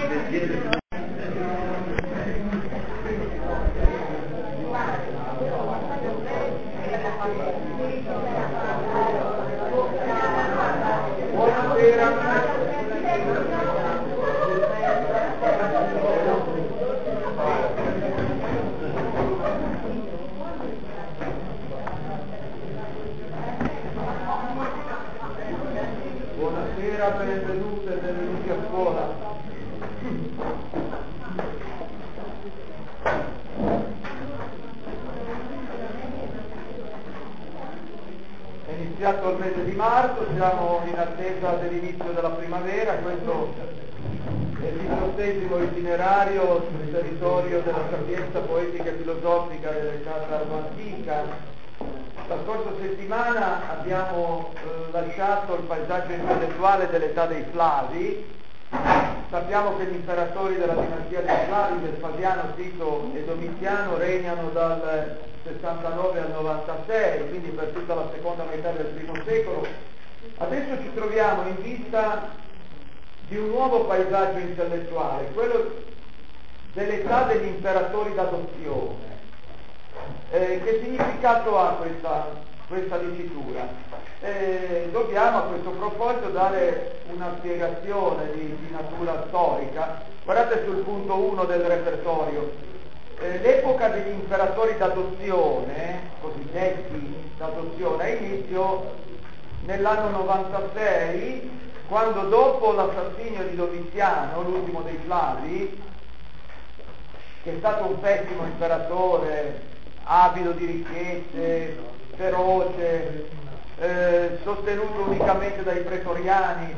Buonasera, benvenute e benvenuti a scuola. È iniziato il mese di marzo, siamo in attesa dell'inizio della primavera, questo è il 18° itinerario sul territorio della sapienza poetica e filosofica dell'età tardo-antica. La scorsa settimana abbiamo lasciato il paesaggio intellettuale dell'età dei Flavi. Sappiamo che gli imperatori della dinastia dei Flavi, Vespasiano, Tito e Domiziano, regnano dal 69 al 96, quindi per tutta la seconda metà del I secolo. Adesso ci troviamo in vista di un nuovo paesaggio intellettuale, quello dell'età degli imperatori d'adozione. Che significato ha questa dicitura? Dobbiamo a questo proposito dare una spiegazione di natura storica. Guardate sul punto 1 del repertorio. L'epoca degli imperatori d'adozione, cosiddetti d'adozione, ha inizio nell'anno 96, quando dopo l'assassinio di Domiziano, l'ultimo dei Flavi, che è stato un pessimo imperatore, avido di ricchezze, feroce, sostenuto unicamente dai pretoriani.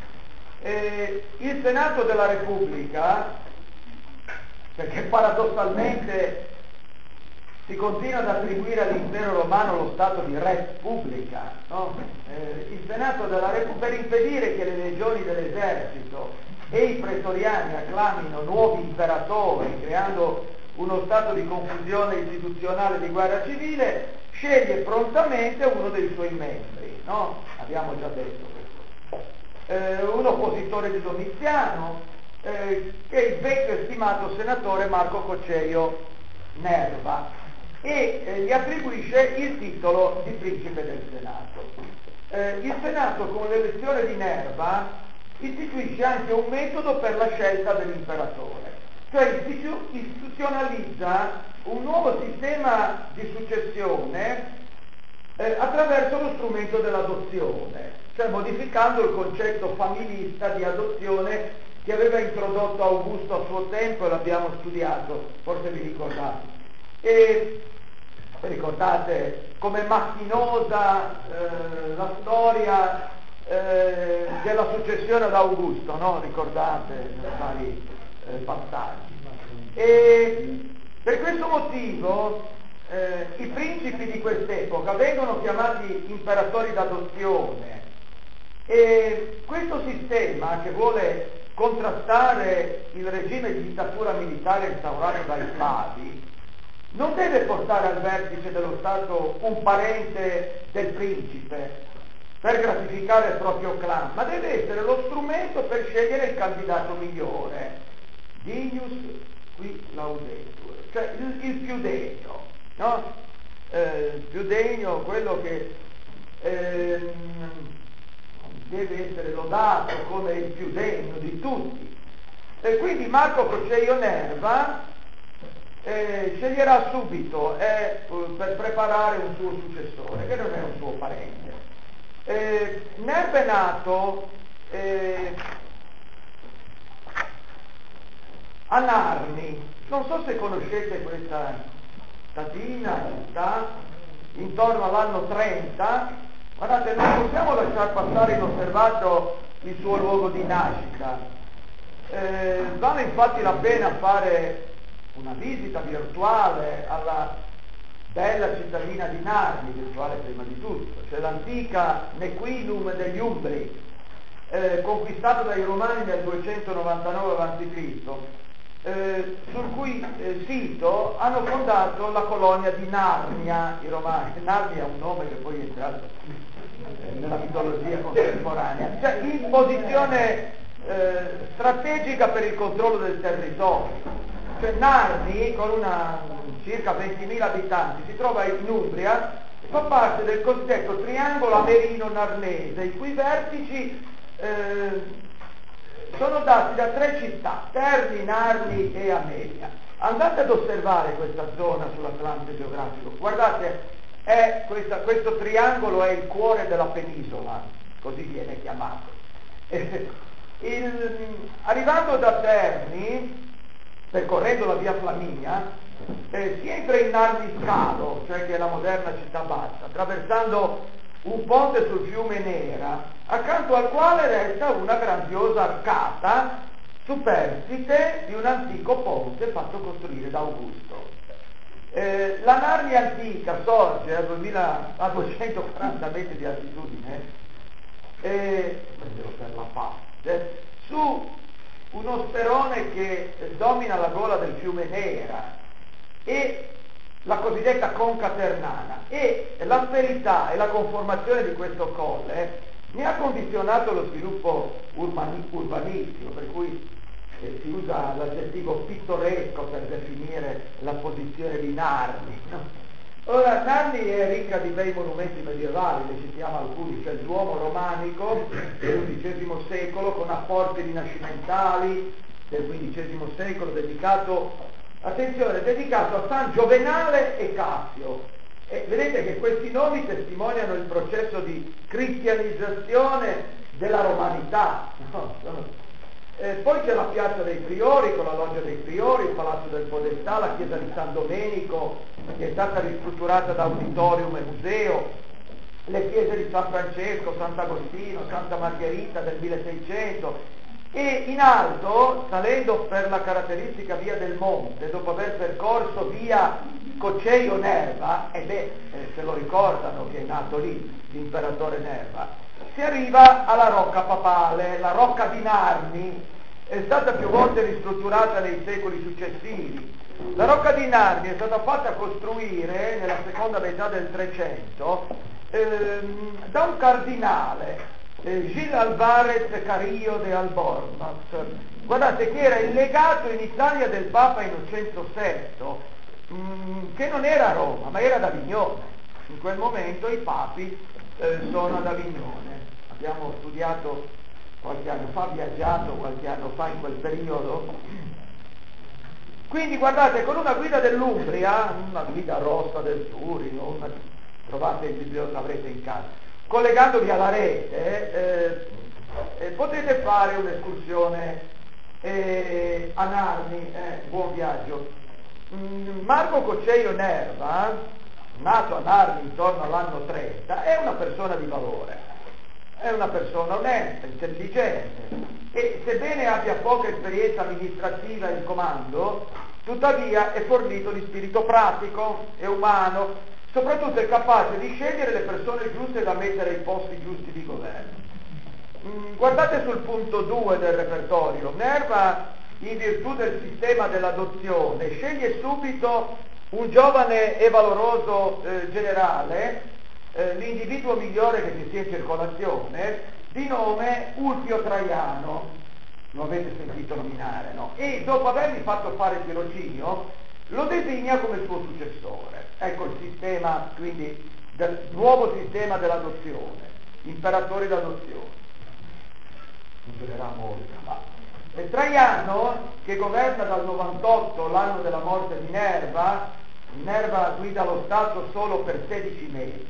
Il Senato della Repubblica, perché paradossalmente si continua ad attribuire all'impero romano lo stato di repubblica, no? Il Senato della Repubblica, per impedire che le legioni dell'esercito e i pretoriani acclamino nuovi imperatori, creando uno stato di confusione istituzionale di guerra civile, sceglie prontamente uno dei suoi membri, no? Abbiamo già detto questo. Un oppositore di Domiziano, che è il vecchio e stimato senatore Marco Cocceio Nerva, e gli attribuisce il titolo di principe del Senato. Il Senato, con l'elezione di Nerva, istituisce anche un metodo per la scelta dell'imperatore, cioè istituzionalizza un nuovo sistema di successione attraverso lo strumento dell'adozione, cioè modificando il concetto familista di adozione che aveva introdotto Augusto a suo tempo, e l'abbiamo studiato, forse vi ricordate. E ricordate come macchinosa la storia della successione ad Augusto, no? Ricordate vari passaggi. E per questo motivo i principi di quest'epoca vengono chiamati imperatori d'adozione, e questo sistema, che vuole contrastare il regime di dittatura militare instaurato dai Flavi, non deve portare al vertice dello Stato un parente del principe per gratificare il proprio clan, ma deve essere lo strumento per scegliere il candidato migliore, dignus qui laudetur, cioè il più degno, no? Il più degno, quello che deve essere lodato come il più degno di tutti. E quindi Marco Cocceio Nerva sceglierà subito per preparare un suo successore, che non è un suo parente. Nerva è nato a Narni, non so se conoscete questa città, intorno all'anno 30. Guardate, non possiamo lasciar passare inosservato il suo luogo di nascita. Vale infatti la pena fare una visita virtuale alla bella cittadina di Narni, virtuale prima di tutto, cioè l'antica Nequinum degli Umbri, conquistata dai Romani nel 299 a.C., sul cui sito hanno fondato la colonia di Narnia, i Romani. Narnia è un nome che poi è entrato nella mitologia contemporanea, cioè in posizione strategica per il controllo del territorio. Cioè Narni, con circa 20.000 abitanti, si trova in Umbria, fa parte del cosiddetto triangolo amerino-narnese, i cui vertici sono dati da 3 città, Terni, Narni e Amelia. Andate ad osservare questa zona sull'Atlante geografico, guardate, questo triangolo è il cuore della penisola, così viene chiamato. Arrivando da Terni, percorrendo la via Flaminia, si entra in Narni Scalo, cioè che è la moderna città bassa, attraversando un ponte sul fiume Nera, accanto al quale resta una grandiosa arcata superstite di un antico ponte fatto costruire da Augusto. La Narni antica sorge a 240 metri di altitudine, prenderò per la parte, su uno sperone che domina la gola del fiume Nera e la cosiddetta conca ternana, e l'asperità e la conformazione di questo colle ne ha condizionato lo sviluppo urbanistico, per cui si usa l'aggettivo pittoresco per definire la posizione di Narni, no? Ora, Narni è ricca di bei monumenti medievali, ne citiamo alcuni, c'è il Duomo romanico del XI secolo con apporti rinascimentali del XV secolo dedicato a San Giovenale e Cassio. E vedete che questi nomi testimoniano il processo di cristianizzazione della romanità, no? Poi c'è la piazza dei Priori con la loggia dei Priori, il Palazzo del Podestà, la chiesa di San Domenico che è stata ristrutturata da auditorium e museo, le chiese di San Francesco, Sant'Agostino, Santa Margherita del 1600 e in alto, salendo per la caratteristica via del Monte, dopo aver percorso via Coceio Nerva, se lo ricordano che è nato lì l'imperatore Nerva, si arriva alla Rocca Papale, la Rocca di Narni, è stata più volte ristrutturata nei secoli successivi. La Rocca di Narni è stata fatta costruire nella seconda metà del 300 da un cardinale, Gilles Alvarez Carillo de Albornoz, guardate, che era il legato in Italia del Papa Innocento VI, che non era a Roma, ma era ad Avignone. In quel momento i papi sono ad Avignone. Abbiamo studiato qualche anno fa, viaggiato qualche anno fa in quel periodo. Quindi guardate, con una guida dell'Umbria, una guida rossa del Turino, trovate il biblioteca, l'avrete in casa, collegandovi alla rete, potete fare un'escursione a Narni, buon viaggio. Marco Coceio Nerva, nato a Narni intorno all'anno 30, è una persona di valore. È una persona onesta, intelligente e sebbene abbia poca esperienza amministrativa in comando, tuttavia è fornito di spirito pratico e umano, soprattutto è capace di scegliere le persone giuste da mettere ai posti giusti di governo. Guardate sul punto 2 del repertorio, Nerva, in virtù del sistema dell'adozione, sceglie subito un giovane e valoroso generale, l'individuo migliore che ci sia in circolazione, di nome Ulpio Traiano, lo avete sentito nominare, no? E dopo avergli fatto fare il tirocinio, lo designa come suo successore. Ecco il sistema, quindi, del nuovo sistema dell'adozione, imperatori d'adozione. Non durerà molto, ma... E Traiano, che governa dal 98, l'anno della morte di Nerva guida lo Stato solo per 16 mesi.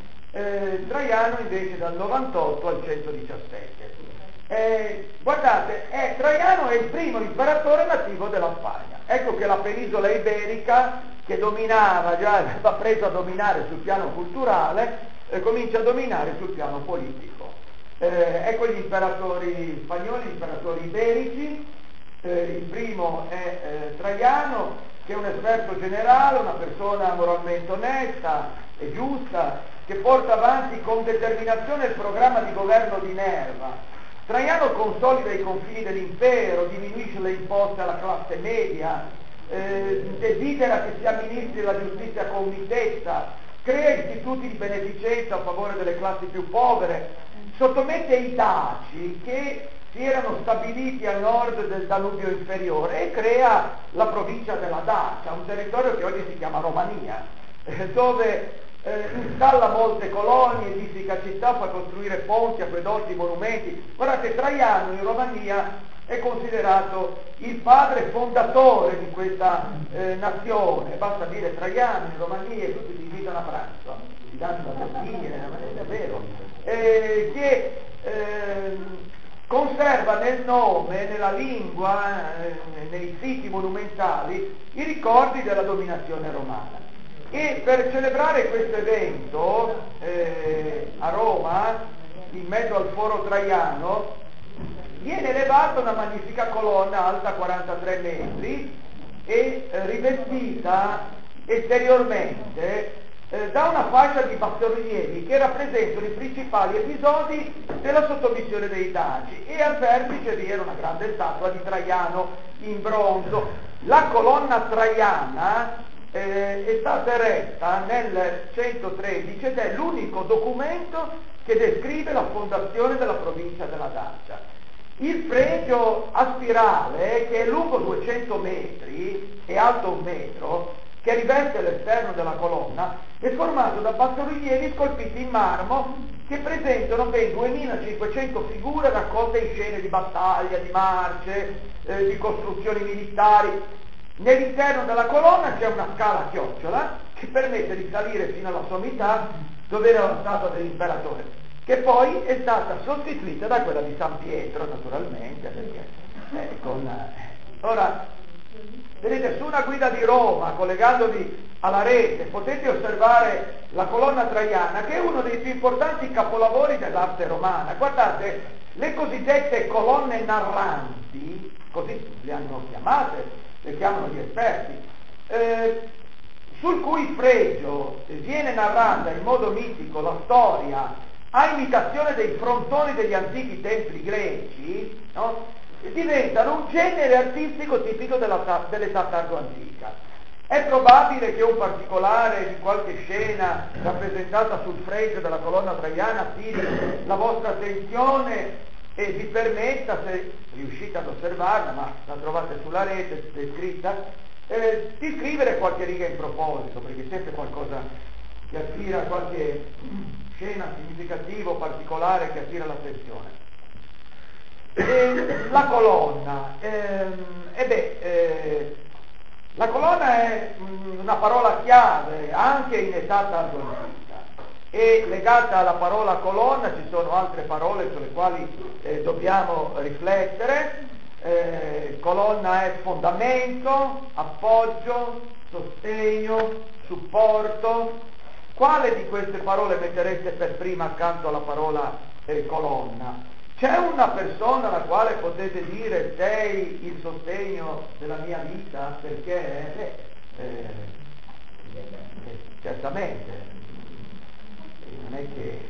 Traiano invece dal 98 al 117. Guardate, Traiano è il primo imperatore nativo della Spagna. Ecco che la penisola iberica, che dominava, già aveva preso a dominare sul piano culturale, comincia a dominare sul piano politico. Ecco gli imperatori spagnoli, gli imperatori iberici. Il primo è Traiano, che è un esperto generale, una persona moralmente onesta e giusta, che porta avanti con determinazione il programma di governo di Nerva. Traiano consolida i confini dell'impero, diminuisce le imposte alla classe media, desidera che si amministri la giustizia con mitezza, crea istituti di beneficenza a favore delle classi più povere, sottomette i daci che si erano stabiliti a nord del Danubio inferiore e crea la provincia della Dacia, un territorio che oggi si chiama Romania, dove installa molte colonie, edifica città, fa costruire ponti, acquedotti, monumenti. Guardate, Traiano in Romania è considerato il padre fondatore di questa nazione, basta dire Traiano in Romania e tutti si invitano a pranzo, si danno da bambini, è vero, che conserva nel nome, nella lingua, nei siti monumentali, i ricordi della dominazione romana. E per celebrare questo evento a Roma, in mezzo al foro Traiano, viene elevata una magnifica colonna alta 43 metri e rivestita esteriormente da una fascia di bassorilievi che rappresentano i principali episodi della sottomissione dei Daci, e al vertice vi era una grande statua di Traiano in bronzo. La colonna traiana è stata eretta nel 113 ed è l'unico documento che descrive la fondazione della provincia della Dacia. Il fregio a spirale, che è lungo 200 metri e alto 1 metro, che riveste l'esterno della colonna, è formato da bassorilievi scolpiti in marmo che presentano ben 2500 figure raccolte in scene di battaglia, di marce, di costruzioni militari. Nell'interno della colonna c'è una scala a chiocciola che permette di salire fino alla sommità dove era la statua dell'imperatore, che poi è stata sostituita da quella di San Pietro, naturalmente, perché ora, vedete, su una guida di Roma, collegandovi alla rete, potete osservare la colonna traiana, che è uno dei più importanti capolavori dell'arte romana. Guardate, le cosiddette colonne narranti, così le hanno chiamate, le chiamano gli esperti, sul cui fregio viene narrata in modo mitico la storia a imitazione dei frontoni degli antichi templi greci, no? Diventano un genere artistico tipico dell'età tardo-antica. È probabile che un particolare di qualche scena rappresentata sul fregio della colonna traiana attiri la vostra attenzione e vi permetta, se riuscite ad osservarla, ma la trovate sulla rete descritta, di scrivere qualche riga in proposito, perché è sempre qualcosa che attira, qualche scena significativo, particolare che attira l'attenzione. La colonna, la colonna è una parola chiave anche in età tardo-antica, e legata alla parola colonna ci sono altre parole sulle quali dobbiamo riflettere. Colonna è fondamento, appoggio, sostegno, supporto. Quale di queste parole mettereste per prima accanto alla parola colonna? C'è una persona alla quale potete dire sei il sostegno della mia vita? Perché certamente non è che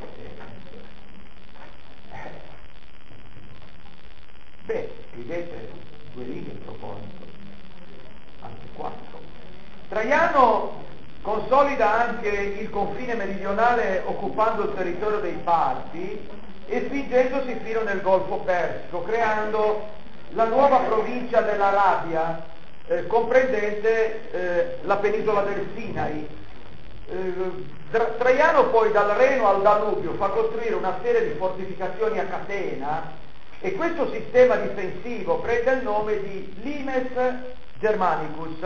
scrivete 2 righe in proposito, anzi 4. Traiano consolida anche il confine meridionale occupando il territorio dei Parti e spingendosi fino nel Golfo Persico, creando la nuova provincia dell'Arabia, comprendente la penisola del Sinai. Traiano poi dal Reno al Danubio fa costruire una serie di fortificazioni a catena, e questo sistema difensivo prende il nome di Limes Germanicus.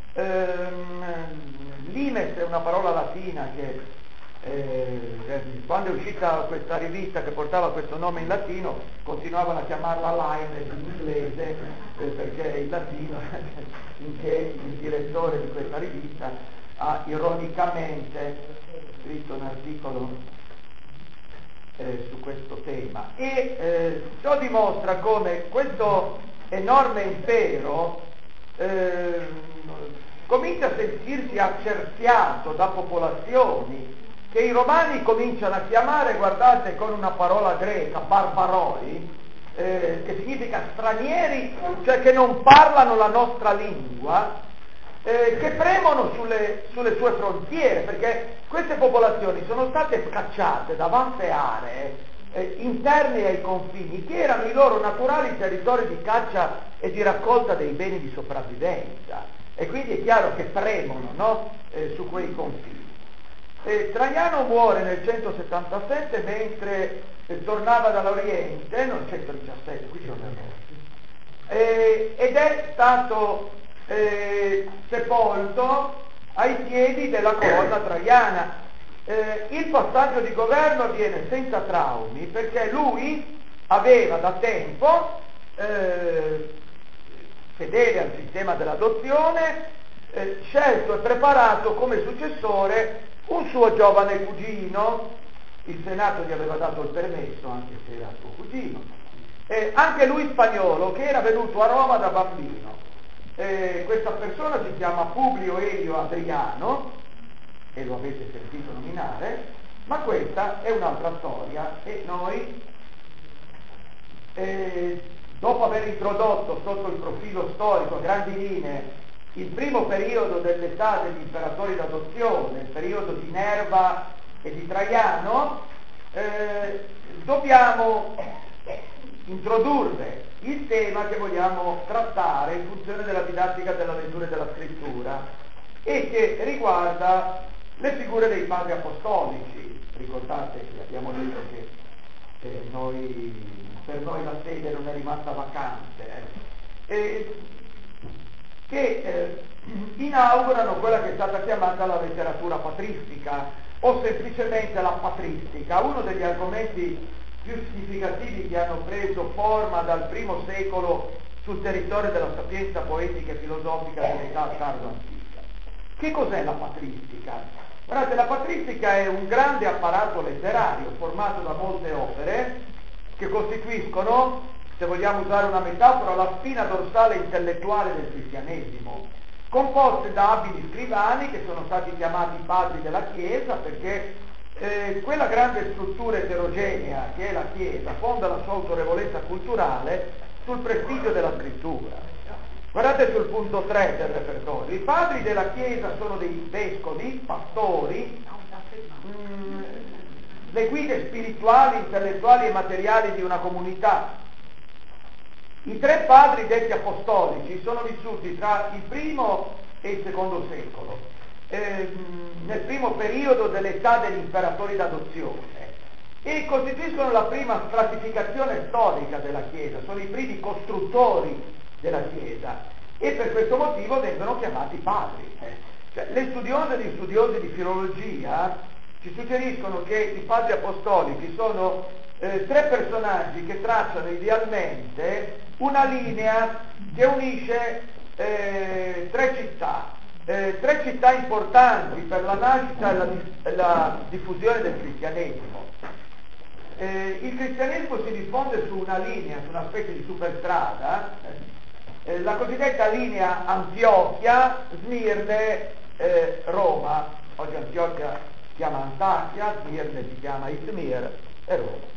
Limes è una parola latina che quando è uscita questa rivista che portava questo nome in latino continuavano a chiamarla Limes in inglese, perché il latino finché il direttore di questa rivista ha ironicamente scritto un articolo su questo tema, e ciò dimostra come questo enorme impero comincia a sentirsi accerchiato da popolazioni che i romani cominciano a chiamare, guardate, con una parola greca, barbaroi, che significa stranieri, cioè che non parlano la nostra lingua, che premono sulle sue frontiere, perché queste popolazioni sono state scacciate da vaste aree interne ai confini, che erano i loro naturali territori di caccia e di raccolta dei beni di sopravvivenza, e quindi è chiaro che premono, no? Su quei confini. Traiano muore nel 177 mentre tornava dall'Oriente, no, 117, qui c'è un errore, ed è stato sepolto ai piedi della colonna traiana. Il passaggio di governo avviene senza traumi perché lui aveva da tempo, fedele al sistema dell'adozione, scelto e preparato come successore un suo giovane cugino. Il Senato gli aveva dato il permesso, anche se era suo cugino, anche lui spagnolo, che era venuto a Roma da bambino. Questa persona si chiama Publio Elio Adriano, e lo avete sentito nominare, ma questa è un'altra storia, e noi, dopo aver introdotto sotto il profilo storico a grandi linee il primo periodo dell'età degli imperatori d'adozione, il periodo di Nerva e di Traiano, dobbiamo introdurre il tema che vogliamo trattare in funzione della didattica della lettura e della scrittura, e che riguarda le figure dei padri apostolici. Ricordate che abbiamo detto che per noi la sede non è rimasta vacante, che inaugurano quella che è stata chiamata la letteratura patristica, o semplicemente la patristica, uno degli argomenti più significativi che hanno preso forma dal primo secolo sul territorio della sapienza poetica e filosofica dell'età tardo-antica. Che cos'è la patristica? Guardate, la patristica è un grande apparato letterario formato da molte opere che costituiscono, se vogliamo usare una metafora, la spina dorsale intellettuale del cristianesimo, composte da abili scrivani che sono stati chiamati padri della Chiesa perché quella grande struttura eterogenea che è la Chiesa fonda la sua autorevolezza culturale sul prestigio della scrittura. Guardate sul punto 3 del repertorio. I padri della Chiesa sono dei vescovi, pastori, le guide spirituali, intellettuali e materiali di una comunità. I tre padri detti apostolici sono vissuti tra il primo e il secondo secolo, nel primo periodo dell'età degli imperatori d'adozione, e costituiscono la prima stratificazione storica della Chiesa, sono i primi costruttori della Chiesa, e per questo motivo vengono chiamati padri. Cioè, le studiose e gli studiosi di filologia ci suggeriscono che i padri apostolici sono tre personaggi che tracciano idealmente una linea che unisce tre città importanti per la nascita e la diffusione del cristianesimo. Il cristianesimo si diffonde su una linea, su una specie di superstrada, la cosiddetta linea Antiochia, Smirne, Roma. Oggi Antiochia si chiama Antachia, Smirne si chiama Izmir e Roma.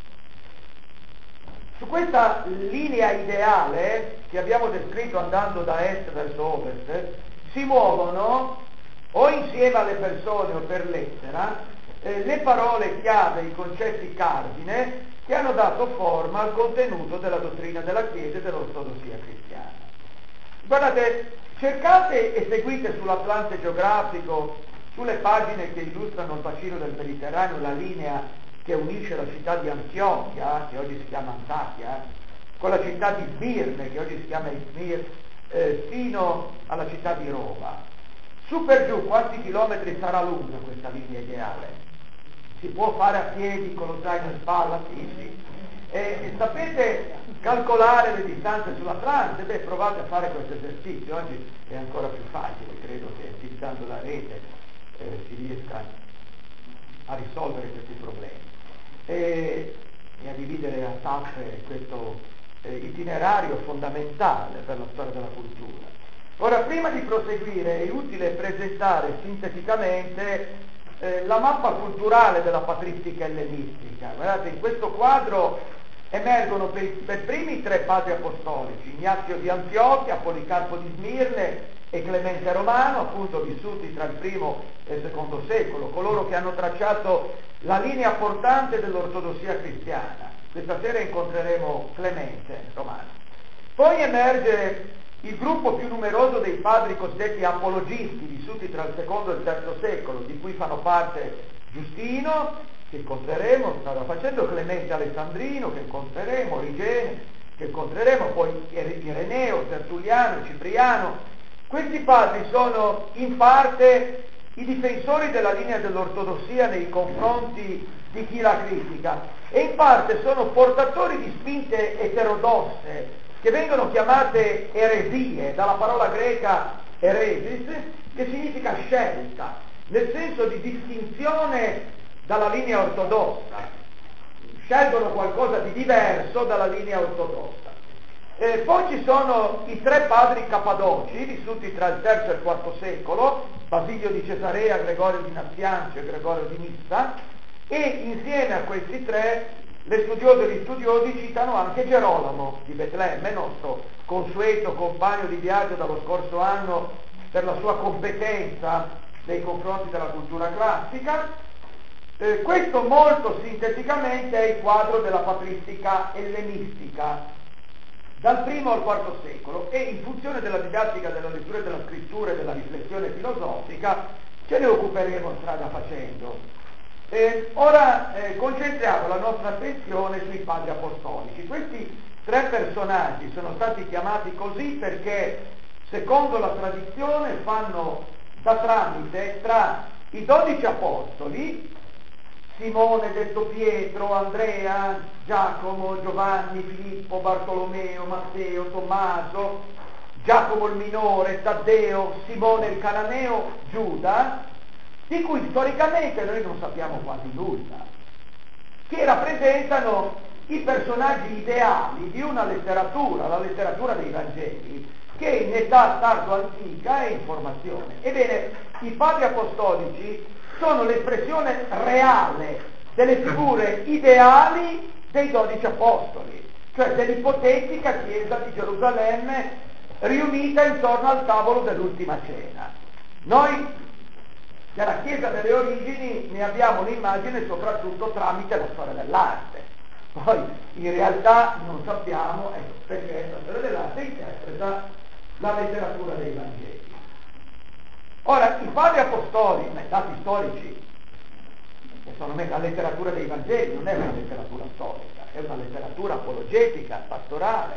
Su questa linea ideale che abbiamo descritto andando da est verso ovest, si muovono o insieme alle persone o per lettera le parole chiave, i concetti cardine che hanno dato forma al contenuto della dottrina della Chiesa e dell'ortodossia cristiana. Guardate, cercate e seguite sull'Atlante geografico, sulle pagine che illustrano il bacino del Mediterraneo, la linea che unisce la città di Antiochia, che oggi si chiama Antachia, con la città di Smirne, che oggi si chiama Izmir, fino alla città di Roma. Su per giù, quanti chilometri sarà lunga questa linea ideale? Si può fare a piedi con lo zaino in spalla? Sì. E sapete calcolare le distanze sull'Atlante? Beh, provate a fare questo esercizio, oggi è ancora più facile, credo che utilizzando la rete si riesca a risolvere questi problemi e a dividere a tappe questo itinerario fondamentale per la storia della cultura. Ora, prima di proseguire, è utile presentare sinteticamente la mappa culturale della patristica ellenistica. Guardate, in questo quadro emergono per primi tre padri apostolici, Ignazio di Antiochia, Policarpo di Smirne e Clemente Romano, appunto vissuti tra il primo e il secondo secolo, coloro che hanno tracciato la linea portante dell'ortodossia cristiana. Questa sera incontreremo Clemente Romano. Poi emerge il gruppo più numeroso dei padri cosiddetti apologisti, vissuti tra il secondo e il terzo secolo, di cui fanno parte Giustino, che incontreremo, strada facendo, Clemente Alessandrino, che incontreremo, Origene, che incontreremo, poi Ireneo, Tertulliano, Cipriano. Questi padri sono in parte i difensori della linea dell'ortodossia nei confronti di chi la critica e in parte sono portatori di spinte eterodosse che vengono chiamate eresie, dalla parola greca eresis, che significa scelta, nel senso di distinzione dalla linea ortodossa. Scelgono qualcosa di diverso dalla linea ortodossa. Poi ci sono i tre padri cappadoci, vissuti tra il III e il IV secolo, Basilio di Cesarea, Gregorio di Nazianzo e Gregorio di Nizza, e insieme a questi tre le studiose e gli studiosi citano anche Gerolamo di Betlemme, nostro consueto compagno di viaggio dallo scorso anno per la sua competenza nei confronti della cultura classica. Questo molto sinteticamente è il quadro della patristica ellenistica dal I al IV secolo e in funzione della didattica della lettura e della scrittura e della riflessione filosofica ce ne occuperemo strada facendo. Ora concentriamo la nostra attenzione sui padri apostolici. Questi tre personaggi sono stati chiamati così perché, secondo la tradizione, fanno da tramite tra i 12 apostoli, Simone detto Pietro, Andrea, Giacomo, Giovanni, Filippo, Bartolomeo, Matteo, Tommaso, Giacomo il minore, Taddeo, Simone il cananeo, Giuda, di cui storicamente noi non sappiamo quasi nulla, che rappresentano i personaggi ideali di una letteratura, la letteratura dei Vangeli, che in età tardo-antica è in formazione. Ebbene, i padri apostolici sono l'espressione reale delle figure ideali dei 12 apostoli, cioè dell'ipotetica Chiesa di Gerusalemme riunita intorno al tavolo dell'ultima cena. Noi della Chiesa delle origini ne abbiamo un'immagine soprattutto tramite la storia dell'arte, poi in realtà non sappiamo perché la storia dell'arte interpreta la letteratura dei Vangeli. Ora, i padri apostoli, dati storici, secondo me la letteratura dei Vangeli non è una letteratura storica, è una letteratura apologetica, pastorale.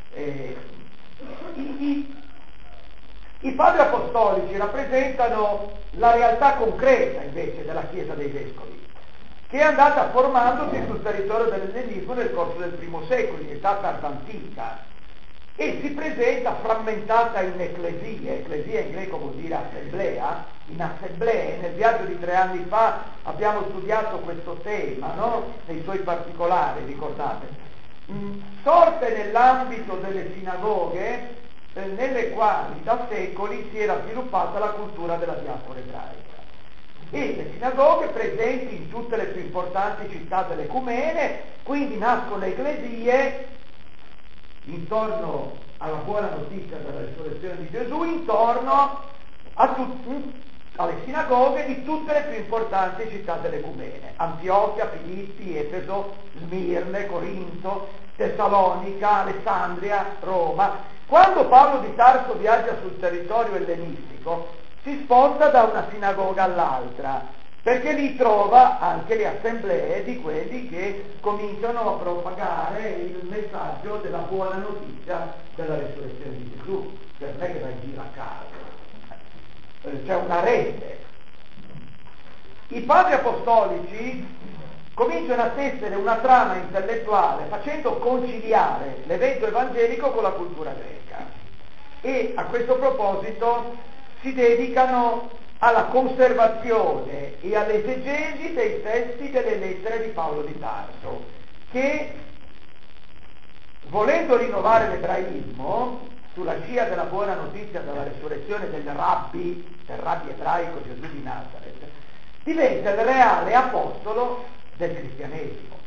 I padri apostolici rappresentano la realtà concreta invece della Chiesa dei Vescovi, che è andata formandosi sul territorio dell'ellenismo nel corso del I secolo, in età tardantica, e si presenta frammentata in ecclesie. Ecclesia in greco vuol dire assemblea, in assemblee. Nel viaggio di 3 anni fa abbiamo studiato questo tema, no? Nei suoi particolari, ricordate. Sorte nell'ambito delle sinagoghe, nelle quali da secoli si era sviluppata la cultura della diaspora ebraica. E le sinagoghe presenti in tutte le più importanti città dell'Ecumene, quindi nascono ecclesie intorno alla buona notizia della risurrezione di Gesù, intorno alle sinagoghe di tutte le più importanti città dell'Ecumene: Antiochia, Filippi, Efeso, Smirne, Corinto, Tessalonica, Alessandria, Roma. Quando Paolo di Tarso viaggia sul territorio ellenistico, si sposta da una sinagoga all'altra, perché lì trova anche le assemblee di quelli che cominciano a propagare il messaggio della buona notizia della risurrezione di Gesù. Cioè non è che va in giro a caso, c'è una rete. I padri apostolici cominciano a tessere una trama intellettuale facendo conciliare l'evento evangelico con la cultura greca, e a questo proposito si dedicano alla conservazione e all'esegesi dei testi delle lettere di Paolo di Tarso, che, volendo rinnovare l'ebraismo sulla scia della buona notizia della resurrezione del rabbi ebraico Gesù di Nazaret, diventa il reale apostolo del cristianesimo.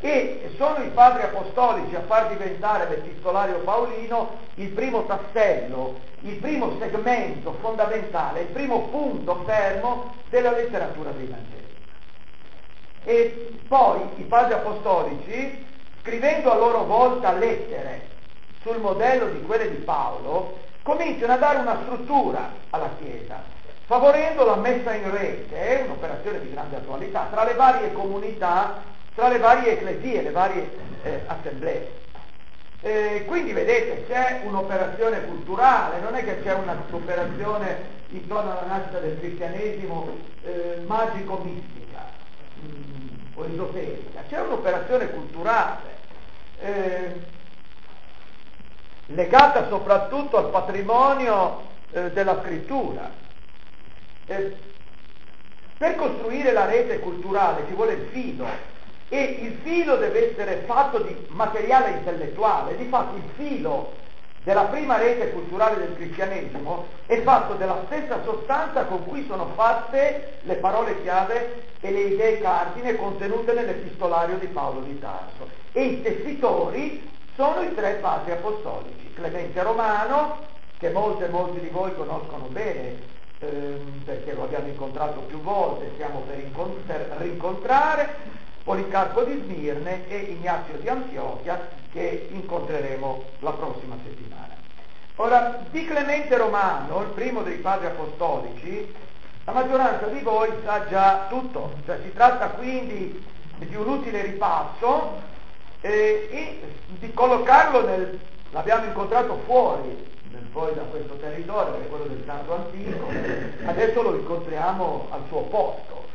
e sono i padri apostolici a far diventare l'epistolario paolino il primo tassello, il primo segmento fondamentale, il primo punto fermo della letteratura dei Vangeli. E poi i padri apostolici, scrivendo a loro volta lettere sul modello di quelle di Paolo, cominciano a dare una struttura alla Chiesa, favorendo la messa in rete, un'operazione di grande attualità, tra le varie comunità, tra le varie ecclesie, le varie assemblee. Quindi vedete, c'è un'operazione culturale, non è che c'è un'operazione intorno alla nascita del cristianesimo magico-mistica o esoterica, c'è un'operazione culturale legata soprattutto al patrimonio della scrittura. Per costruire la rete culturale ci vuole il filo, e il filo deve essere fatto di materiale intellettuale. Difatti il filo della prima rete culturale del cristianesimo è fatto della stessa sostanza con cui sono fatte le parole chiave e le idee cardine contenute nell'epistolario di Paolo di Tarso, e i tessitori sono i tre padri apostolici: Clemente Romano, che molti di voi conoscono bene perché lo abbiamo incontrato più volte, stiamo per rincontrare, Policarpo di Smirne e Ignazio di Antiochia, che incontreremo la prossima settimana. Ora, di Clemente Romano, il primo dei padri apostolici, la maggioranza di voi sa già tutto, cioè si tratta quindi di un utile ripasso e di collocarlo l'abbiamo incontrato fuori poi da questo territorio, che è quello del Tardo Antico, adesso lo incontriamo al suo posto,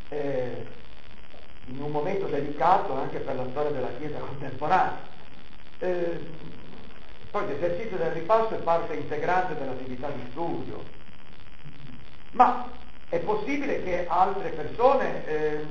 in un momento delicato anche per la storia della Chiesa contemporanea. Poi l'esercizio del ripasso è parte integrante dell'attività di studio, ma è possibile che altre persone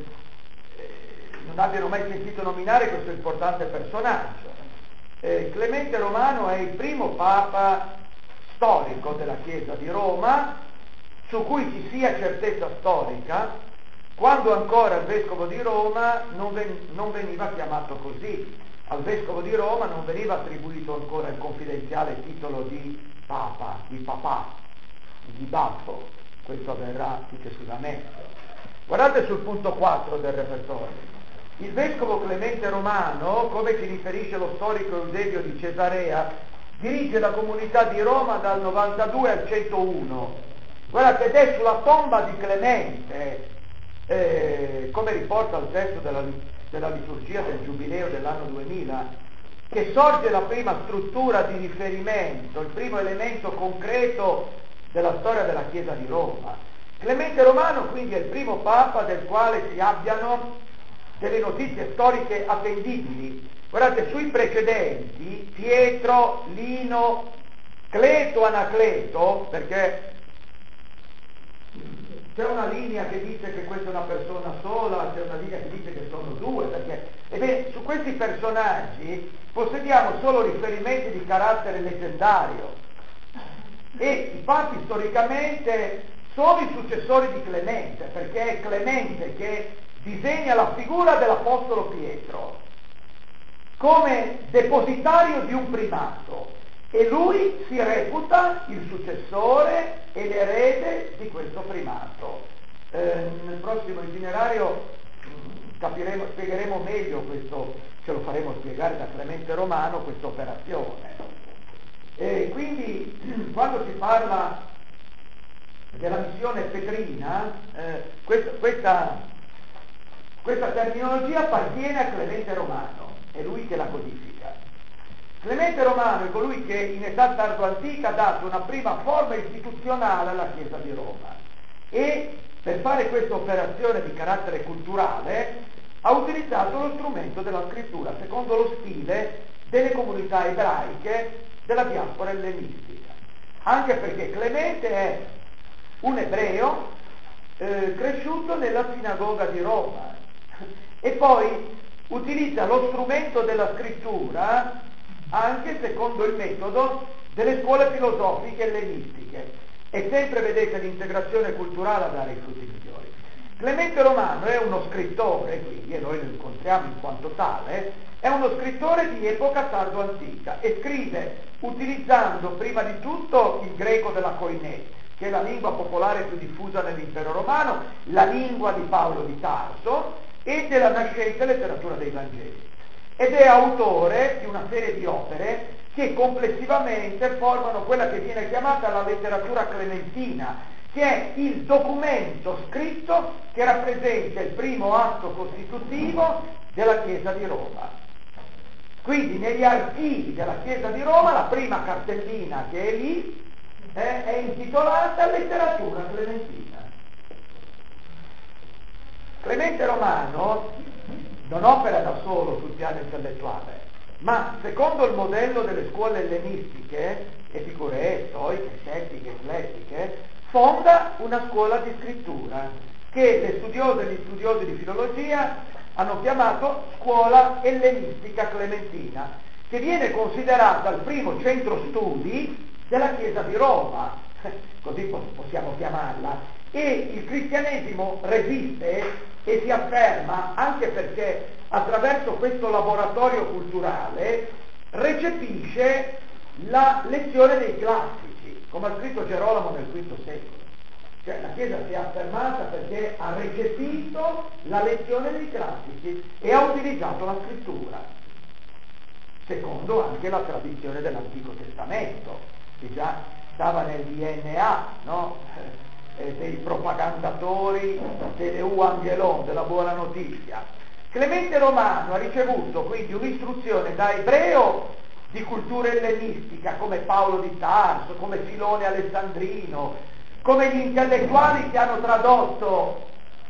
non abbiano mai sentito nominare questo importante personaggio. Clemente Romano è il primo papa storico della Chiesa di Roma, su cui ci sia certezza storica, quando ancora il vescovo di Roma non veniva chiamato così. Al vescovo di Roma non veniva attribuito ancora il confidenziale titolo di papa, di papà, di babbo. Questo avverrà successivamente. Guardate sul punto 4 del repertorio. Il vescovo Clemente Romano, come ci riferisce lo storico Eusebio di Cesarea, dirige la comunità di Roma dal 92 al 101. Guardate, ed è sulla tomba di Clemente, come riporta il testo della liturgia del Giubileo dell'anno 2000, che sorge la prima struttura di riferimento, il primo elemento concreto della storia della Chiesa di Roma. Clemente Romano quindi è il primo papa del quale si abbiano delle notizie storiche attendibili. Guardate, sui precedenti, Pietro, Lino, Cleto, Anacleto, perché c'è una linea che dice che questa è una persona sola, c'è una linea che dice che sono due, perché ebbene, su questi personaggi possediamo solo riferimenti di carattere leggendario, e i papi storicamente sono i successori di Clemente, perché è Clemente che disegna la figura dell'Apostolo Pietro come depositario di un primato, e lui si reputa il successore e l'erede di questo primato. Nel prossimo itinerario spiegheremo meglio questo, ce lo faremo spiegare da Clemente Romano, questa operazione. E quindi quando si parla della missione petrina, questa terminologia appartiene a Clemente Romano, è lui che la codifica. Clemente Romano è colui che in età tardo-antica ha dato una prima forma istituzionale alla Chiesa di Roma, e per fare questa operazione di carattere culturale ha utilizzato lo strumento della scrittura secondo lo stile delle comunità ebraiche della diaspora ellenistica, anche perché Clemente è un ebreo cresciuto nella sinagoga di Roma, e poi utilizza lo strumento della scrittura anche secondo il metodo delle scuole filosofiche ellenistiche. E sempre, vedete, l'integrazione culturale a dare i frutti migliori. Clemente Romano è uno scrittore, quindi, e noi lo incontriamo in quanto tale, è uno scrittore di epoca tardo-antica e scrive utilizzando prima di tutto il greco della Koiné, che è la lingua popolare più diffusa nell'impero romano, la lingua di Paolo di Tarso e della nascente letteratura dei Vangeli. Ed è autore di una serie di opere che complessivamente formano quella che viene chiamata la letteratura clementina, che è il documento scritto che rappresenta il primo atto costitutivo della Chiesa di Roma. Quindi negli archivi della Chiesa di Roma la prima cartellina che è lì è intitolata Letteratura Clementina. Clemente Romano non opera da solo sul piano intellettuale, ma secondo il modello delle scuole ellenistiche, epicuree, stoiche, scettiche, eclettiche, fonda una scuola di scrittura che le studiose e gli studiosi di filologia hanno chiamato scuola ellenistica clementina, che viene considerata il primo centro studi della Chiesa di Roma, così possiamo chiamarla, e il cristianesimo resiste e si afferma anche perché attraverso questo laboratorio culturale recepisce la lezione dei classici, come ha scritto Gerolamo nel V secolo. Cioè la Chiesa si è affermata perché ha recepito la lezione dei classici e ha utilizzato la scrittura, secondo anche la tradizione dell'Antico Testamento, che già stava nel DNA, no? Dei propagandatori dell'Euangelon, della buona notizia. Clemente Romano ha ricevuto quindi un'istruzione da ebreo di cultura ellenistica come Paolo di Tarso, come Filone Alessandrino, come gli intellettuali che hanno tradotto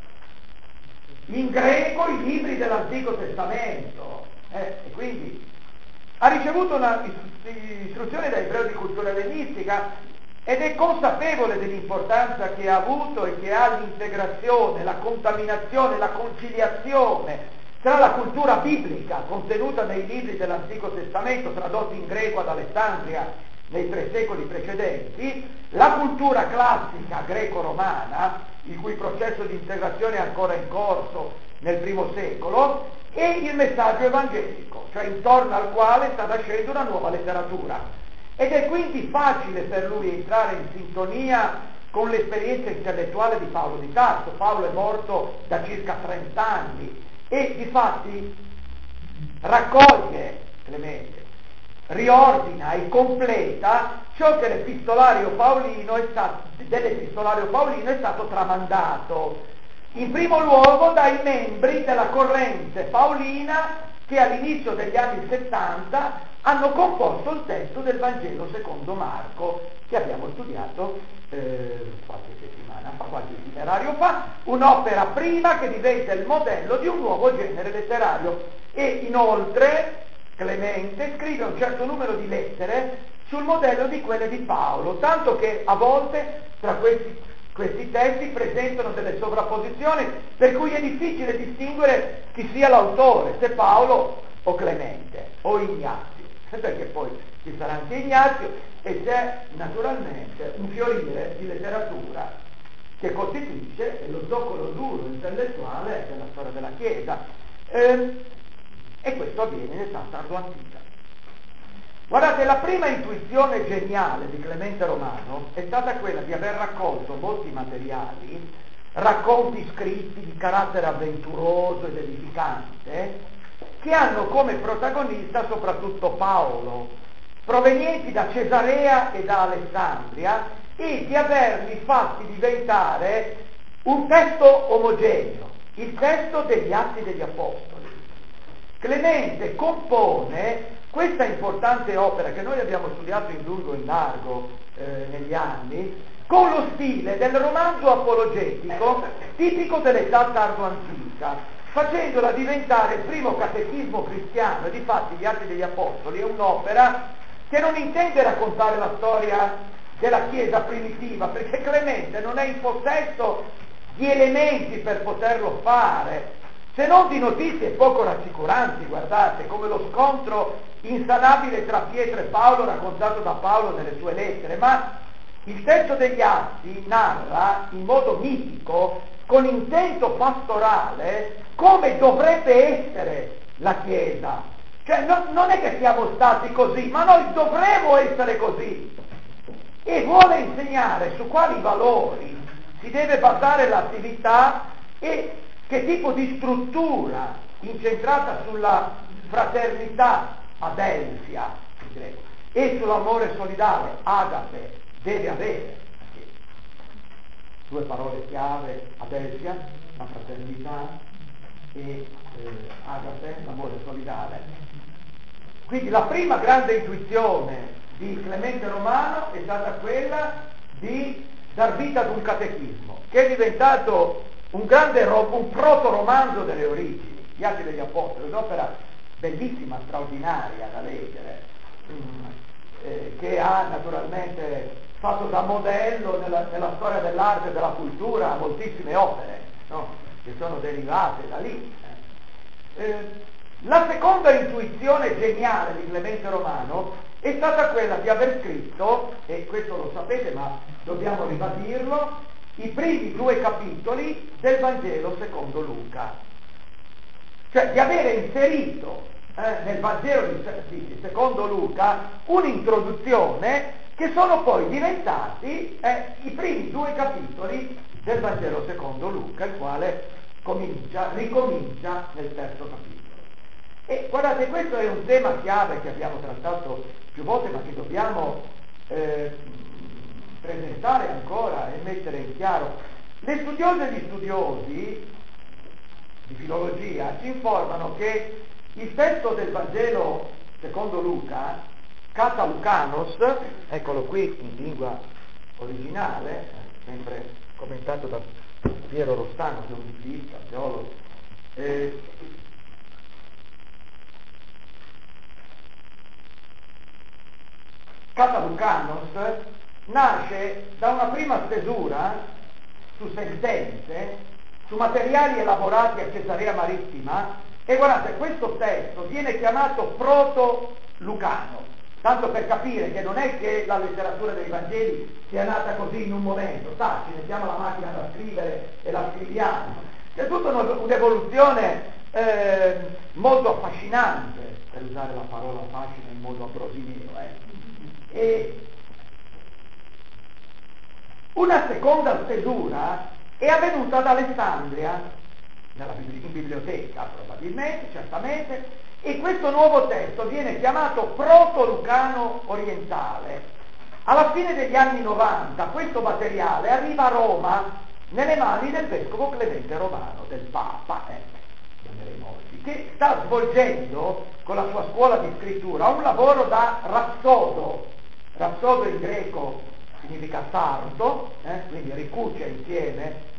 in greco i libri dell'Antico Testamento, e quindi ha ricevuto una istruzione da ebreo di cultura ellenistica ed è consapevole dell'importanza che ha avuto e che ha l'integrazione, la contaminazione, la conciliazione tra la cultura biblica contenuta nei libri dell'Antico Testamento tradotti in greco ad Alessandria nei 3 secoli precedenti, la cultura classica greco-romana, il cui processo di integrazione è ancora in corso nel I secolo, e il messaggio evangelico, cioè intorno al quale sta nascendo una nuova letteratura. Ed è quindi facile per lui entrare in sintonia con l'esperienza intellettuale di Paolo di Tarso. Paolo è morto da circa 30 anni e difatti raccoglie Clemente, riordina e completa ciò che dell'Epistolario Paolino è stato tramandato, in primo luogo dai membri della corrente paolina che all'inizio degli anni 70 hanno composto il testo del Vangelo secondo Marco, che abbiamo studiato qualche settimana fa, qualche itinerario fa, un'opera prima che diventa il modello di un nuovo genere letterario. E inoltre Clemente scrive un certo numero di lettere sul modello di quelle di Paolo, tanto che a volte tra questi testi presentano delle sovrapposizioni per cui è difficile distinguere chi sia l'autore, se Paolo o Clemente o Ignazio, perché poi ci sarà anche Ignazio e c'è naturalmente un fiorire di letteratura che costituisce lo zoccolo duro intellettuale della storia della Chiesa, e questo avviene in età tardo-antica. Guardate, la prima intuizione geniale di Clemente Romano è stata quella di aver raccolto molti materiali, racconti scritti di carattere avventuroso ed edificante, che hanno come protagonista soprattutto Paolo, provenienti da Cesarea e da Alessandria, e di averli fatti diventare un testo omogeneo, il testo degli Atti degli Apostoli. Clemente compone questa importante opera che noi abbiamo studiato in lungo e in largo negli anni, con lo stile del romanzo apologetico tipico dell'età tardo-antica, facendola diventare il primo catechismo cristiano. E difatti gli Atti degli Apostoli è un'opera che non intende raccontare la storia della Chiesa primitiva, perché Clemente non è in possesso di elementi per poterlo fare, se non di notizie poco rassicuranti, guardate, come lo scontro insanabile tra Pietro e Paolo raccontato da Paolo nelle sue lettere, ma il testo degli Atti narra in modo mitico con intento pastorale come dovrebbe essere la Chiesa. Cioè non è che siamo stati così, ma noi dovremo essere così. E vuole insegnare su quali valori si deve basare l'attività e che tipo di struttura incentrata sulla fraternità, adelphia, e sull'amore solidale, agape, deve avere. Due parole chiave: adelphia, la fraternità, e agape, l'amore solidale. Quindi la prima grande intuizione di Clemente Romano è stata quella di dar vita ad un catechismo, che è diventato un proto-romanzo delle origini, gli Atti degli Apostoli, un'opera bellissima, straordinaria da leggere, che ha naturalmente fatto da modello nella storia dell'arte e della cultura moltissime opere, no? Che sono derivate da lì. La seconda intuizione geniale di Clemente Romano è stata quella di aver scritto, e questo lo sapete ma dobbiamo ribadirlo, i primi 2 capitoli del Vangelo secondo Luca. Cioè di avere inserito nel Vangelo di secondo Luca un'introduzione che sono poi diventati i primi 2 capitoli del Vangelo secondo Luca, il quale ricomincia nel terzo capitolo. E guardate, questo è un tema chiave che abbiamo trattato più volte, ma che dobbiamo presentare ancora e mettere in chiaro. Le studiose e gli studiosi di filologia ci informano che il testo del Vangelo secondo Luca, Kata Lucanos, eccolo qui in lingua originale, sempre commentato da Piero Rossano, che è un biblista, teologo, Kata Lucanos nasce da una prima stesura su sentenze, su materiali elaborati a Cesarea Marittima, e guardate, questo testo viene chiamato proto-lucano, tanto per capire che non è che la letteratura dei Vangeli sia nata così in un momento, ci mettiamo la macchina da scrivere e la scriviamo. C'è tutta un'evoluzione molto affascinante, per usare la parola fascina in modo abrosinio, E una seconda stesura è avvenuta ad Alessandria, in biblioteca probabilmente, certamente, e questo nuovo testo viene chiamato proto-lucano orientale. Alla fine degli anni 90 questo materiale arriva a Roma nelle mani del vescovo Clemente Romano, del Papa, che sta svolgendo con la sua scuola di scrittura un lavoro da rapsodo. Rapsodo in greco significa sarto, quindi ricuce insieme.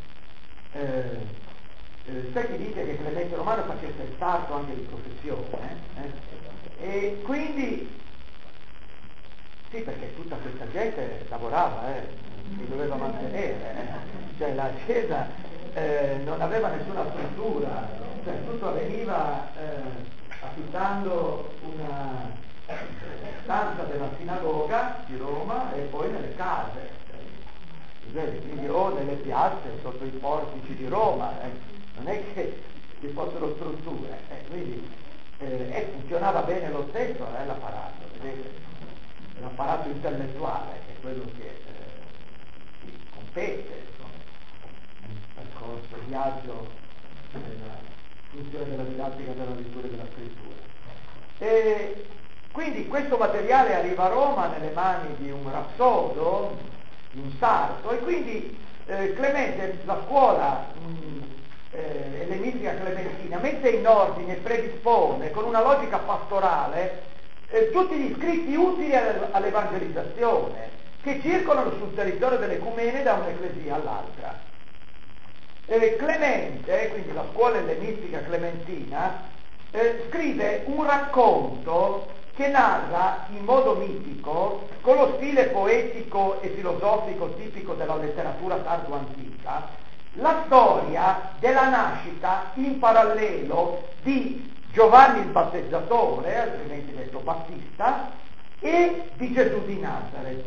Sai chi dice che Clemente Romano facesse il sarto anche di professione? E quindi, sì, perché tutta questa gente lavorava, si doveva mantenere, cioè la Chiesa non aveva nessuna struttura, cioè tutto avveniva affittando una stanza della sinagoga di Roma e poi nelle case, quindi o nelle piazze, sotto i portici di Roma, non è che ci fossero strutture, quindi funzionava bene lo stesso l'apparato, vedete? L'apparato intellettuale è quello che compete nel percorso, viaggio nella funzione della didattica della lettura e della scrittura. E quindi questo materiale arriva a Roma nelle mani di un rapsodo, di un sarto, e quindi Clemente, la scuola ellenistica clementina, mette in ordine e predispone con una logica pastorale tutti gli scritti utili all'evangelizzazione che circolano sul territorio dell'ecumene da un'ecclesia all'altra. Clemente, quindi la scuola ellenistica clementina, scrive un racconto che narra in modo mitico, con lo stile poetico e filosofico tipico della letteratura tardo-antica, la storia della nascita in parallelo di Giovanni il Battezzatore, altrimenti detto Battista, e di Gesù di Nazareth.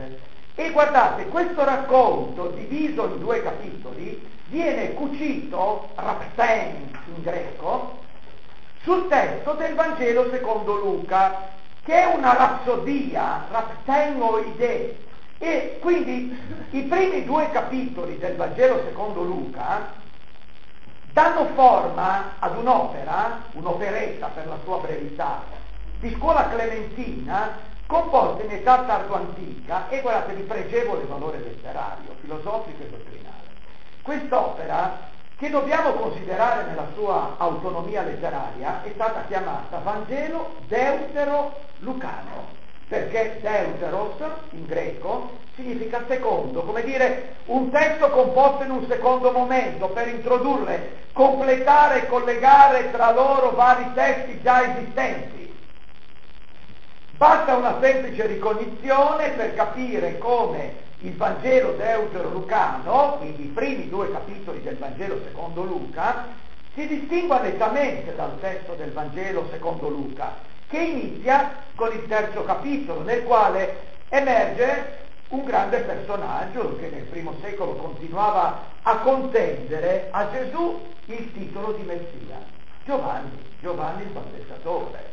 E guardate, questo racconto, diviso in 2 capitoli, viene cucito, rapten in greco, sul testo del Vangelo secondo Luca, che è una rapsodia, raptenoide. E quindi i primi 2 capitoli del Vangelo secondo Luca danno forma ad un'operetta per la sua brevità, di scuola clementina, composta in età tardo-antica e guardate di pregevole valore letterario, filosofico e dottrinale. Quest'opera, che dobbiamo considerare nella sua autonomia letteraria, è stata chiamata Vangelo Deutero-Lucano, perché Deuteros in greco significa secondo, come dire un testo composto in un secondo momento per introdurre, completare e collegare tra loro vari testi già esistenti. Basta una semplice ricognizione per capire come il Vangelo Deutero-Lucano, quindi i primi 2 capitoli del Vangelo secondo Luca, si distingua nettamente dal testo del Vangelo secondo Luca, che inizia con il 3° capitolo, nel quale emerge un grande personaggio che nel I secolo continuava a contendere a Gesù il titolo di Messia, Giovanni il Battezzatore.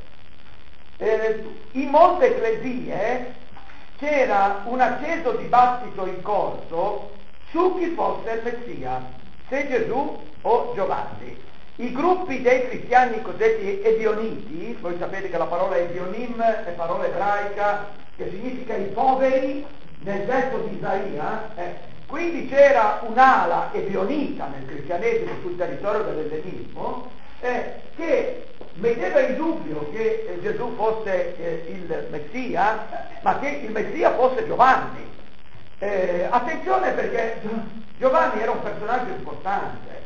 In molte ecclesie c'era un acceso dibattito in corso su chi fosse il Messia, se Gesù o Giovanni. I gruppi dei cristiani cosiddetti edioniti, voi sapete che la parola edionim è parola ebraica che significa i poveri nel testo di Isaia, quindi c'era un'ala edionita nel cristianesimo sul territorio dell'ellenismo che metteva in dubbio che Gesù fosse il Messia, ma che il Messia fosse Giovanni. Attenzione, perché Giovanni era un personaggio importante.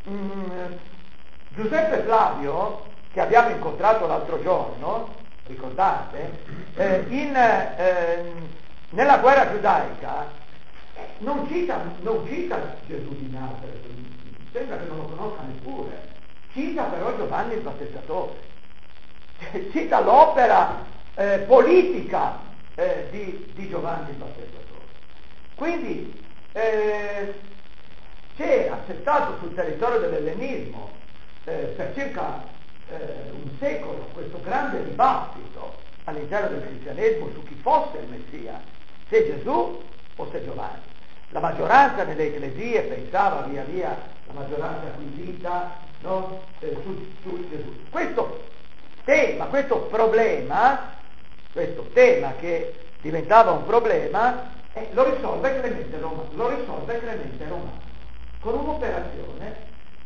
Giuseppe Flavio, che abbiamo incontrato l'altro giorno, ricordate, nella guerra giudaica non cita Gesù di Nazaret, sembra che non lo conosca neppure. Cita però Giovanni il Battezzatore, cita l'opera politica di Giovanni il Battezzatore. Quindi c'è stato sul territorio dell'ellenismo per circa un secolo questo grande dibattito all'interno del cristianesimo su chi fosse il Messia, se Gesù o se Giovanni. La maggioranza nelle ecclesie pensava via via, la maggioranza acquisita, no? Su Gesù. Questo tema che diventava un problema, lo risolve Clemente Romano con un'operazione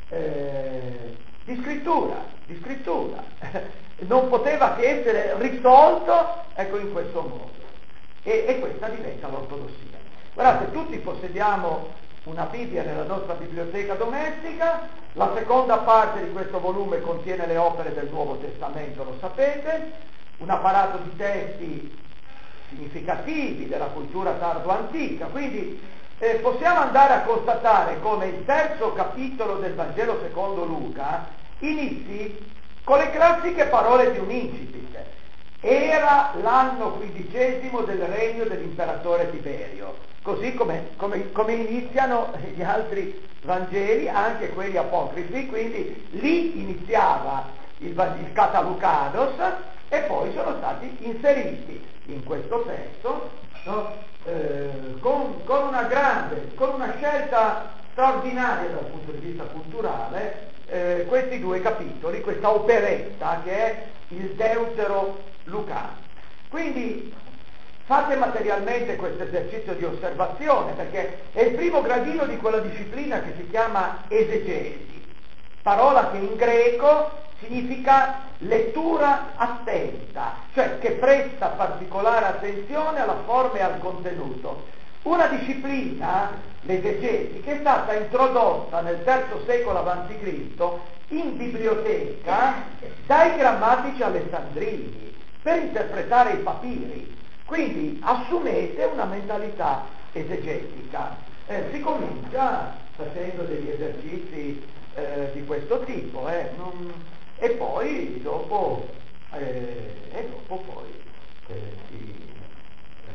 di scrittura. Non poteva che essere risolto, ecco, in questo modo. E questa diventa l'ortodossia. Guardate, tutti possediamo una Bibbia nella nostra biblioteca domestica. La seconda parte di questo volume contiene le opere del Nuovo Testamento, lo sapete, un apparato di testi significativi della cultura tardo-antica, quindi possiamo andare a constatare come il 3° capitolo del Vangelo secondo Luca inizi con le classiche parole di un incipit. Era l'anno 15 del regno dell'imperatore Tiberio, così come iniziano gli altri Vangeli, anche quelli apocrifi, quindi lì iniziava il Catalucados e poi sono stati inseriti in questo testo, no? Con una scelta straordinaria dal punto di vista culturale, questi 2 capitoli, questa operetta che è il Deutero-Lucano. Quindi fate materialmente questo esercizio di osservazione, perché è il primo gradino di quella disciplina che si chiama esegesi, parola che in greco significa lettura attenta, cioè che presta particolare attenzione alla forma e al contenuto. Una disciplina, l'esegesi, che è stata introdotta nel III secolo a.C. in biblioteca dai grammatici alessandrini per interpretare i papiri. Quindi assumete una mentalità esegetica. Si comincia facendo degli esercizi di questo tipo, e poi dopo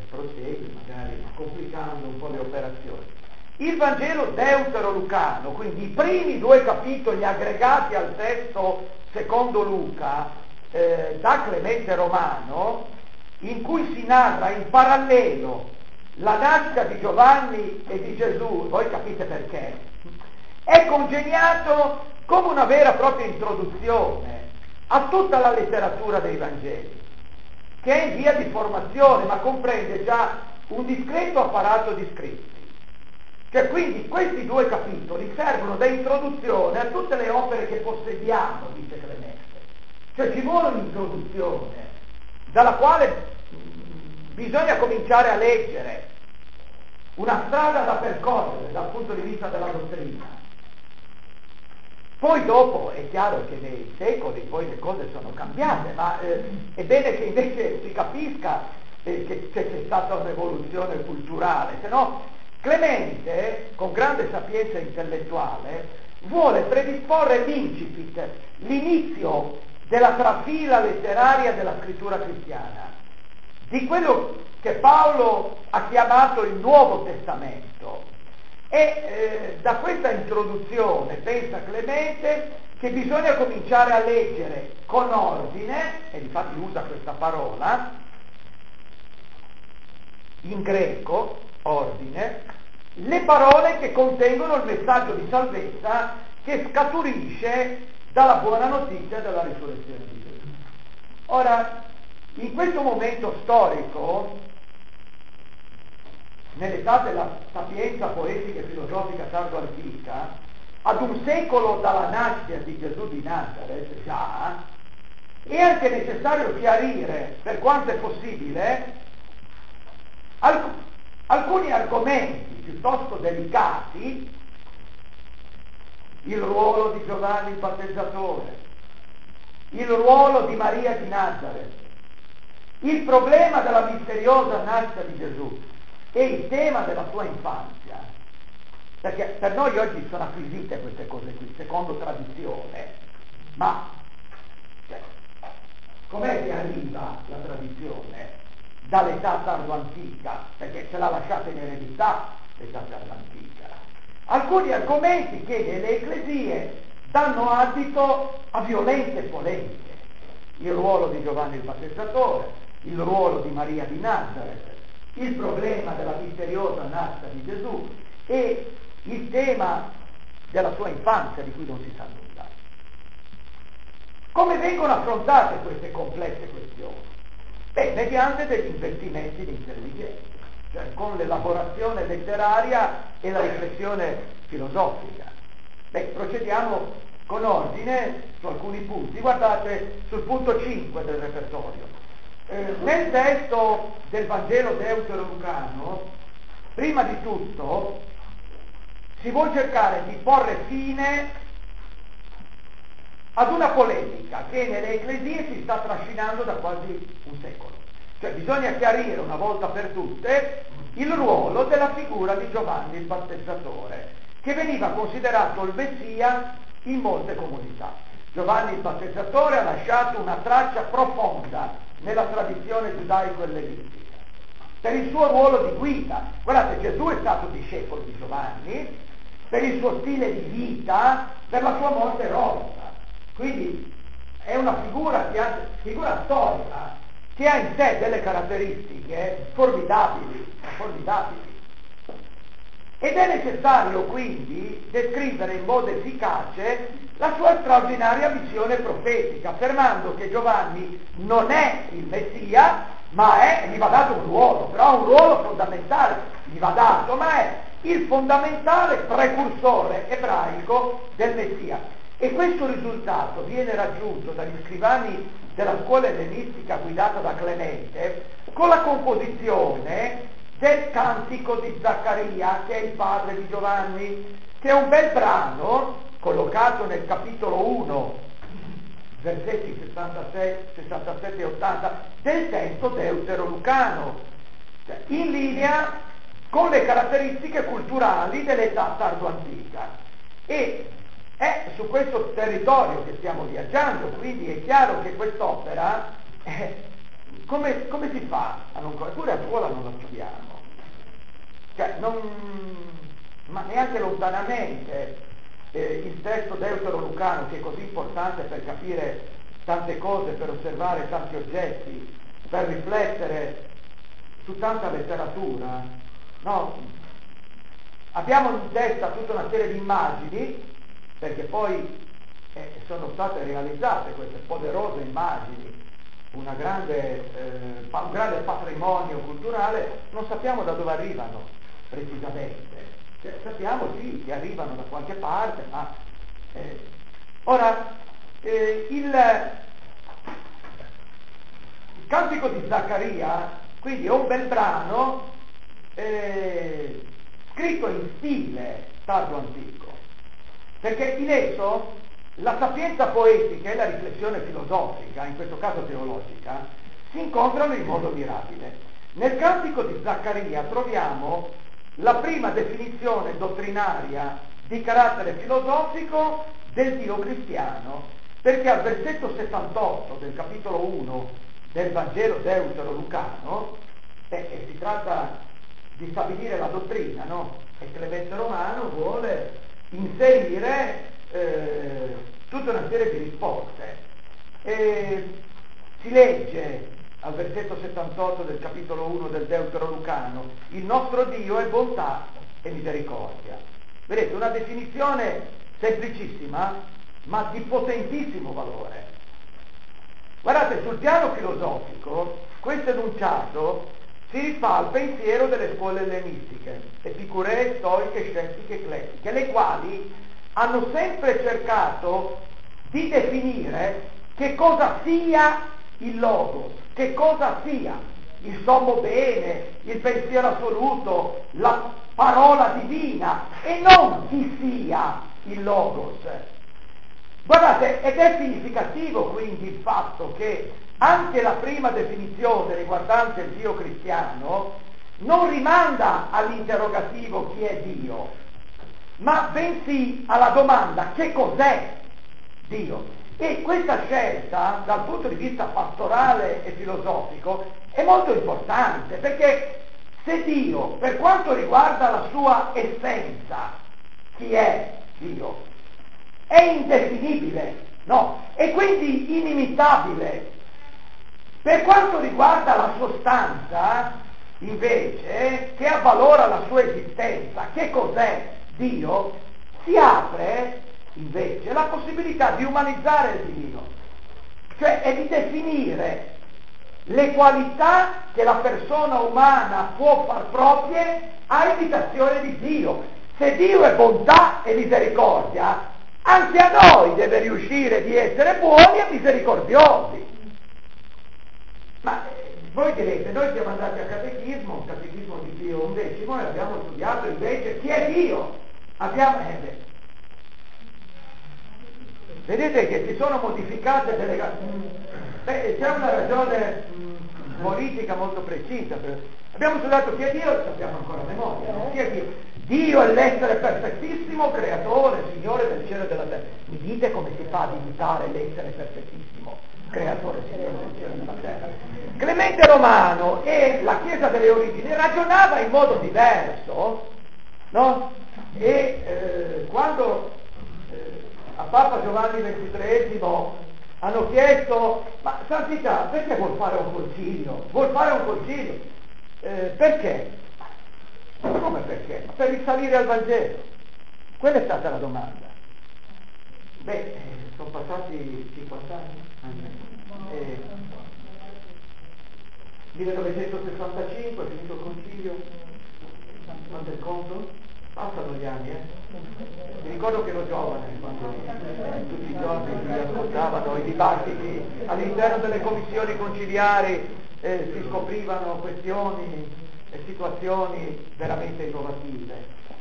prosegui magari complicando un po' le operazioni. Il Vangelo deutero-lucano, quindi i primi 2 capitoli aggregati al testo secondo Luca da Clemente Romano, in cui si narra in parallelo la nascita di Giovanni e di Gesù, voi capite perché, è congegnato come una vera e propria introduzione a tutta la letteratura dei Vangeli, che è in via di formazione, ma comprende già un discreto apparato di scritti. Cioè, quindi questi 2 capitoli servono da introduzione a tutte le opere che possediamo, dice Clemente. Cioè ci vuole un'introduzione dalla quale bisogna cominciare a leggere, una strada da percorrere dal punto di vista della dottrina. Poi dopo è chiaro che nei secoli poi le cose sono cambiate, ma è bene che invece si capisca che c'è stata un'evoluzione culturale, se no Clemente, con grande sapienza intellettuale, vuole predisporre l'incipit, l'inizio della trafila letteraria della scrittura cristiana, di quello che Paolo ha chiamato il Nuovo Testamento. E da questa introduzione pensa Clemente che bisogna cominciare a leggere con ordine, e infatti usa questa parola, in greco, ordine, le parole che contengono il messaggio di salvezza che scaturisce dalla buona notizia della risurrezione di Gesù. Ora, in questo momento storico, nell'età della sapienza poetica e filosofica tardo-antica, ad un secolo dalla nascita di Gesù di Nazareth già, è anche necessario chiarire, per quanto è possibile, alcuni argomenti piuttosto delicati: il ruolo di Giovanni il Battezzatore, il ruolo di Maria di Nazareth, il problema della misteriosa nascita di Gesù e il tema della sua infanzia, perché per noi oggi sono acquisite queste cose qui, secondo tradizione, ma com'è che arriva la tradizione? Dall'età tardo-antica, perché ce l'ha lasciata in eredità l'età tardo-antica. Alcuni argomenti che nelle ecclesie danno adito a violente polemiche: il ruolo di Giovanni il Battezzatore, il ruolo di Maria di Nazareth, il problema della misteriosa nascita di Gesù e il tema della sua infanzia, di cui non si sa nulla. Come vengono affrontate queste complesse questioni? Mediante degli investimenti di intelligenza, cioè con l'elaborazione letteraria e la riflessione filosofica. Procediamo con ordine su alcuni punti. Guardate sul punto 5 del repertorio. Nel testo del Vangelo deutero-lucano, prima di tutto, si vuol cercare di porre fine ad una polemica che nelle ecclesie si sta trascinando da quasi un secolo. Cioè bisogna chiarire una volta per tutte il ruolo della figura di Giovanni il Battezzatore, che veniva considerato il Messia in molte comunità. Giovanni il Battezzatore ha lasciato una traccia profonda nella tradizione giudaico-ellenistica per il suo ruolo di guida. Guardate, Gesù è stato discepolo di Giovanni per il suo stile di vita, per la sua morte eroica. Quindi è una figura storica che ha in sé delle caratteristiche formidabili. Ed è necessario quindi descrivere in modo efficace la sua straordinaria missione profetica, affermando che Giovanni non è il Messia, ma gli va dato un ruolo, però un ruolo fondamentale gli va dato, ma è il fondamentale precursore ebraico del Messia. E questo risultato viene raggiunto dagli scrivani della scuola ellenistica guidata da Clemente con la composizione del Cantico di Zaccaria, che è il padre di Giovanni, che è un bel brano collocato nel capitolo 1, versetti 67 e 80 del testo deutero-lucano, cioè in linea con le caratteristiche culturali dell'età tardo-antica. E è su questo territorio che stiamo viaggiando, quindi è chiaro che quest'opera come si fa a non conoscere? Eppure a scuola non lo studiamo, cioè ma neanche lontanamente il testo deutero-lucano, che è così importante per capire tante cose, per osservare tanti oggetti, per riflettere su tanta letteratura, no? Abbiamo in testa tutta una serie di immagini, perché poi sono state realizzate queste poderose immagini, un grande patrimonio culturale, non sappiamo da dove arrivano precisamente, cioè, sappiamo sì che arrivano da qualche parte, ma ora il Cantico di Zaccaria quindi è un bel brano scritto in stile tardo antico, perché in esso la sapienza poetica e la riflessione filosofica, in questo caso teologica, si incontrano in modo mirabile. Nel Cantico di Zaccaria troviamo la prima definizione dottrinaria di carattere filosofico del Dio cristiano, perché al versetto 78 del capitolo 1 del Vangelo deutero-lucano si tratta di stabilire la dottrina, no? E Clemente Romano vuole inserire tutta una serie di risposte. Si legge al versetto 78 del capitolo 1 del Deutero-Lucano: il nostro Dio è bontà e misericordia. Vedete, una definizione semplicissima, ma di potentissimo valore. Guardate, sul piano filosofico, questo enunciato si rifà al pensiero delle scuole ellenistiche, epicuree, stoiche, scettiche, eclettiche, le quali hanno sempre cercato di definire che cosa sia il Logos, che cosa sia il sommo bene, il pensiero assoluto, la parola divina, e non chi sia il Logos. Guardate, ed è significativo quindi il fatto che anche la prima definizione riguardante il Dio cristiano non rimanda all'interrogativo chi è Dio, ma bensì alla domanda che cos'è Dio. E questa scelta, dal punto di vista pastorale e filosofico, è molto importante, perché se Dio, per quanto riguarda la sua essenza, chi è Dio, è indefinibile, no? E quindi inimitabile. Per quanto riguarda la sostanza, invece, che avvalora la sua esistenza, che cos'è Dio, si apre invece la possibilità di umanizzare il divino, cioè è di definire le qualità che la persona umana può far proprie a imitazione di Dio. Se Dio è bontà e misericordia, anche a noi deve riuscire di essere buoni e misericordiosi. Ma voi direte, noi siamo andati a catechismo di Pio XI, e abbiamo studiato invece chi è Dio. Vedete che si sono modificate delle... c'è una ragione politica molto precisa. Abbiamo studiato chi è Dio, lo sappiamo ancora a memoria, no? Chi è Dio? Dio è l'essere perfettissimo, creatore, Signore del cielo e della terra. Mi dite come si fa ad imitare l'essere perfettissimo, creatore, Signore del cielo e della terra? Clemente Romano e la Chiesa delle origini ragionava in modo diverso, no? E quando a Papa Giovanni XXIII hanno chiesto: ma Santità, perché vuol fare un concilio? Perché? Come perché? Per risalire al Vangelo. Quella è stata la domanda. Sono passati 50 anni. 1965 è finito il concilio. Quanto è il conto? Passano gli anni, Mi ricordo che ero giovane quando tutti i giorni si ascoltavano i dibattiti all'interno delle commissioni conciliari, si scoprivano questioni e situazioni veramente innovative.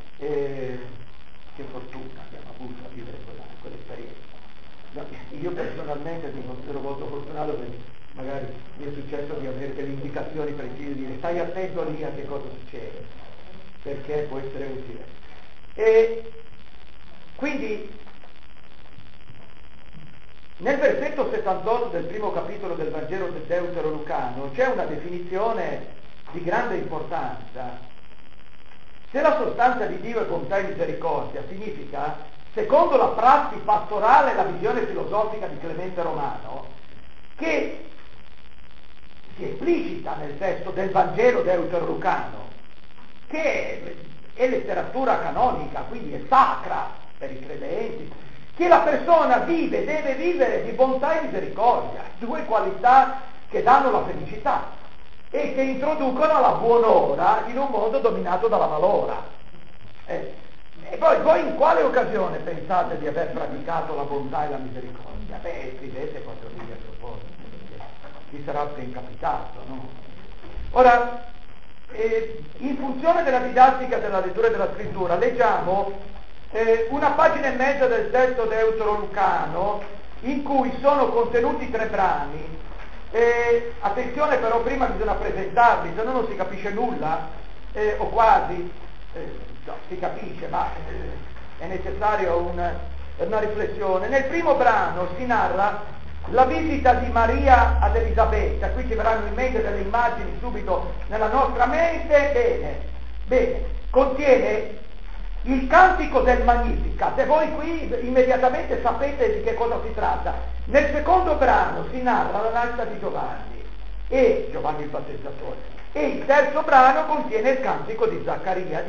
Che fortuna abbiamo avuto a vivere quell'esperienza. No, io personalmente mi considero molto fortunato, perché magari mi è successo di avere delle indicazioni precise, di dire stai attento lì a che cosa succede, perché può essere utile. E quindi Nel versetto 78 del primo capitolo del Vangelo del Deutero-Lucano c'è una definizione di grande importanza. Se la sostanza di Dio è bontà e misericordia, significa, secondo la prassi pastorale e la visione filosofica di Clemente Romano, che si esplicita nel testo del Vangelo Deutero-Lucano, che è letteratura canonica, quindi è sacra per i credenti, che la persona deve vivere di bontà e misericordia, due qualità che danno la felicità e che introducono la buon'ora in un mondo dominato dalla malora. E poi voi in quale occasione pensate di aver praticato la bontà e la misericordia? Scrivete 4 righe a proposito, perché vi sarà ben capitato, no? Ora, in funzione della didattica della lettura della scrittura, leggiamo una pagina e mezza del testo deutero-lucano in cui sono contenuti 3 brani. Attenzione però, prima bisogna presentarli, se no non si capisce nulla, o quasi, no, si capisce, ma è necessario una riflessione. Nel primo brano si narra la visita di Maria ad Elisabetta. Qui ci verranno in mente delle immagini subito nella nostra mente. Bene, contiene il cantico del Magnificat, e voi qui immediatamente sapete di che cosa si tratta. Nel secondo brano si narra la nascita di Giovanni il Battezzatore, e il terzo brano contiene il cantico di Zaccaria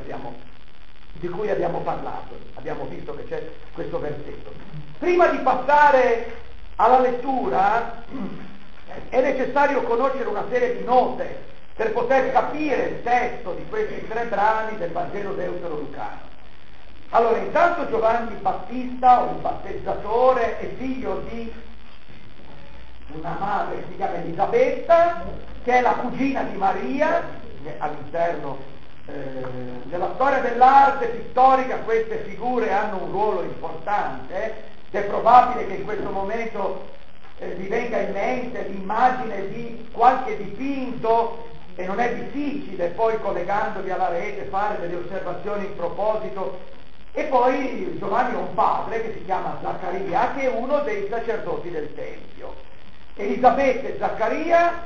di cui abbiamo parlato. Abbiamo visto che c'è questo versetto. Prima di passare alla lettura è necessario conoscere una serie di note per poter capire il testo di questi 3 brani del Vangelo Deutero-Lucano. Allora, intanto Giovanni Battista, o il Battezzatore, è figlio di una madre che si chiama Elisabetta, che è la cugina di Maria. All'interno della storia dell'arte pittorica queste figure hanno un ruolo importante, ed è probabile che in questo momento vi venga in mente l'immagine di qualche dipinto, e non è difficile poi, collegandovi alla rete, fare delle osservazioni in proposito. E poi Giovanni ha un padre che si chiama Zaccaria, che è uno dei sacerdoti del Tempio. Elisabetta e Zaccaria,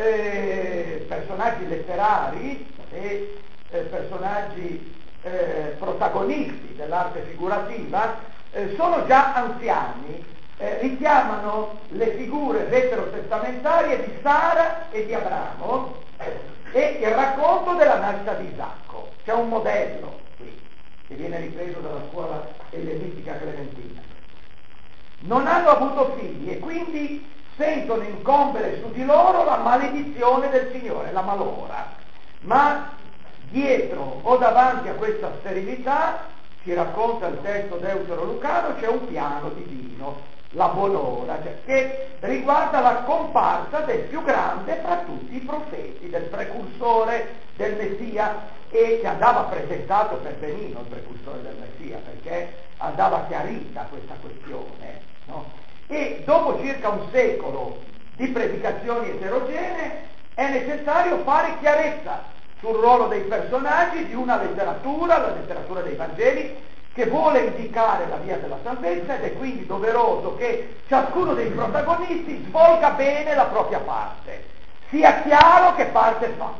personaggi letterari e personaggi protagonisti dell'arte figurativa, sono già anziani, richiamano le figure veterotestamentarie di Sara e di Abramo, e il racconto della nascita di Isacco. C'è un modello qui che viene ripreso dalla scuola ellenistica clementina. Non hanno avuto figli e quindi sentono incombere su di loro la maledizione del Signore, la malora. Ma dietro o davanti a questa sterilità, ci racconta il testo deutero-lucano, c'è un piano divino, la buon'ora, che riguarda la comparsa del più grande fra tutti i profeti, del precursore del Messia, e che andava presentato per benino, il precursore del Messia, perché andava chiarita questa questione, no? E dopo circa un secolo di predicazioni eterogenee è necessario fare chiarezza sul ruolo dei personaggi di una letteratura, la letteratura dei Vangeli, che vuole indicare la via della salvezza, ed è quindi doveroso che ciascuno dei protagonisti svolga bene la propria parte, sia chiaro che parte fa.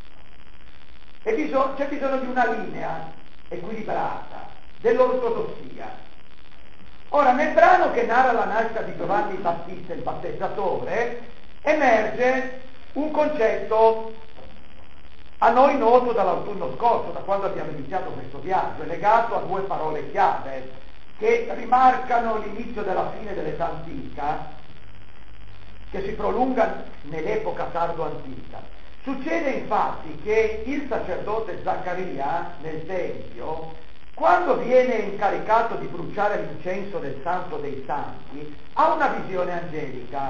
E c'è bisogno di una linea equilibrata, dell'ortodossia. Ora, nel brano che narra la nascita di Giovanni Battista, il Battezzatore, emerge un concetto a noi noto dall'autunno scorso, da quando abbiamo iniziato questo viaggio, è legato a 2 parole chiave che rimarcano l'inizio della fine dell'età antica, che si prolunga nell'epoca tardo-antica. Succede infatti che il sacerdote Zaccaria nel Tempio, quando viene incaricato di bruciare l'incenso del Santo dei Santi, ha una visione angelica.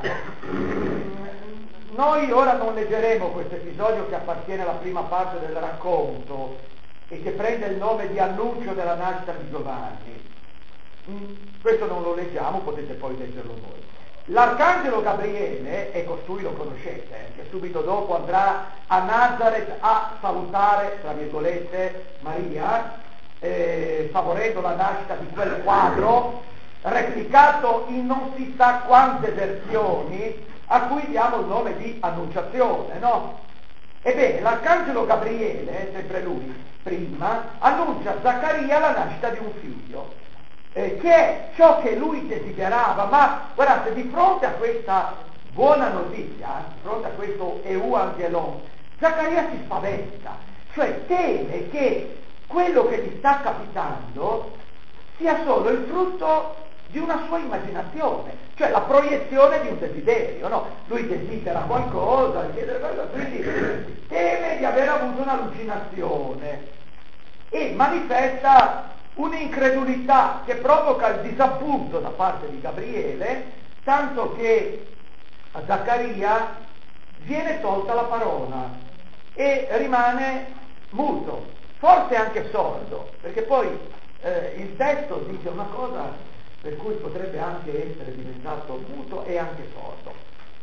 Noi ora non leggeremo questo episodio che appartiene alla prima parte del racconto e che prende il nome di annuncio della nascita di Giovanni. Questo non lo leggiamo, potete poi leggerlo voi. L'arcangelo Gabriele, e costui lo conoscete, che subito dopo andrà a Nazareth a salutare, tra virgolette, Maria, favorendo la nascita di quel quadro replicato in non si sa quante versioni, a cui diamo il nome di Annunciazione, no? Ebbene, l'arcangelo Gabriele, sempre lui, prima, annuncia a Zaccaria la nascita di un figlio, che è ciò che lui desiderava, ma guardate, di fronte a questa buona notizia, di fronte a questo Euangelon, Zaccaria si spaventa, cioè teme che quello che gli sta capitando sia solo il frutto di una sua immaginazione, cioè la proiezione di un desiderio, no? Lui desidera qualcosa, chiede qualcosa, quindi teme di aver avuto un'allucinazione e manifesta un'incredulità che provoca il disappunto da parte di Gabriele, tanto che a Zaccaria viene tolta la parola e rimane muto, forse anche sordo, perché poi il testo dice una cosa per cui potrebbe anche essere diventato muto e anche sordo.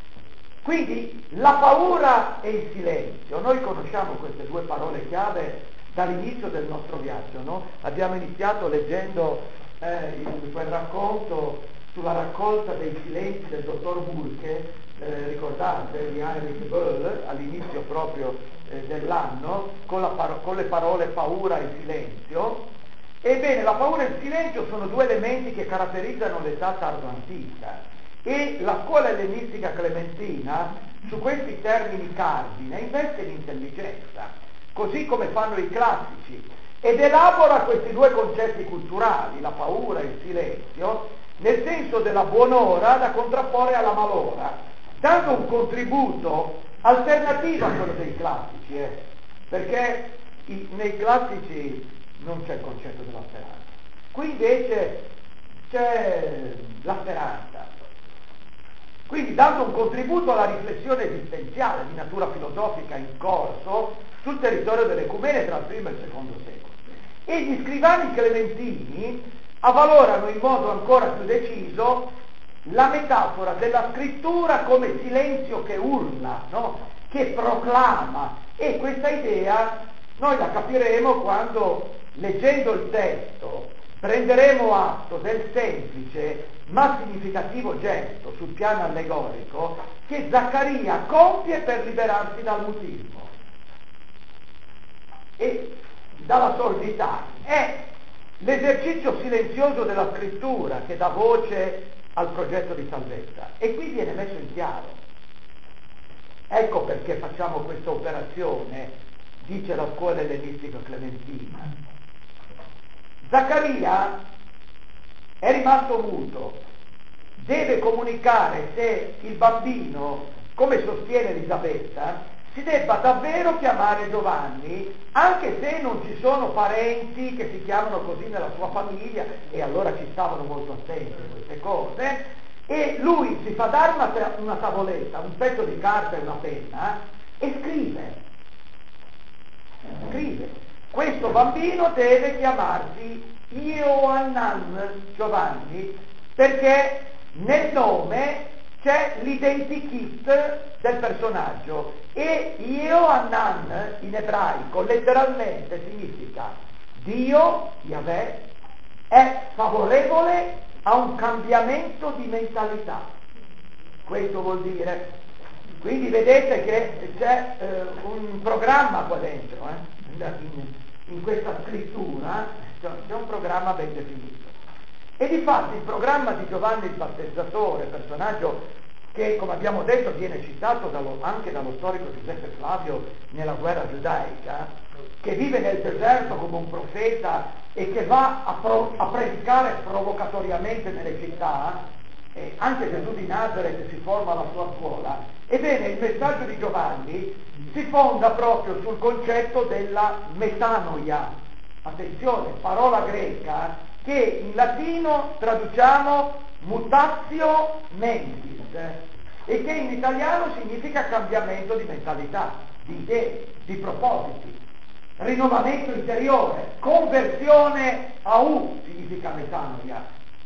Quindi la paura e il silenzio, noi conosciamo queste due parole chiave dall'inizio del nostro viaggio, no? Abbiamo iniziato leggendo quel racconto sulla raccolta dei silenzi del dottor Burke, ricordate, di Heinrich Böll, all'inizio proprio dell'anno, con le parole paura e silenzio. Ebbene, la paura e il silenzio sono due elementi che caratterizzano l'età tardo-antica e la scuola ellenistica clementina su questi termini cardine investe l'intelligenza, così come fanno i classici, ed elabora questi due concetti culturali, la paura e il silenzio, nel senso della buon'ora da contrapporre alla malora, dando un contributo alternativo a quello dei classici, perché nei classici non c'è il concetto della speranza. Qui invece c'è la speranza. Quindi dando un contributo alla riflessione esistenziale di natura filosofica in corso sul territorio dell'ecumene tra il primo e il secondo secolo. E gli scrivani clementini avvalorano in modo ancora più deciso la metafora della scrittura come silenzio che urla, no? Che proclama, e questa idea noi la capiremo quando, leggendo il testo, prenderemo atto del semplice ma significativo gesto sul piano allegorico che Zaccaria compie per liberarsi dal mutismo e dalla sordità. È l'esercizio silenzioso della scrittura che dà voce al progetto di salvezza, e qui viene messo in chiaro. Ecco perché facciamo questa operazione, dice la scuola ellenistica clementina. Zaccaria è rimasto muto, deve comunicare se il bambino, come sostiene Elisabetta, si debba davvero chiamare Giovanni, anche se non ci sono parenti che si chiamano così nella sua famiglia, e allora ci stavano molto attenti a queste cose, e lui si fa dare una tavoletta, un pezzo di carta e una penna, e scrive. Questo bambino deve chiamarsi Ioannan Giovanni, perché nel nome c'è l'identikit del personaggio, e Ioannan in ebraico letteralmente significa Dio, Yahweh, è favorevole a un cambiamento di mentalità. Questo vuol dire. Quindi vedete che c'è un programma qua dentro, in questa scrittura c'è un programma ben definito. E difatti il programma di Giovanni il Battezzatore, personaggio che, come abbiamo detto, viene citato anche dallo storico Giuseppe Flavio nella guerra giudaica, che vive nel deserto come un profeta e che va a predicare provocatoriamente nelle città, anche Gesù di Nazaret si forma la sua scuola. Ebbene, il messaggio di Giovanni si fonda proprio sul concetto della metanoia. Attenzione, parola greca che in latino traduciamo mutatio mentis, e che in italiano significa cambiamento di mentalità, di idee, di propositi, rinnovamento interiore, conversione a U significa metanoia,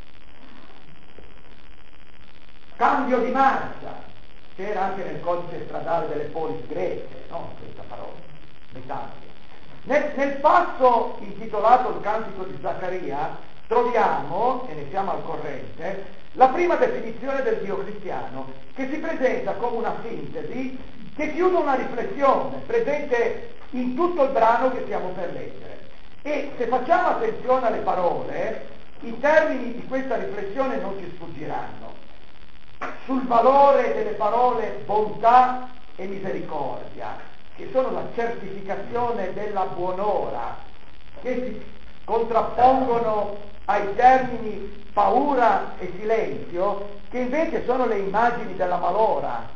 cambio di marcia. C'era anche nel codice stradale delle polis greche, no? Questa parola, metanoia. Nel passo intitolato il Cantico di Zaccaria troviamo, e ne siamo al corrente, la prima definizione del Dio cristiano, che si presenta come una sintesi che chiude una riflessione presente in tutto il brano che stiamo per leggere. E se facciamo attenzione alle parole, i termini di questa riflessione non ci sfuggiranno. Sul valore delle parole bontà e misericordia, che sono la certificazione della buonora, che si contrappongono ai termini paura e silenzio, che invece sono le immagini della malora.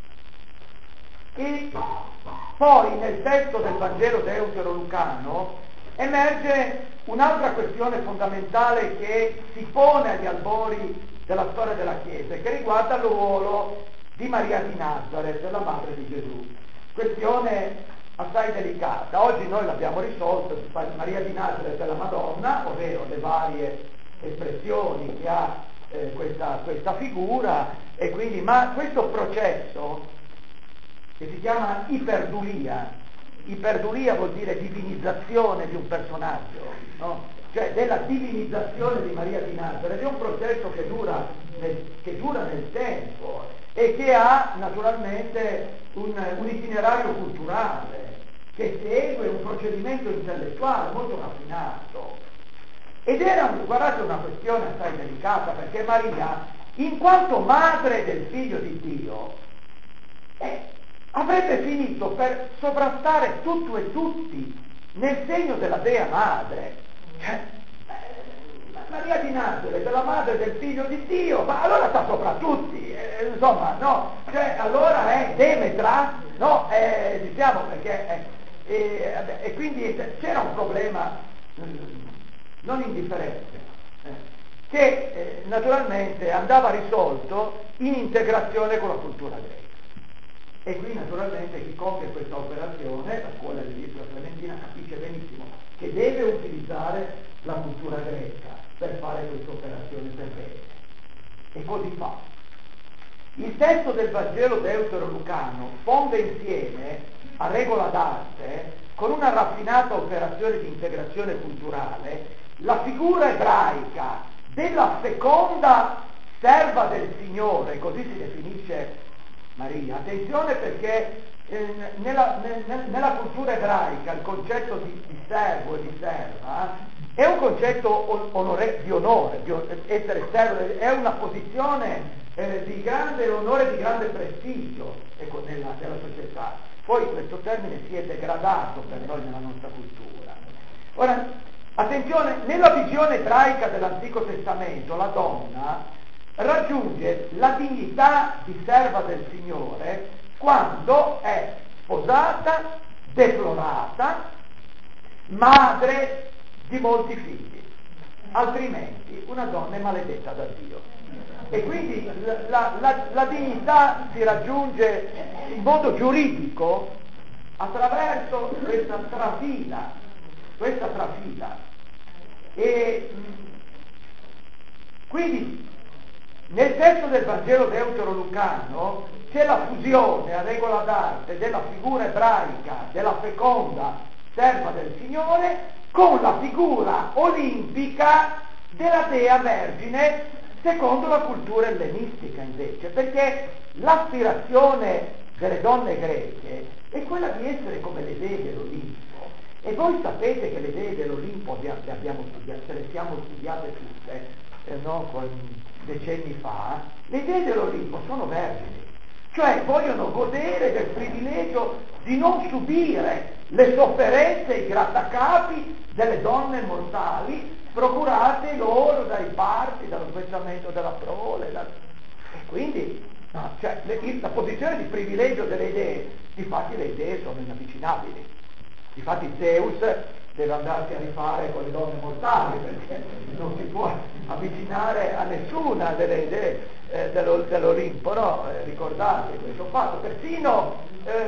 E poi nel testo del Vangelo deutero-lucano emerge un'altra questione fondamentale che si pone agli albori della storia della Chiesa, che riguarda il ruolo di Maria di Nazareth, la madre di Gesù. Questione assai delicata. Oggi noi l'abbiamo risolta, Maria di Nazareth è la Madonna, ovvero le varie espressioni che ha questa figura, e quindi, ma questo processo che si chiama iperdulia vuol dire divinizzazione di un personaggio, no? Cioè della divinizzazione di Maria di Nazareth, è un processo che dura nel tempo e che ha naturalmente un itinerario culturale, che segue un procedimento intellettuale molto raffinato. Ed era, guardate, una questione assai delicata, perché Maria, in quanto madre del figlio di Dio, avrebbe finito per sovrastare tutto e tutti nel segno della Dea Madre. Maria di Nazareth è la madre del figlio di Dio, ma allora sta sopra tutti, insomma, no? Cioè, allora è Demetra, no? Diciamo perché, e quindi c'era un problema non indifferente, che naturalmente andava risolto in integrazione con la cultura greca. E qui naturalmente chi compie questa operazione, la scuola dell'Isla Clementina, capisce benissimo che deve utilizzare la cultura greca per fare questa operazione per bene. E così fa. Il testo del Vangelo deutero-lucano fonde insieme, a regola d'arte, con una raffinata operazione di integrazione culturale, la figura ebraica della feconda serva del Signore, così si definisce Maria. Attenzione, perché nella cultura ebraica il concetto di servo e di serva è un concetto di onore, essere servo è una posizione di grande onore, di grande prestigio, ecco, nella società. Poi questo termine si è degradato per noi nella nostra cultura. Ora, attenzione, nella visione ebraica dell'Antico Testamento la donna raggiunge la dignità di serva del Signore quando è sposata, deplorata, madre di molti figli, altrimenti una donna è maledetta da Dio. E quindi la dignità si raggiunge in modo giuridico attraverso questa trafila. E quindi nel testo del Vangelo deutero-lucano c'è la fusione a regola d'arte della figura ebraica della feconda serva del Signore con la figura olimpica della Dea Vergine secondo la cultura ellenistica invece, perché l'aspirazione delle donne greche è quella di essere come le dee dell'Olimpo. E voi sapete che le dee dell'Olimpo le abbiamo studiate, ce le siamo studiate tutte, no? Decenni fa. Le dee dell'Olimpo sono vergini, cioè vogliono godere del privilegio di non subire le sofferenze e i grattacapi delle donne mortali procurate loro dai parti, dallo spezzamento della prole, e quindi no, cioè, la posizione di privilegio delle dee, difatti le dee sono inavvicinabili. Difatti Zeus deve andarsi a rifare con le donne mortali, perché non si può avvicinare a nessuna delle dee dell'Olimpo, no? Ricordate questo fatto. Persino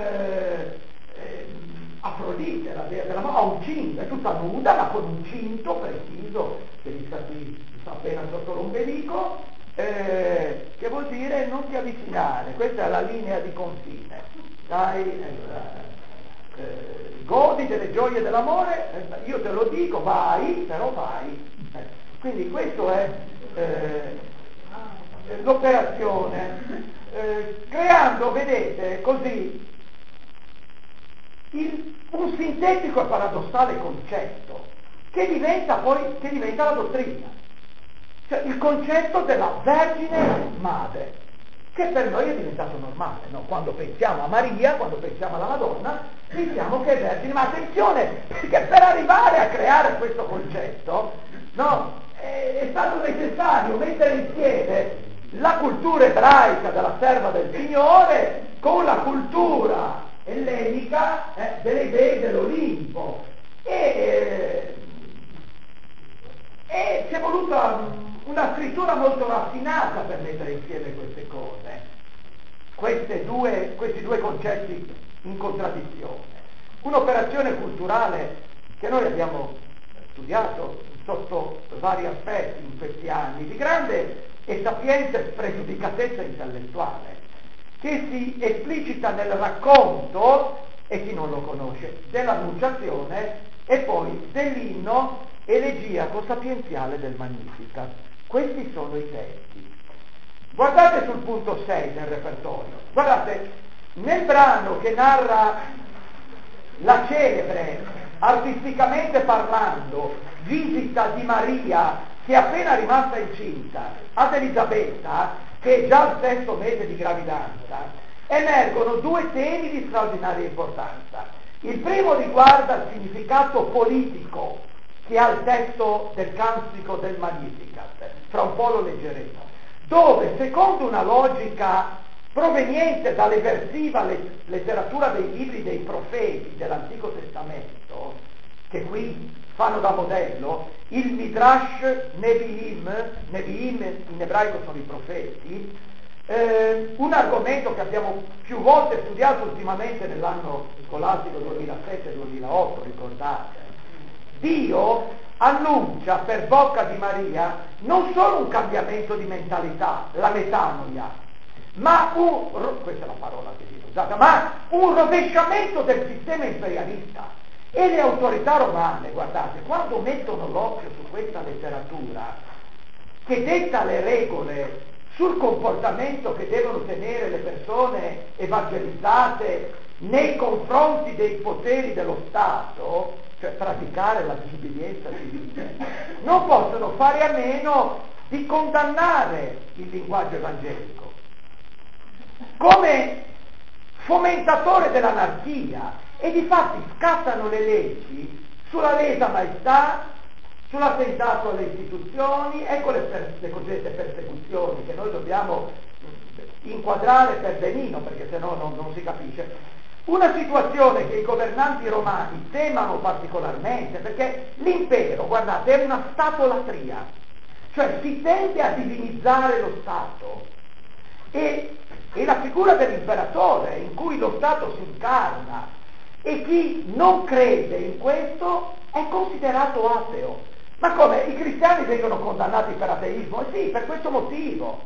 Afrodite, la dea della ha un cinto, è tutta nuda, ma con un cinto preciso che gli sta appena sotto l'ombelico, che vuol dire non ti avvicinare. Questa è la linea di confine. Dai, godi delle gioie dell'amore, io te lo dico, vai, però vai. Quindi questo è l'operazione, creando, vedete, così un sintetico e paradossale concetto che diventa la dottrina, cioè il concetto della Vergine Madre, che per noi è diventato normale, no? Quando pensiamo a Maria, quando pensiamo alla Madonna, pensiamo che è Vergine, ma attenzione, perché per arrivare a creare questo concetto, no, è stato necessario mettere insieme la cultura ebraica della serva del Signore con la cultura ellenica delle dee dell'Olimpo, e c'è voluta una scrittura molto raffinata per mettere insieme queste cose, questi due concetti in contraddizione. Un'operazione culturale che noi abbiamo studiato sotto vari aspetti in questi anni, di grande e sapiente spregiudicatezza intellettuale, che si esplicita nel racconto, e chi non lo conosce, dell'Annunciazione e poi dell'inno elegiaco sapienziale del Magnificat. Questi sono i testi. Guardate sul punto 6 del repertorio, guardate, nel brano che narra la celebre, artisticamente parlando, visita di Maria, che è appena rimasta incinta, ad Elisabetta, che è già al 6° mese di gravidanza, emergono due temi di straordinaria importanza. Il primo riguarda il significato politico che ha il testo del cantico del Magnificat, fra un po' lo leggeremo, dove, secondo una logica proveniente dall'eversiva letteratura dei libri dei profeti dell'Antico Testamento, che qui fanno da modello, il Midrash Nevi'im in ebraico sono i profeti, un argomento che abbiamo più volte studiato ultimamente nell'anno scolastico 2007-2008, ricordate. Dio annuncia per bocca di Maria non solo un cambiamento di mentalità, la metanoia, ma questa è la parola che viene usata, ma un rovesciamento del sistema imperialista. E le autorità romane, guardate, quando mettono l'occhio su questa letteratura, che detta le regole sul comportamento che devono tenere le persone evangelizzate nei confronti dei poteri dello Stato, cioè praticare la disobbedienza civile, non possono fare a meno di condannare il linguaggio evangelico come fomentatore dell'anarchia, e difatti scattano le leggi sulla lesa maestà, sull'attentato alle istituzioni, ecco le cosiddette persecuzioni che noi dobbiamo inquadrare per benino, perché sennò non si capisce. Una situazione che i governanti romani temano particolarmente, perché l'impero, guardate, è una statolatria, cioè si tende a divinizzare lo Stato, e la figura dell'imperatore in cui lo Stato si incarna, e chi non crede in questo è considerato ateo. Ma come? I cristiani vengono condannati per ateismo? Sì, per questo motivo.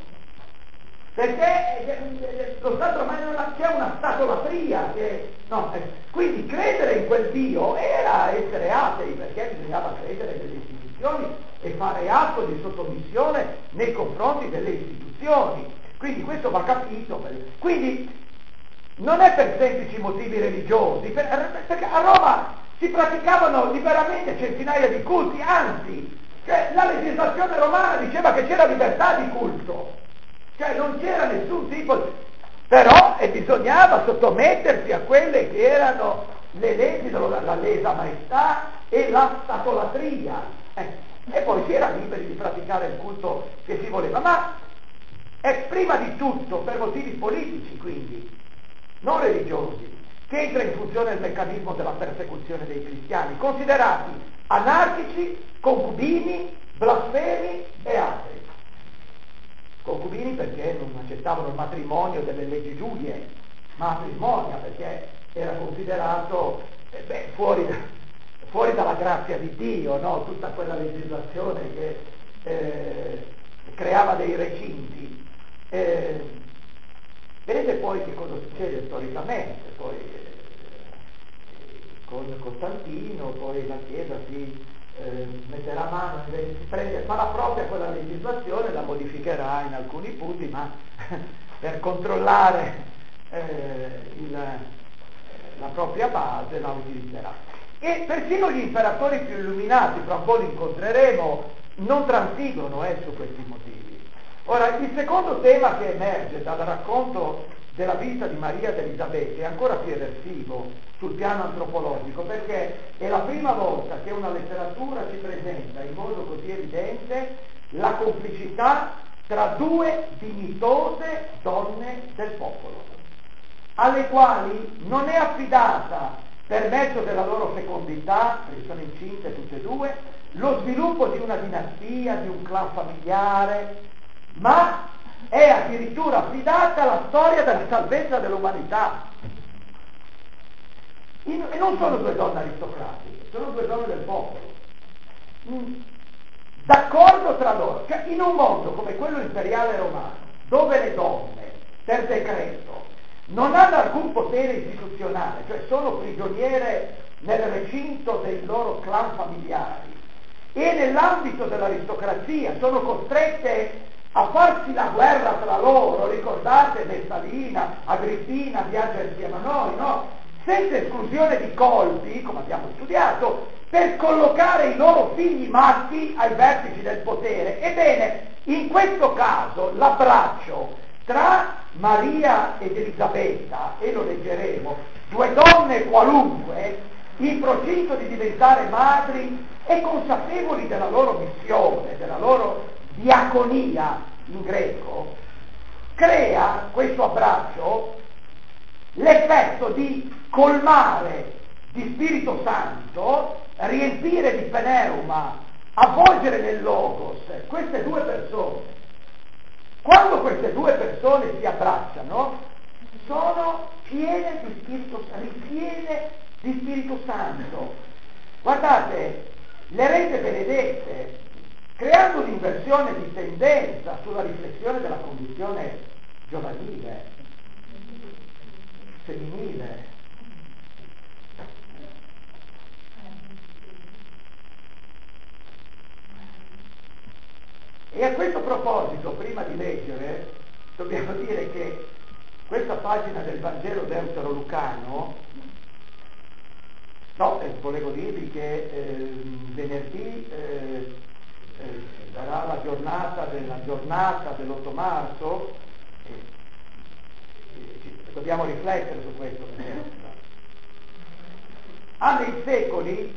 Perché lo Stato romano c'è una statolatria, quindi credere in quel Dio era essere atei, perché bisognava credere nelle istituzioni e fare atto di sottomissione nei confronti delle istituzioni. Quindi questo va capito. Quindi non è per semplici motivi religiosi, perché a Roma si praticavano liberamente centinaia di culti, anzi, cioè, la legislazione romana diceva che c'era libertà di culto, cioè non c'era nessun tipo, però bisognava sottomettersi a quelle che erano le leggi della lesa maestà e la statolatria, e poi si era liberi di praticare il culto che si voleva, ma è prima di tutto per motivi politici, quindi non religiosi, che entra in funzione il meccanismo della persecuzione dei cristiani, considerati anarchici, concubini, blasfemi e atei. Concubini perché non accettavano il matrimonio delle leggi giulie, matrimonia perché era considerato fuori dalla grazia di Dio, no? Tutta quella legislazione che creava dei recinti. Vedete poi che cosa succede storicamente, poi con Costantino, poi la Chiesa si metterà mano, invece farà propria quella legislazione, la modificherà in alcuni punti, ma per controllare la propria base la utilizzerà. E persino gli imperatori più illuminati, fra un po' li incontreremo, non transigono su questi motivi. Ora, il secondo tema che emerge dal racconto della vita di Maria ed Elisabetta è ancora più eversivo sul piano antropologico, perché è la prima volta che una letteratura ci presenta in modo così evidente la complicità tra due dignitose donne del popolo, alle quali non è affidata, per mezzo della loro fecondità, perché sono incinte tutte e due, lo sviluppo di una dinastia, di un clan familiare, ma è addirittura affidata la storia della salvezza dell'umanità. E non sono due donne aristocratiche, sono due donne del popolo, d'accordo tra loro. Cioè, in un mondo come quello imperiale romano, dove le donne, per decreto, non hanno alcun potere istituzionale, cioè sono prigioniere nel recinto dei loro clan familiari, e nell'ambito dell'aristocrazia sono costrette a farsi la guerra tra loro, ricordate Messalina, Agrippina, viaggia insieme a noi, no? Senza esclusione di colpi, come abbiamo studiato, per collocare i loro figli maschi ai vertici del potere. Ebbene, in questo caso l'abbraccio tra Maria ed Elisabetta, e lo leggeremo, due donne qualunque, in procinto di diventare madri e consapevoli della loro missione, della loro diaconia in greco, crea questo abbraccio l'effetto di colmare di Spirito Santo, riempire di pneuma, avvolgere nel logos queste due persone. Quando queste due persone si abbracciano, sono piene di Spirito Santo. Guardate, le rende benedette, creando un'inversione di tendenza sulla riflessione della condizione giovanile, femminile. E a questo proposito, prima di leggere, dobbiamo dire che questa pagina del Vangelo deutero-lucano, volevo dirvi che venerdì sarà la giornata dell'8 marzo, dobbiamo riflettere su questo, ha nei secoli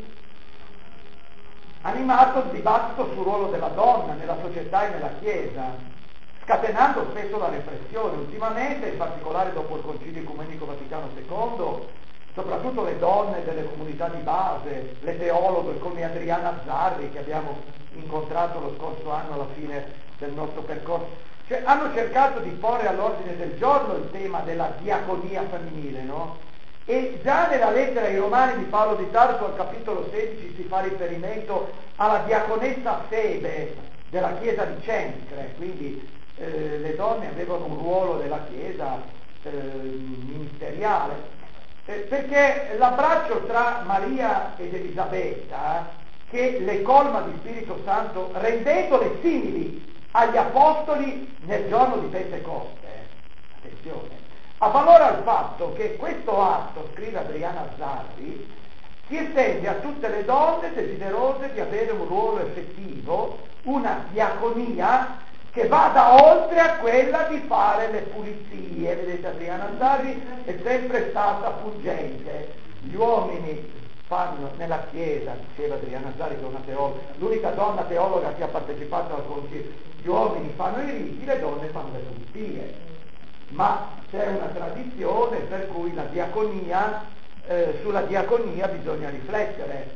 animato il dibattito sul ruolo della donna nella società e nella Chiesa, scatenando spesso la repressione. Ultimamente, in particolare dopo il Concilio Ecumenico Vaticano II, soprattutto le donne delle comunità di base, le teologhe come Adriana Zarri, che abbiamo incontrato lo scorso anno alla fine del nostro percorso, cioè hanno cercato di porre all'ordine del giorno il tema della diaconia femminile, no? E già nella lettera ai Romani di Paolo di Tarso al capitolo 16 si fa riferimento alla diaconessa Febe della Chiesa di Cencre, quindi le donne avevano un ruolo nella Chiesa ministeriale, perché l'abbraccio tra Maria ed Elisabetta, che le colma di Spirito Santo, rendendole simili agli apostoli nel giorno di Pentecoste, attenzione, avvalora il fatto che questo atto, scrive Adriana Zarri, si estende a tutte le donne desiderose di avere un ruolo effettivo, una diaconia che vada oltre a quella di fare le pulizie. Vedete, Adriana Zarri è sempre stata pungente. Gli uomini fanno nella Chiesa, diceva Adriana Zarri, che è una teologa, l'unica donna teologa che ha partecipato al concilio, gli uomini fanno i riti, le donne fanno le pulizie. Ma c'è una tradizione per cui la diaconia, sulla diaconia bisogna riflettere.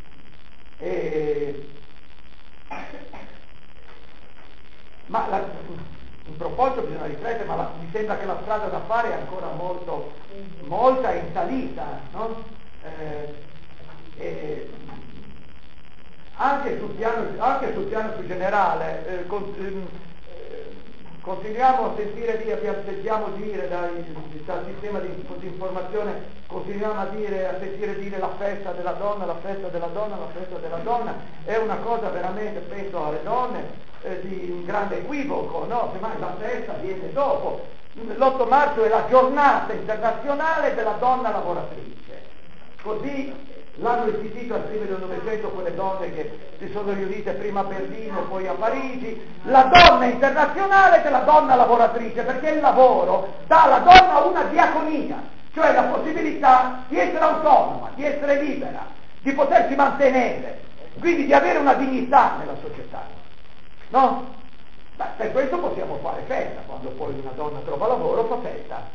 In proposito bisogna riflettere, ma mi sembra che la strada da fare è ancora molta in salita, no? Anche sul piano più generale, continuiamo a sentire dire, sentiamo dire dal sistema di informazione, continuiamo a sentire dire la festa della donna, la festa della donna, la festa della donna, è una cosa veramente, penso alle donne, di un grande equivoco, no? Semmai la festa viene dopo. L'8 marzo è la giornata internazionale della donna lavoratrice, così l'hanno istituito al primo del Novecento quelle donne che si sono riunite prima a Berlino, poi a Parigi, la donna internazionale della donna lavoratrice, perché il lavoro dà alla donna una diaconia, cioè la possibilità di essere autonoma, di essere libera, di potersi mantenere, quindi di avere una dignità nella società, no? Beh, per questo possiamo fare festa, quando poi una donna trova lavoro fa festa.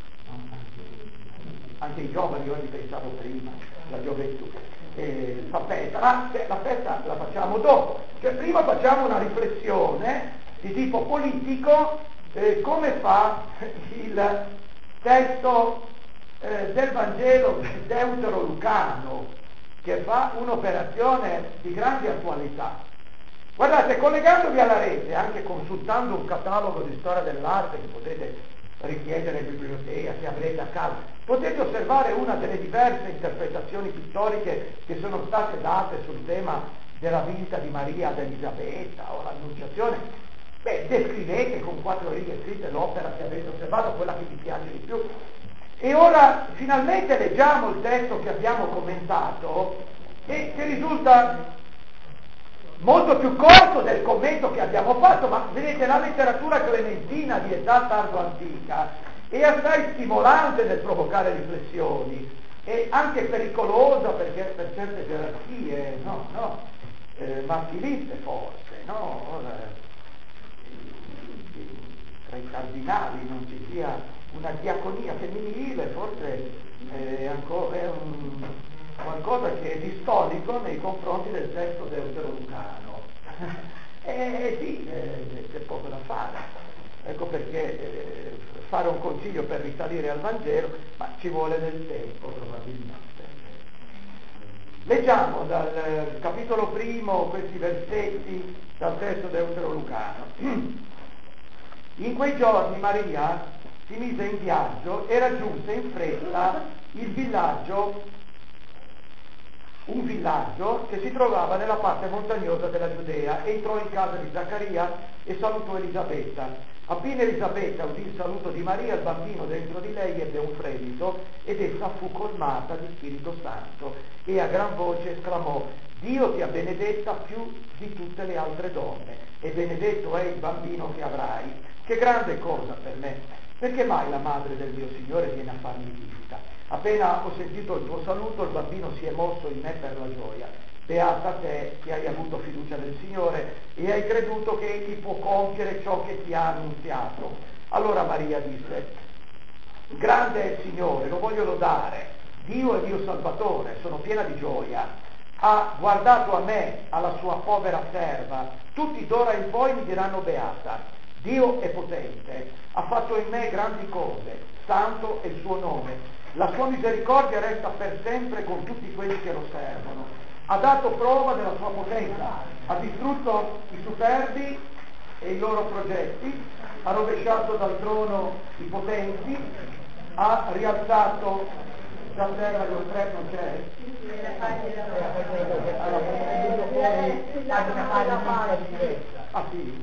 Anche i giovani, oggi pensavo prima, la gioventù, fa festa, ma la festa la facciamo dopo, cioè prima facciamo una riflessione di tipo politico, come fa il testo del Vangelo deutero-lucano, che fa un'operazione di grande attualità. Guardate, collegandovi alla rete, anche consultando un catalogo di storia dell'arte che potete richiedere in biblioteca, se avrete a casa, potete osservare una delle diverse interpretazioni pittoriche che sono state date sul tema della vita di Maria ad Elisabetta o l'Annunciazione. Beh, descrivete con 4 righe scritte l'opera che avete osservato, quella che vi piace di più. E ora finalmente leggiamo il testo che abbiamo commentato e che risulta molto più corto del commento che abbiamo fatto, ma vedete, la letteratura clementina di età tardo-antica è assai stimolante nel provocare riflessioni, e anche pericolosa perché per certe gerarchie, maschiliste forse, no? Tra i cardinali non ci sia una diaconia femminile, forse è qualcosa che è distonico nei confronti del testo deutero-lucano. Sì, c'è poco da fare. Ecco perché fare un concilio per risalire al Vangelo, ma ci vuole del tempo probabilmente. Leggiamo dal capitolo 1 questi versetti dal testo deutero-lucano. In quei giorni Maria si mise in viaggio e raggiunse in fretta un villaggio che si trovava nella parte montagnosa della Giudea. Entrò in casa di Zaccaria e salutò Elisabetta. Appena Elisabetta udì il saluto di Maria, il bambino dentro di lei ebbe un fremito ed essa fu colmata di Spirito Santo e a gran voce esclamò: Dio ti ha benedetta più di tutte le altre donne e benedetto è il bambino che avrai. Che grande cosa per me! Perché mai la madre del mio Signore viene a farmi visita? Appena ho sentito il tuo saluto, il bambino si è mosso in me per la gioia. Beata te che hai avuto fiducia nel Signore e hai creduto che Egli può compiere ciò che ti ha annunziato. Allora Maria disse: grande è il Signore, lo voglio lodare, Dio è mio Salvatore, sono piena di gioia. Ha guardato a me, alla sua povera serva, tutti d'ora in poi mi diranno beata. Dio è potente, ha fatto in me grandi cose, santo è il suo nome. La sua misericordia resta per sempre con tutti quelli che lo servono. Ha dato prova della sua potenza, ha distrutto i superbi e i loro progetti, ha rovesciato dal trono i potenti, ha rialzato da terra gli oppressi, non c'è? Ah sì?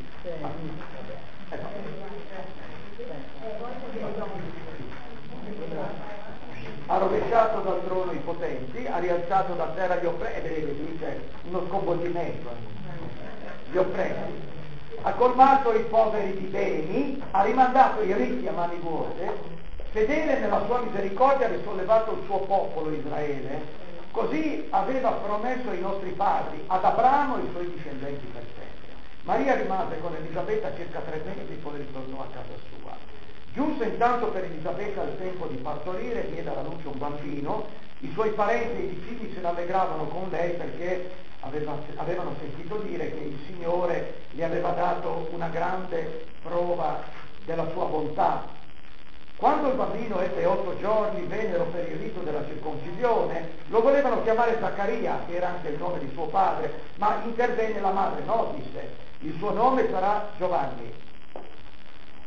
Ha rovesciato dal trono i potenti, ha rialzato da terra gli oppressi, vedete, c'è uno sconvolgimento, gli oppressi, ha colmato i poveri di beni, ha rimandato i ricchi a mani vuote, fedele nella sua misericordia ha risollevato il suo popolo Israele, così aveva promesso ai nostri padri, ad Abramo e ai suoi discendenti per sempre. Maria rimase con Elisabetta circa 3 mesi, poi ritornò a casa sua. Giunse intanto per Elisabetta il tempo di partorire, diede alla luce un bambino, i suoi parenti e i figli se rallegravano con lei perché avevano sentito dire che il Signore gli aveva dato una grande prova della sua bontà. Quando il bambino ebbe 8 giorni, vennero per il rito della circoncisione, lo volevano chiamare Zaccaria, che era anche il nome di suo padre, ma intervenne la madre, no, disse, il suo nome sarà Giovanni.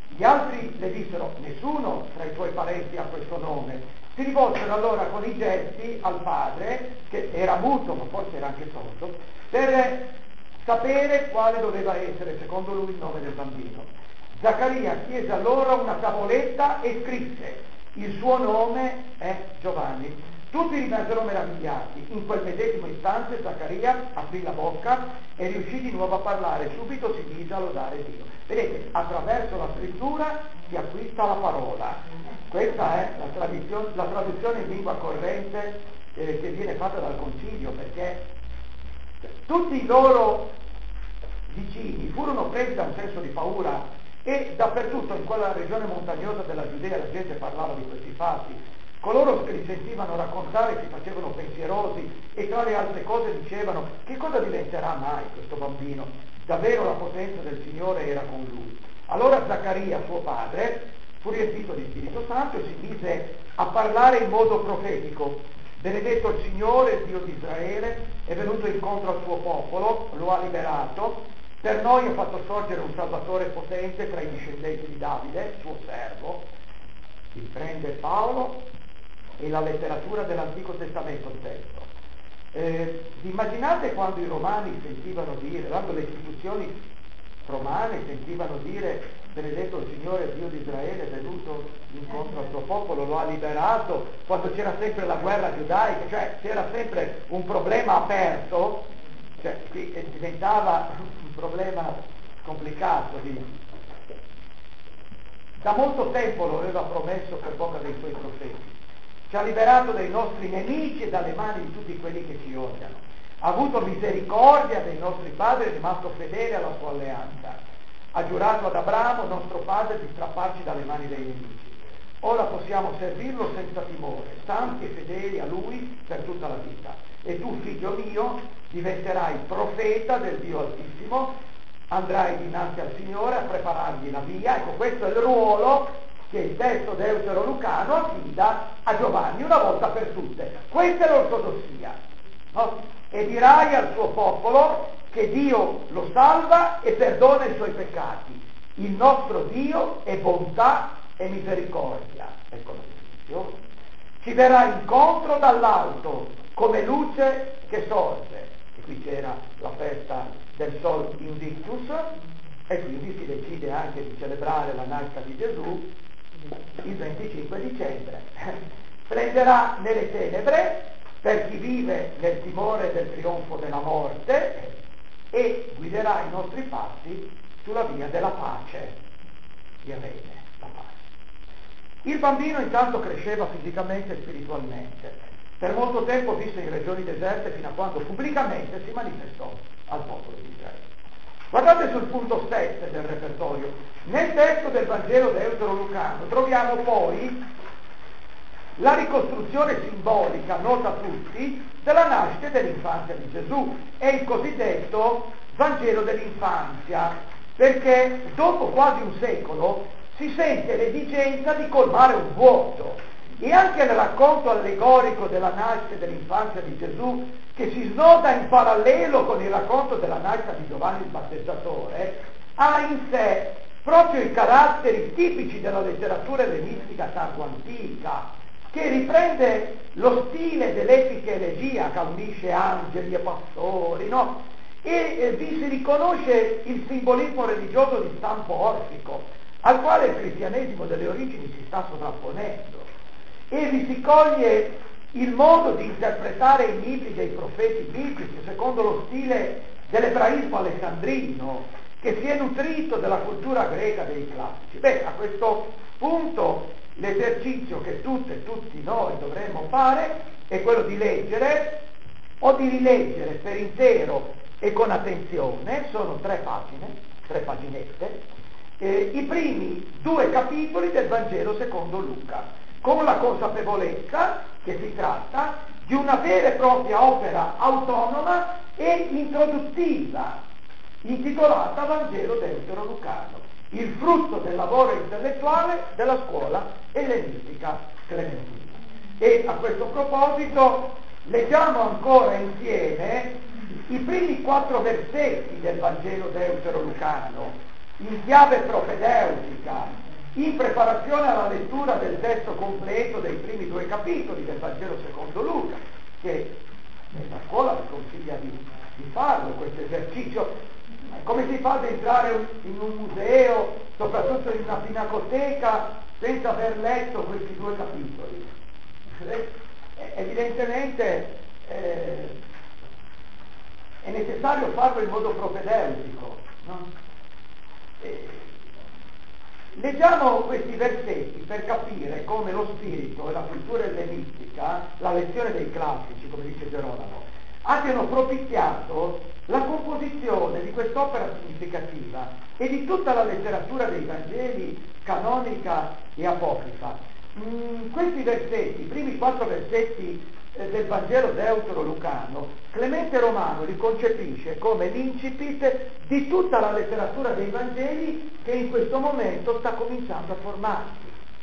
Gli altri le dissero: nessuno tra i tuoi parenti ha questo nome. Si rivolsero allora con i gesti al padre, che era muto, ma forse era anche sordo, per sapere quale doveva essere, secondo lui, il nome del bambino. Zaccaria chiese allora una tavoletta e scrisse: il suo nome è Giovanni. Tutti rimasero meravigliati. In quel medesimo istante Zaccaria aprì la bocca e riuscì di nuovo a parlare. Subito si mise a lodare Dio. Vedete, attraverso la scrittura si acquista la parola. Questa è la traduzione in lingua corrente che viene fatta dal Concilio, perché tutti i loro vicini furono presi da un senso di paura e dappertutto in quella regione montagnosa della Giudea la gente parlava di questi fatti. Coloro che li sentivano raccontare si facevano pensierosi e tra le altre cose dicevano: che cosa diventerà mai questo bambino? Davvero la potenza del Signore era con lui. Allora Zaccaria, suo padre, fu riempito di Spirito Santo e si mise a parlare in modo profetico: benedetto il Signore, il Dio di Israele, è venuto incontro al suo popolo, lo ha liberato, per noi ha fatto sorgere un Salvatore potente tra i discendenti di Davide, suo servo. Si prende Paolo e la letteratura dell'Antico Testamento, il testo. Vi immaginate quando i romani sentivano dire, quando le istituzioni romane sentivano dire: benedetto il Signore Dio di Israele, è venuto incontro al suo popolo, lo ha liberato, quando c'era sempre la guerra giudaica, cioè c'era sempre un problema aperto, cioè qui diventava un problema complicato. Da molto tempo lo aveva promesso per bocca dei suoi profeti. Ci ha liberato dai nostri nemici e dalle mani di tutti quelli che ci odiano. Ha avuto misericordia dei nostri padri, è rimasto fedele alla sua alleanza. Ha giurato ad Abramo, nostro padre, di strapparci dalle mani dei nemici. Ora possiamo servirlo senza timore, santi e fedeli a lui per tutta la vita. E tu, figlio mio, diventerai profeta del Dio Altissimo, andrai dinanzi al Signore a preparargli la via. Ecco, questo è il ruolo che il testo deutero-lucano affida a Giovanni una volta per tutte. Questa è l'ortodossia, no? E dirai al suo popolo che Dio lo salva e perdona i suoi peccati. Il nostro Dio è bontà e misericordia. Ecco la definizione. Ci verrà incontro dall'alto come luce che sorge. E qui c'era la festa del Sol Invictus e quindi si decide anche di celebrare la nascita di Gesù il 25 dicembre. Prenderà nelle tenebre per chi vive nel timore del trionfo della morte e guiderà i nostri passi sulla via della pace. Irene, la pace. Il bambino intanto cresceva fisicamente e spiritualmente. Per molto tempo visse in regioni deserte fino a quando pubblicamente si manifestò al popolo di Israele. Guardate sul punto 7 del repertorio. Nel testo del Vangelo deutero-lucano troviamo poi la ricostruzione simbolica, nota a tutti, della nascita e dell'infanzia di Gesù. È il cosiddetto Vangelo dell'infanzia, perché dopo quasi un secolo si sente l'esigenza di colmare un vuoto. E anche nel racconto allegorico della nascita e dell'infanzia di Gesù, che si snoda in parallelo con il racconto della nascita di Giovanni il Battezzatore, ha in sé proprio i caratteri tipici della letteratura ellenistica tardo-antica, che riprende lo stile dell'epica elegiaca, unisce angeli e pastori, no? E vi si riconosce il simbolismo religioso di stampo orfico, al quale il cristianesimo delle origini si sta sovrapponendo. E vi si coglie il modo di interpretare i libri dei profeti biblici secondo lo stile dell'ebraismo alessandrino, che si è nutrito della cultura greca dei classici. Beh, a questo punto l'esercizio che tutte e tutti noi dovremmo fare è quello di leggere o di rileggere per intero e con attenzione, sono 3 paginette, i primi 2 capitoli del Vangelo secondo Luca, con la consapevolezza che si tratta di una vera e propria opera autonoma e introduttiva, intitolata Vangelo deutero-lucano, il frutto del lavoro intellettuale della scuola ellenistica clementina. E a questo proposito leggiamo ancora insieme i primi 4 versetti del Vangelo deutero-lucano, in chiave propedeutica, in preparazione alla lettura del testo completo dei primi 2 capitoli del Vangelo secondo Luca, che la scuola vi consiglia di farlo, questo esercizio. Come si fa ad entrare in un museo, soprattutto in una pinacoteca, senza aver letto questi 2 capitoli? Evidentemente è necessario farlo in modo propedeutico, no? Leggiamo questi versetti per capire come lo spirito e la cultura ellenistica, la lezione dei classici, come dice Gerolamo, abbiano propiziato la composizione di quest'opera significativa e di tutta la letteratura dei Vangeli canonica e apocrifa. Questi versetti, i primi 4 versetti del Vangelo deutero-lucano, Clemente Romano li concepisce come l'incipit di tutta la letteratura dei Vangeli che in questo momento sta cominciando a formarsi.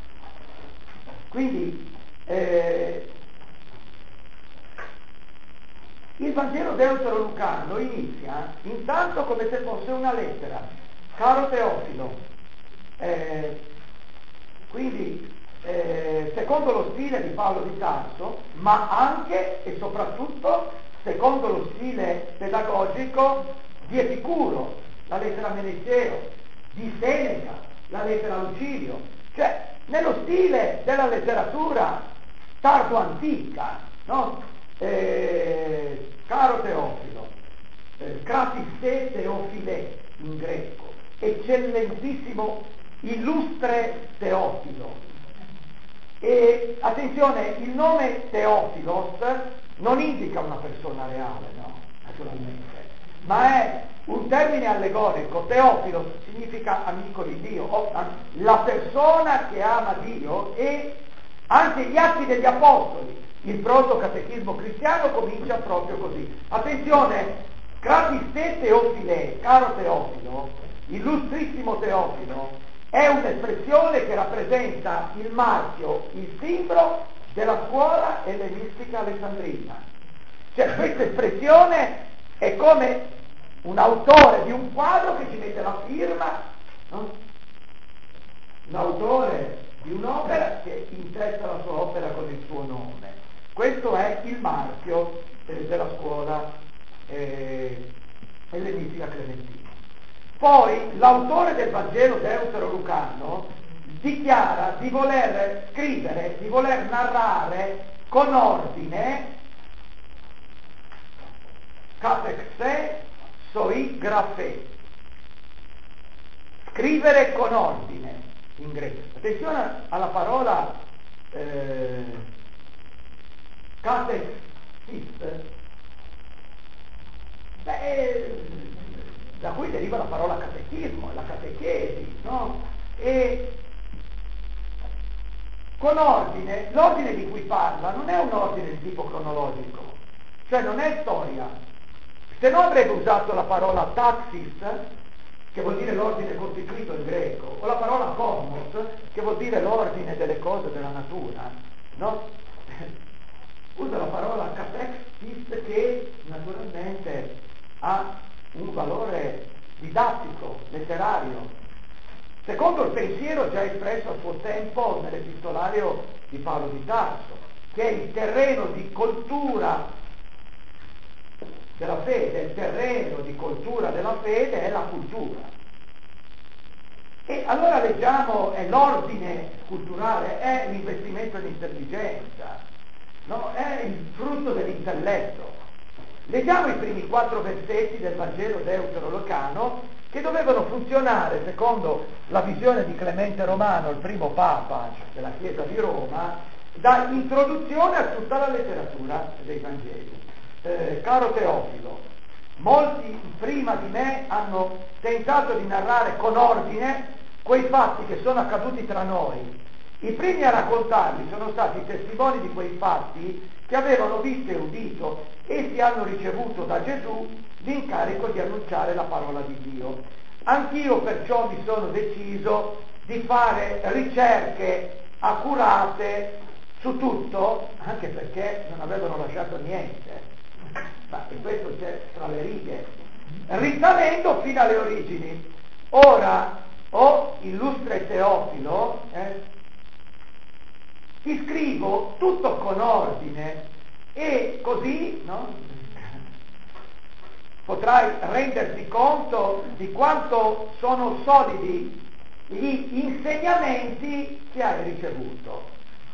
Quindi il Vangelo deutero-lucano inizia intanto come se fosse una lettera. Caro Teofilo, quindi secondo lo stile di Paolo di Tarso, ma anche e soprattutto secondo lo stile pedagogico di Epicuro, la lettera a Meneceo, di Seneca, la lettera a Lucilio, cioè nello stile della letteratura tardo-antica, no? Caro Teofilo, Kratis te Teofile in greco, eccellentissimo, illustre Teofilo. E attenzione, il nome Teofilos non indica una persona reale, no, naturalmente, ma è un termine allegorico. Teofilos significa amico di Dio, o la persona che ama Dio, e anche gli Atti degli Apostoli, il proto-catechismo cristiano comincia proprio così. Attenzione, Kratis te Teofile, caro Teofilo, illustrissimo Teofilo, è un'espressione che rappresenta il marchio, il simbolo della scuola ellenistica alessandrina. Cioè questa espressione è come un autore di un quadro che ci mette la firma, no? Un autore di un'opera che intesta la sua opera con il suo nome. Questo è il marchio della scuola ellenistica clementina. Poi l'autore del Vangelo deutero-lucano dichiara di voler scrivere, di voler narrare con ordine, katexe soi grafé, scrivere con ordine in greco. Attenzione alla parola katexis, da cui deriva la parola catechismo, la catechesi, no? E con ordine, l'ordine di cui parla non è un ordine di tipo cronologico, cioè non è storia. Se no avrebbe usato la parola taxis, che vuol dire l'ordine costituito in greco, o la parola cosmos, che vuol dire l'ordine delle cose della natura, no? Usa la parola catexis, che naturalmente ha un valore didattico, letterario, secondo il pensiero già espresso a suo tempo nell'epistolario di Paolo di Tarso, che è il terreno di coltura della fede, il terreno di coltura della fede è la cultura. E allora leggiamo, è l'ordine culturale, è l'investimento in intelligenza, no? È il frutto dell'intelletto. Leggiamo i primi 4 versetti del Vangelo deutero-lucano, che dovevano funzionare, secondo la visione di Clemente Romano, il primo Papa della Chiesa di Roma, da introduzione a tutta la letteratura dei Vangeli. Caro Teofilo, molti prima di me hanno tentato di narrare con ordine quei fatti che sono accaduti tra noi. I primi a raccontarli sono stati i testimoni di quei fatti che avevano visto e udito. Essi hanno ricevuto da Gesù l'incarico di annunciare la parola di Dio. Anch'io perciò mi sono deciso di fare ricerche accurate su tutto, anche perché non avevano lasciato niente, ma questo c'è tra le righe, risalendo fino alle origini. Ora, o illustre Teofilo, ti scrivo tutto con ordine e così, no? Potrai renderti conto di quanto sono solidi gli insegnamenti che hai ricevuto.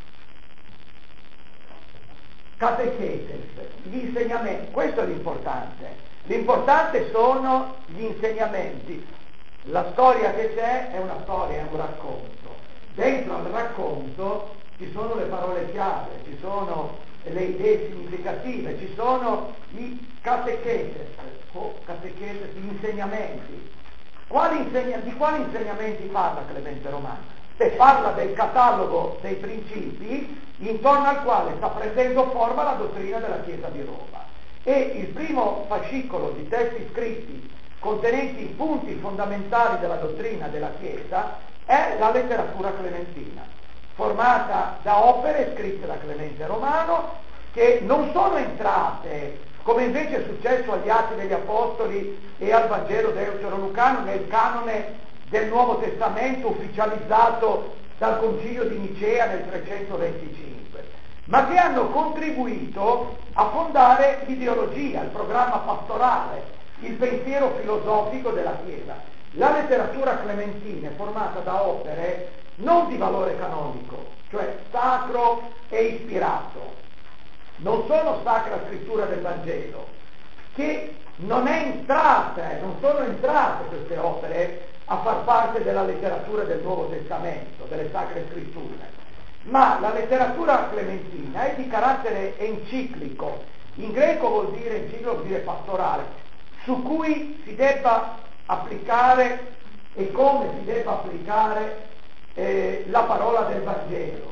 Catechetes, gli insegnamenti, questo è l'importante. L'importante sono gli insegnamenti. La storia che c'è è una storia, è un racconto. Dentro al racconto ci sono le parole chiave, ci sono le idee significative, ci sono i catechetes, gli insegnamenti. Di quali insegnamenti parla Clemente Romano? Parla del catalogo dei principi intorno al quale sta prendendo forma la dottrina della Chiesa di Roma. E il primo fascicolo di testi scritti contenenti i punti fondamentali della dottrina della Chiesa è la letteratura clementina, formata da opere scritte da Clemente Romano che non sono entrate, come invece è successo agli Atti degli Apostoli e al Vangelo deutero-lucano, nel canone del Nuovo Testamento ufficializzato dal Concilio di Nicea nel 325, ma che hanno contribuito a fondare l'ideologia, il programma pastorale, il pensiero filosofico della Chiesa. La letteratura clementina è formata da opere non di valore canonico, cioè sacro e ispirato. Non sono sacra scrittura del Vangelo, che non sono entrate queste opere a far parte della letteratura del Nuovo Testamento, delle sacre scritture. Ma la letteratura clementina è di carattere enciclico, in greco enciclico vuol dire pastorale, su cui si debba applicare e come si debba applicare la parola del Vangelo.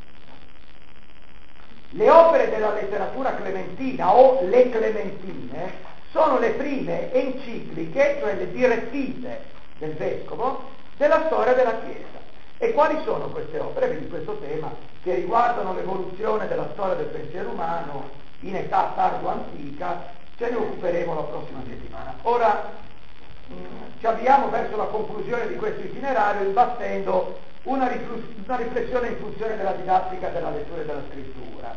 Le opere della letteratura clementina o le clementine sono le prime encicliche, cioè le direttive del Vescovo, della storia della Chiesa. E quali sono queste opere? Vedi questo tema che riguardano l'evoluzione della storia del pensiero umano in età tardo-antica, ce ne occuperemo la prossima settimana. Ora ci avviamo verso la conclusione di questo itinerario imbastendo una riflessione in funzione della didattica della lettura e della scrittura.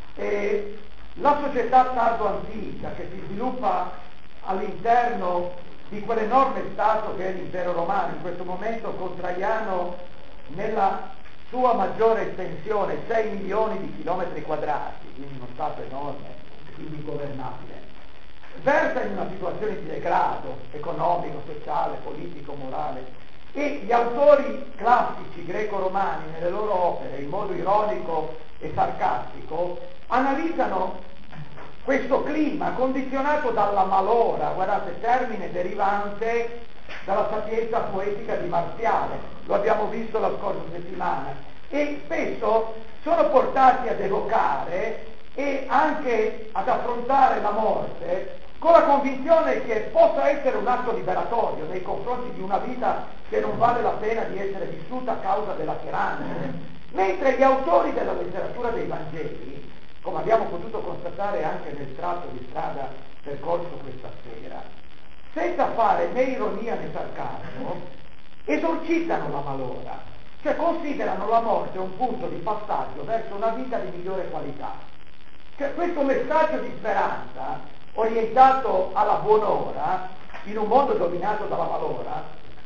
E la società tardo-antica che si sviluppa all'interno di quell'enorme Stato che è l'impero romano, in questo momento con Traiano nella sua maggiore estensione, 6 milioni di chilometri quadrati, quindi uno Stato enorme, quindi governabile, versa in una situazione di degrado economico, sociale, politico, morale, e gli autori classici greco-romani nelle loro opere, in modo ironico e sarcastico, analizzano questo clima condizionato dalla malora, guardate, termine derivante dalla sapienza poetica di Marziale, lo abbiamo visto la scorsa settimana, e spesso sono portati ad evocare e anche ad affrontare la morte con la convinzione che possa essere un atto liberatorio nei confronti di una vita che non vale la pena di essere vissuta a causa della tirannia. Mentre gli autori della letteratura dei Vangeli, come abbiamo potuto constatare anche nel tratto di strada percorso questa sera, senza fare né ironia né sarcasmo, esorcizzano la malora, cioè considerano la morte un punto di passaggio verso una vita di migliore qualità. Cioè questo messaggio di speranza, orientato alla buon'ora, in un mondo dominato dalla malora,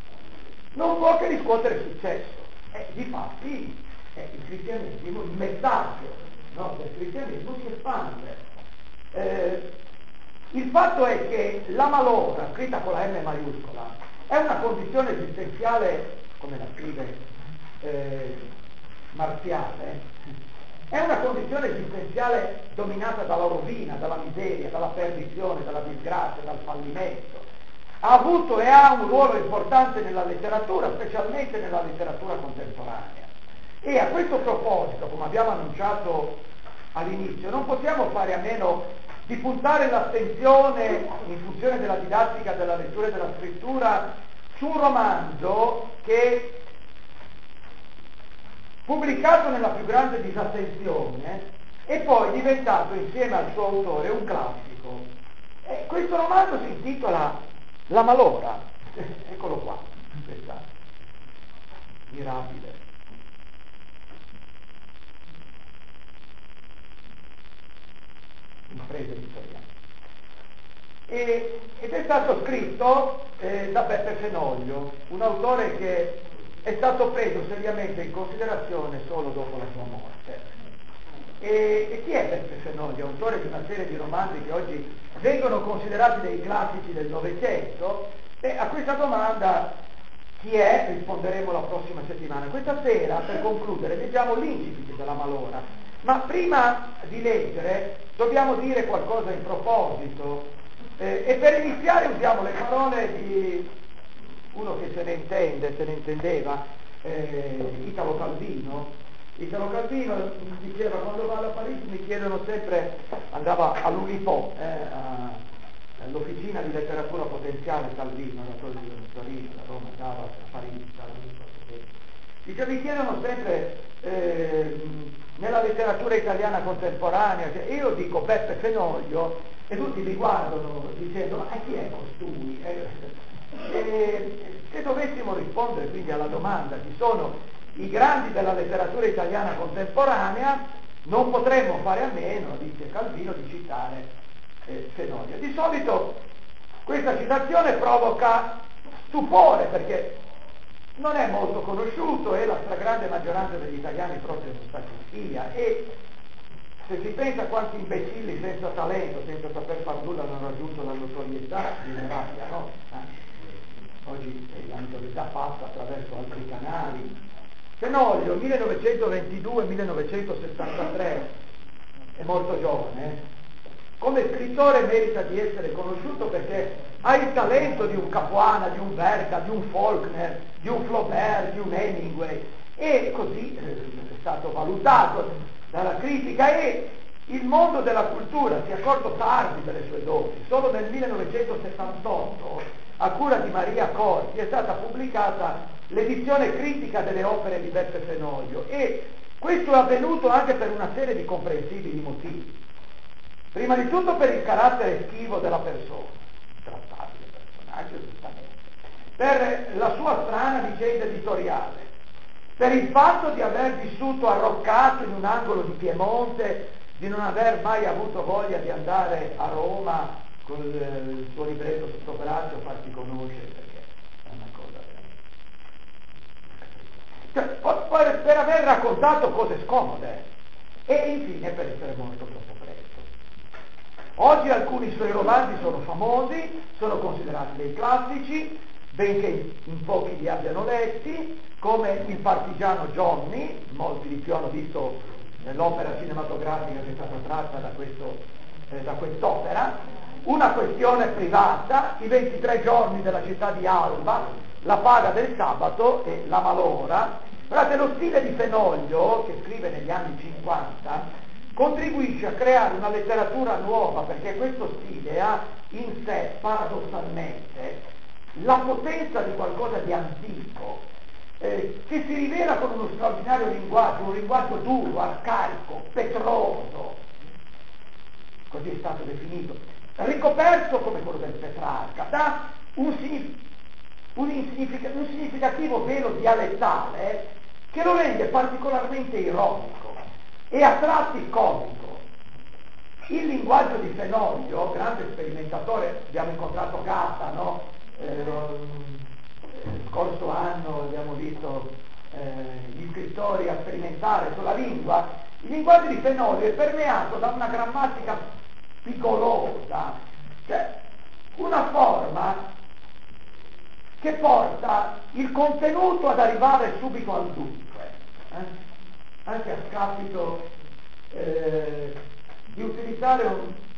non può che riscuotere successo. Difatti il cristianesimo, il messaggio del cristianesimo si espande. Il fatto è che la malora, scritta con la M maiuscola, è una condizione esistenziale, come la scrive Marziale, è una condizione esistenziale dominata dalla rovina, dalla miseria, dalla perdizione, dalla disgrazia, dal fallimento. Ha avuto e ha un ruolo importante nella letteratura, specialmente nella letteratura contemporanea. E a questo proposito, come abbiamo annunciato all'inizio, non possiamo fare a meno di puntare l'attenzione, in funzione della didattica della lettura e della scrittura, su un romanzo che, pubblicato nella più grande disattenzione, è poi diventato insieme al suo autore un classico. Questo romanzo si intitola La malora, eccolo qua. questa mirabile impresa editoriale. Ed è stato scritto da Beppe Fenoglio, un autore che è stato preso seriamente in considerazione solo dopo la sua morte. E chi è Beppe Fenoglio? Autore di una serie di romanzi che oggi vengono considerati dei classici del Novecento, e a questa domanda chi è risponderemo la prossima settimana. Questa sera, per concludere, leggiamo l'incipit della Malora, ma prima di leggere dobbiamo dire qualcosa in proposito, e per iniziare usiamo le parole di uno che se ne intendeva, Italo Calvino. Italo Calvino diceva: quando vado a Parigi mi chiedono sempre, andava all'Unipo, all'officina di letteratura potenziale Calvino, da Torino, da Roma, andava a Parigi, dice, mi chiedono sempre nella letteratura italiana contemporanea, io dico Beppe Fenoglio e tutti mi guardano dicendo: ma chi è costui? Se dovessimo rispondere quindi alla domanda chi sono i grandi della letteratura italiana contemporanea, non potremmo fare a meno, dice Calvino, di citare Fenoglio. Di solito questa citazione provoca stupore perché non è molto conosciuto e la stragrande maggioranza degli italiani proprio non sa chi sia, e se si pensa a quanti imbecilli senza talento, senza saper far nulla, hanno raggiunto la notorietà di rabbia, no? Oggi la notorietà passa attraverso altri canali. Fenoglio, 1922-1963, è molto giovane. Come scrittore merita di essere conosciuto perché ha il talento di un Capuana, di un Verga, di un Faulkner, di un Flaubert, di un Hemingway, e così è stato valutato dalla critica, e il mondo della cultura si è accorto tardi delle sue doti. Solo nel 1978, a cura di Maria Corti, è stata pubblicata l'edizione critica delle opere di Beppe Fenoglio, e questo è avvenuto anche per una serie di comprensibili motivi. Prima di tutto per il carattere schivo della persona, trattabile personaggio giustamente, per la sua strana vicenda editoriale, per il fatto di aver vissuto arroccato in un angolo di Piemonte, di non aver mai avuto voglia di andare a Roma con il suo libretto sotto braccio a farsi conoscere, perché è una cosa veramente... per aver raccontato cose scomode, e infine per essere morto troppo presto. Oggi alcuni suoi romanzi sono famosi, sono considerati dei classici, benché in pochi li abbiano letti, come Il partigiano Johnny, molti di più hanno visto l'opera cinematografica che è stata tratta da quest'opera, Una questione privata, I 23 giorni della città di Alba, La paga del sabato e La Malora. Guardate, lo stile di Fenoglio, che scrive negli anni 50, contribuisce a creare una letteratura nuova, perché questo stile ha in sé, paradossalmente, la potenza di qualcosa di antico, che si rivela con uno straordinario linguaggio, un linguaggio duro, arcaico, petroso, così è stato definito, ricoperto come quello del Petrarca, da un significativo velo dialettale che lo rende particolarmente ironico e a tratti comico. Il linguaggio di Fenoglio, grande sperimentatore, abbiamo incontrato Gatta, no? Lo scorso anno abbiamo visto gli scrittori a sperimentare sulla lingua. Il linguaggio di Fenoglio è permeato da una grammatica spigolosa, cioè una forma che porta il contenuto ad arrivare subito al dunque, anche a scapito di utilizzare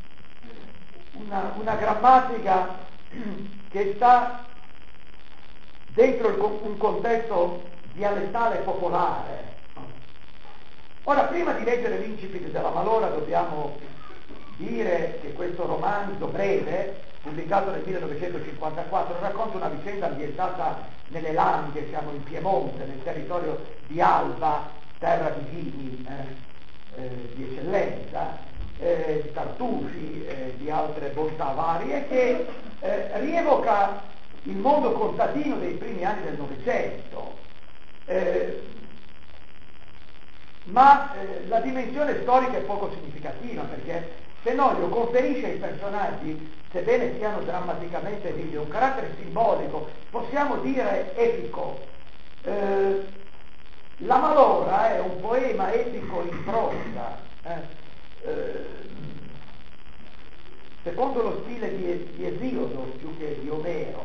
una grammatica che sta dentro un contesto dialettale popolare. Ora, prima di leggere l'incipit della Malora, dobbiamo dire che questo romanzo breve, pubblicato nel 1954, racconta una vicenda ambientata nelle Langhe, siamo in Piemonte, nel territorio di Alba, terra di vini di eccellenza, di tartufi, di altre bontà varie, che rievoca il mondo contadino dei primi anni del Novecento. Ma la dimensione storica è poco significativa, perché Fenoglio conferisce ai personaggi, sebbene siano drammaticamente vivi, un carattere simbolico, possiamo dire epico. La Malora è un poema epico in prosa, secondo lo stile di Esiodo più che di Omero.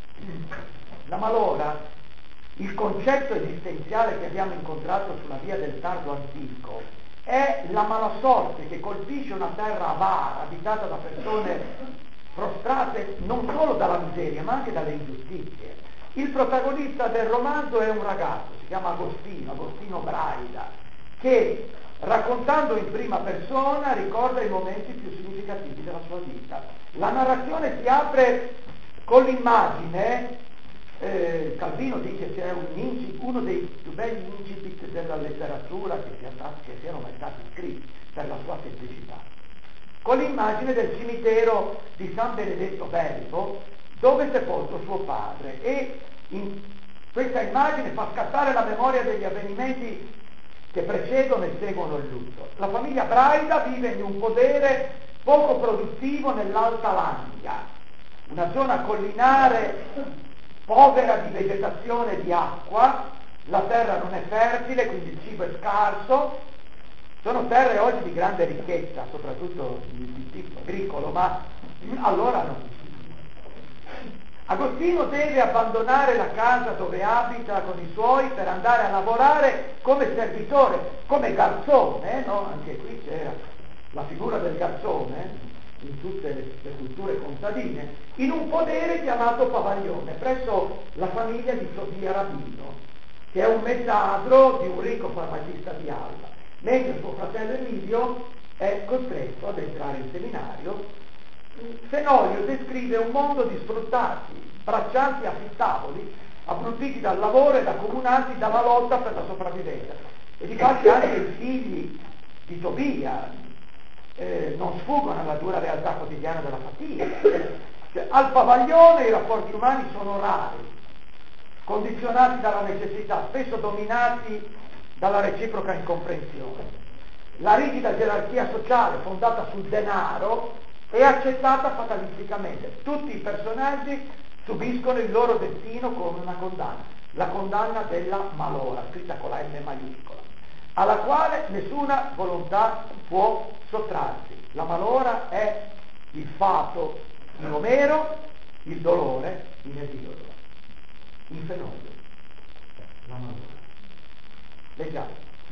La Malora, il concetto esistenziale che abbiamo incontrato sulla via del tardo antico, è la malasorte che colpisce una terra avara, abitata da persone prostrate non solo dalla miseria, ma anche dalle ingiustizie. Il protagonista del romanzo è un ragazzo, si chiama Agostino Braida, che raccontando in prima persona ricorda i momenti più significativi della sua vita. La narrazione si apre con l'immagine. Calvino dice che è uno dei più belli incipit della letteratura che siano mai stati scritti, per la sua semplicità, con l'immagine del cimitero di San Benedetto Belvo, dove è sepolto suo padre, e in questa immagine fa scattare la memoria degli avvenimenti che precedono e seguono il lutto. La famiglia Braida vive in un podere poco produttivo nell'Alta Langa, una zona collinare povera di vegetazione e di acqua, la terra non è fertile, quindi il cibo è scarso. Sono terre oggi di grande ricchezza, soprattutto di tipo agricolo, ma allora no. Agostino deve abbandonare la casa dove abita con i suoi per andare a lavorare come servitore, come garzone, no? Anche qui c'era la figura del garzone in tutte le culture contadine, in un podere chiamato Pavaglione, presso la famiglia di Tobia Rabino, che è un mezzadro di un ricco farmacista di Alba, mentre suo fratello Emilio è costretto ad entrare in seminario. Fenoglio descrive un mondo di sfruttati, braccianti affittavoli, abbrutiti dal lavoro ed accomunati dalla lotta per la sopravvivenza. E difatti anche i figli di Tobia non sfuggono alla dura realtà quotidiana della fatica. Cioè, al Pavaglione i rapporti umani sono rari, condizionati dalla necessità, spesso dominati dalla reciproca incomprensione. La rigida gerarchia sociale fondata sul denaro è accettata fatalisticamente. Tutti i personaggi subiscono il loro destino con una condanna, la condanna della malora, scritta con la M maiuscola, alla quale nessuna volontà può sottrarsi. La malora è il fato in Omero, il dolore in Esiodo. In Fenoglio, la malora. Leggiamo.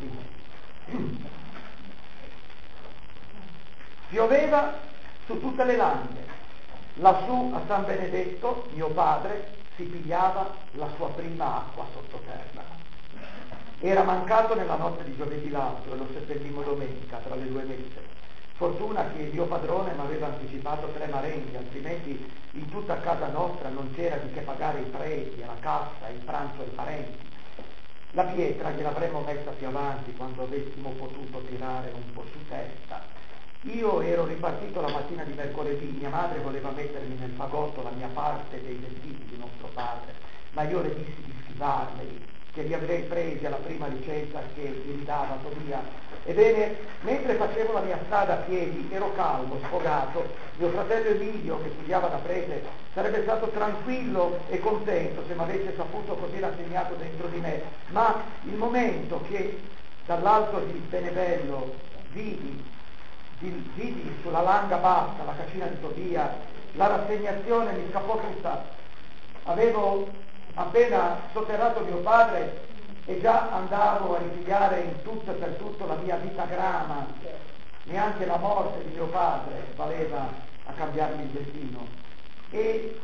Pioveva su tutte le lande. Lassù a San Benedetto, mio padre, si pigliava la sua prima acqua sottoterra. Era mancato nella notte di giovedì l'altro e lo seppellimmo domenica tra le 2 messe. Fortuna che Dio padrone mi aveva anticipato 3 marenghi, altrimenti in tutta casa nostra non c'era di che pagare i preti, la cassa, il pranzo ai parenti. La pietra gliel'avremmo messa più avanti quando avessimo potuto tirare un po' su testa. Io ero ripartito la mattina di mercoledì, mia madre voleva mettermi nel fagotto la mia parte dei vestiti di nostro padre, ma io le dissi di schivarmeli, che li avrei presi alla prima licenza che mi ridava Tobia. Ebbene, mentre facevo la mia strada a piedi, ero calmo, sfogato, mio fratello Emilio, che studiava da prete, sarebbe stato tranquillo e contento se mi avesse saputo così rassegnato dentro di me, ma il momento che dall'alto di Benebello vidi sulla langa bassa la cascina di Tobia, la rassegnazione mi scappò tutta. Avevo appena sotterrato mio padre e già andavo a ripigliare in tutto e per tutto la mia vita grama. Neanche la morte di mio padre valeva a cambiarmi il destino. E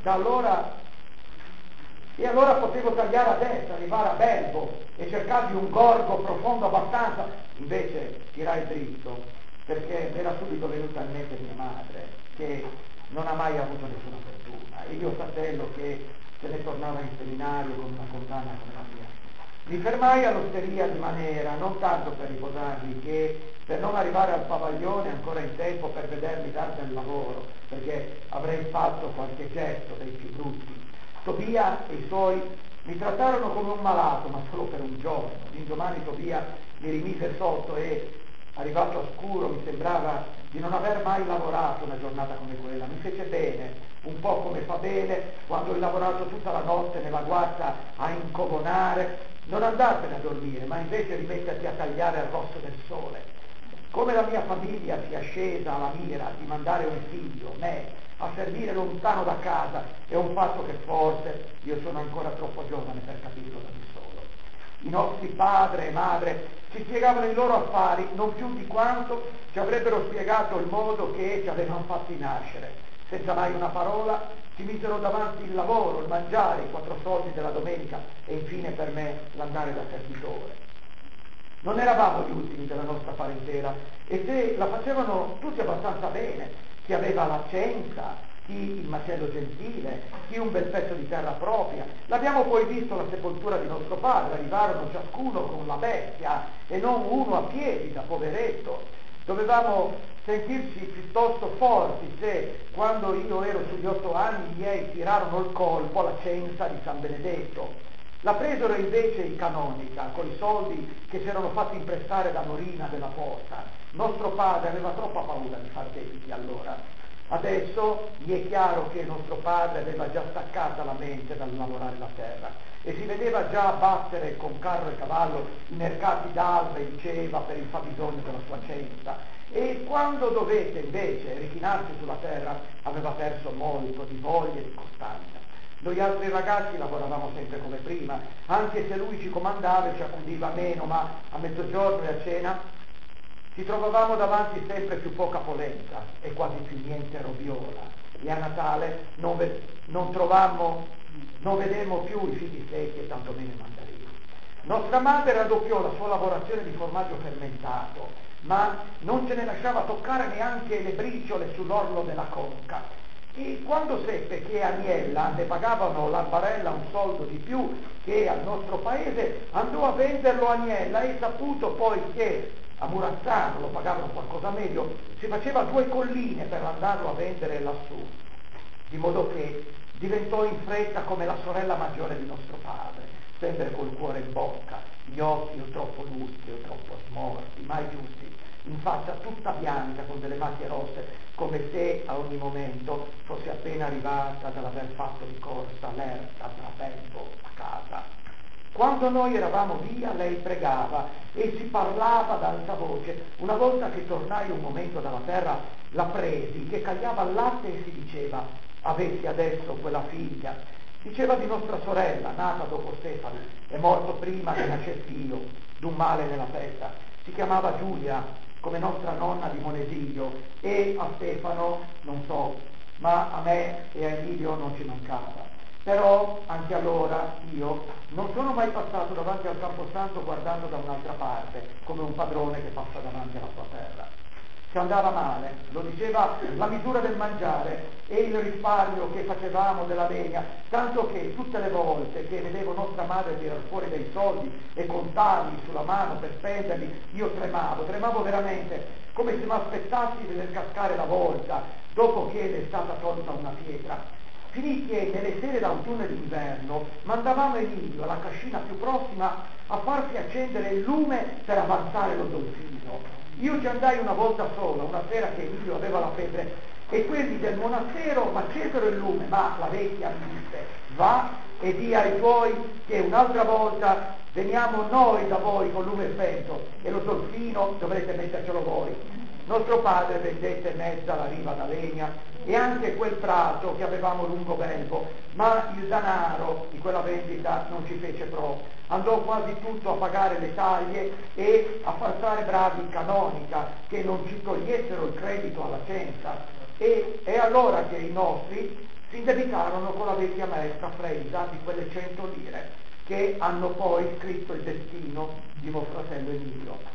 allora potevo tagliare a destra, arrivare a Belvo e cercarvi un gorgo profondo abbastanza. Invece tirai dritto, perché era subito venuta in mente mia madre, che non ha mai avuto nessuna fortuna, e mio fratello che se ne tornava in seminario con una condanna come la mia. Mi fermai all'osteria di Manera, non tanto per riposarmi, che per non arrivare al Pavaglione ancora in tempo per vedermi dar del lavoro, perché avrei fatto qualche gesto dei più brutti, Tobia e i suoi mi trattarono come un malato, ma solo per un giorno. L'indomani Tobia mi rimise sotto e, arrivato a scuro, mi sembrava di non aver mai lavorato una giornata come quella. Mi fece bene, un po' come fa bene quando hai lavorato tutta la notte nella guardia a incovonare, non andartene a dormire, ma invece rimetterti a tagliare al rosso del sole. Come la mia famiglia sia scesa alla mira di mandare un figlio, me, a servire lontano da casa, è un fatto che forse io sono ancora troppo giovane per capirlo da me solo. I nostri padre e madre ci spiegavano i loro affari non più di quanto ci avrebbero spiegato il modo che ci avevano fatti nascere. Senza mai una parola ci misero davanti il lavoro, il mangiare, i 4 soldi della domenica e infine per me l'andare da servitore. Non eravamo gli ultimi della nostra parentela e se la facevano tutti abbastanza bene, chi aveva la cenza, chi il macello gentile, chi un bel pezzo di terra propria. L'abbiamo poi visto alla sepoltura di nostro padre, arrivarono ciascuno con la bestia e non uno a piedi da poveretto. Dovevamo sentirci piuttosto forti se, quando io ero sugli 8 anni, i miei tirarono il colpo alla cenza di San Benedetto. La presero invece i canonica con i soldi che si erano fatti imprestare da Norina della Porta. Nostro padre aveva troppa paura di far debiti allora. Adesso gli è chiaro che nostro padre aveva già staccata la mente dal lavorare la terra e si vedeva già battere con carro e cavallo i mercati d'Alba e diceva per il fabbisogno della sua cenza. E quando dovette invece richinarsi sulla terra aveva perso molto di voglia e di costanza. Noi altri ragazzi lavoravamo sempre come prima, anche se lui ci comandava e ci accudiva meno, ma a mezzogiorno e a cena ci trovavamo davanti sempre più poca polenta e quasi più niente robiola. E a Natale non vedemmo più i figli secchi e tantomeno i mandarini. Nostra madre raddoppiò la sua lavorazione di formaggio fermentato, ma non ce ne lasciava toccare neanche le briciole sull'orlo della conca. E quando seppe che a Niella ne pagavano l'albarella un soldo di più che al nostro paese, andò a venderlo a Niella e saputo poi che a Murazzano lo pagavano qualcosa meglio, si faceva 2 colline per andarlo a vendere lassù, di modo che diventò in fretta come la sorella maggiore di nostro padre, sempre col cuore in bocca, gli occhi o troppo lustri o troppo smorti, mai giusti, in faccia tutta bianca con delle macchie rosse, come se a ogni momento fosse appena arrivata dall'aver fatto di corsa l'erta trapendo a casa. Quando noi eravamo via lei pregava e si parlava ad alta voce. Una volta che tornai un momento dalla terra la presi che cagliava il latte e si diceva: avessi adesso quella figlia, diceva di nostra sorella nata dopo Stefano, è morto prima che nascessi io d'un male nella testa, si chiamava Giulia come nostra nonna di Monesiglio e a Stefano non so, ma a me e a Emilio non ci mancava. Però anche allora io non sono mai passato davanti al Camposanto guardando da un'altra parte, come un padrone che passa davanti alla sua terra. Ci andava male, lo diceva la misura del mangiare e il risparmio che facevamo della legna, tanto che tutte le volte che vedevo nostra madre tirar fuori dei soldi e contarli sulla mano per spenderli, io tremavo veramente, come se mi aspettassi di veder cascare la volta dopo che le è stata tolta una pietra. Finì che nelle sere d'autunno e d'inverno mandavamo Emilio alla cascina più prossima a farsi accendere il lume per avanzare lo dolfino. Io ci andai una volta sola, una sera che Emilio aveva la febbre, e quelli del monastero m'accesero il lume, ma la vecchia mi disse: va e di ai tuoi che un'altra volta veniamo noi da voi col lume spento e lo dolfino dovrete mettercelo voi. Nostro padre vendette mezza la riva da legna e anche quel prato che avevamo lungo belvo, ma il danaro di quella vendita non ci fece pro. Andò quasi tutto a pagare le taglie e a far stare bravi in canonica che non ci togliessero il credito alla cenza. E allora che i nostri si indebitarono con la vecchia maestra Freisa di quelle 100 lire che hanno poi scritto il destino di mio fratello Emilio.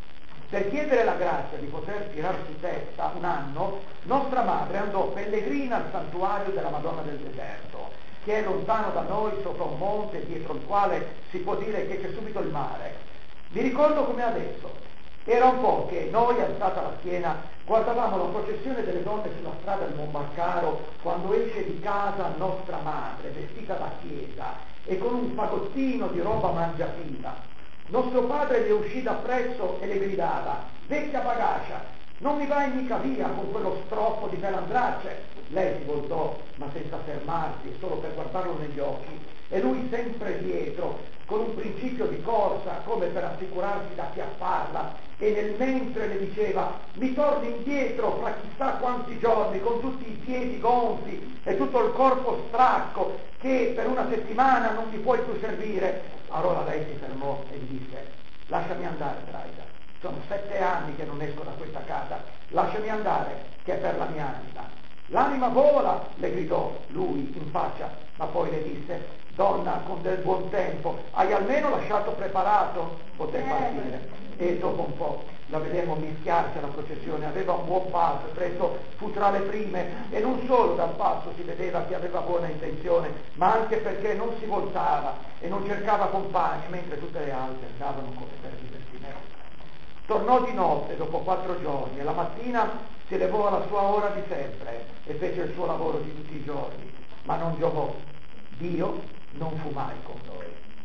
Per chiedere la grazia di poter tirar su testa un anno, nostra madre andò pellegrina al santuario della Madonna del Deserto, che è lontano da noi sopra un monte dietro il quale si può dire che c'è subito il mare. Mi ricordo come adesso. Era un po' che noi, alzata la schiena, guardavamo la processione delle donne sulla strada del Monbarcaro quando esce di casa nostra madre, vestita da chiesa e con un fagottino di roba mangiatina. Nostro padre le uscì da presso e le gridava: vecchia bagascia, non mi vai mica via con quello stroppo di pelandracce. Lei si voltò, ma senza fermarsi, solo per guardarlo negli occhi, e lui sempre dietro, con un principio di corsa, come per assicurarsi da chiapparla, e nel mentre le diceva: mi torni indietro fra chissà quanti giorni, con tutti i piedi gonfi e tutto il corpo stracco, che per una settimana non mi puoi più servire. Allora lei si fermò e gli disse: lasciami andare, Braida, sono 7 anni che non esco da questa casa, lasciami andare, che è per la mia anima. L'anima vola, le gridò lui in faccia, ma poi le disse: donna, con del buon tempo, hai almeno lasciato preparato? Poté partire. E dopo un po' la vedemmo mischiarsi alla processione, aveva un buon passo, presto fu tra le prime, e non solo dal passo si vedeva che aveva buona intenzione, ma anche perché non si voltava e non cercava compagni, mentre tutte le altre andavano come per divertimento. Tornò di notte dopo 4 giorni e la mattina si levò alla sua ora di sempre e fece il suo lavoro di tutti i giorni, ma non giovò. Dio non fu mai con noi.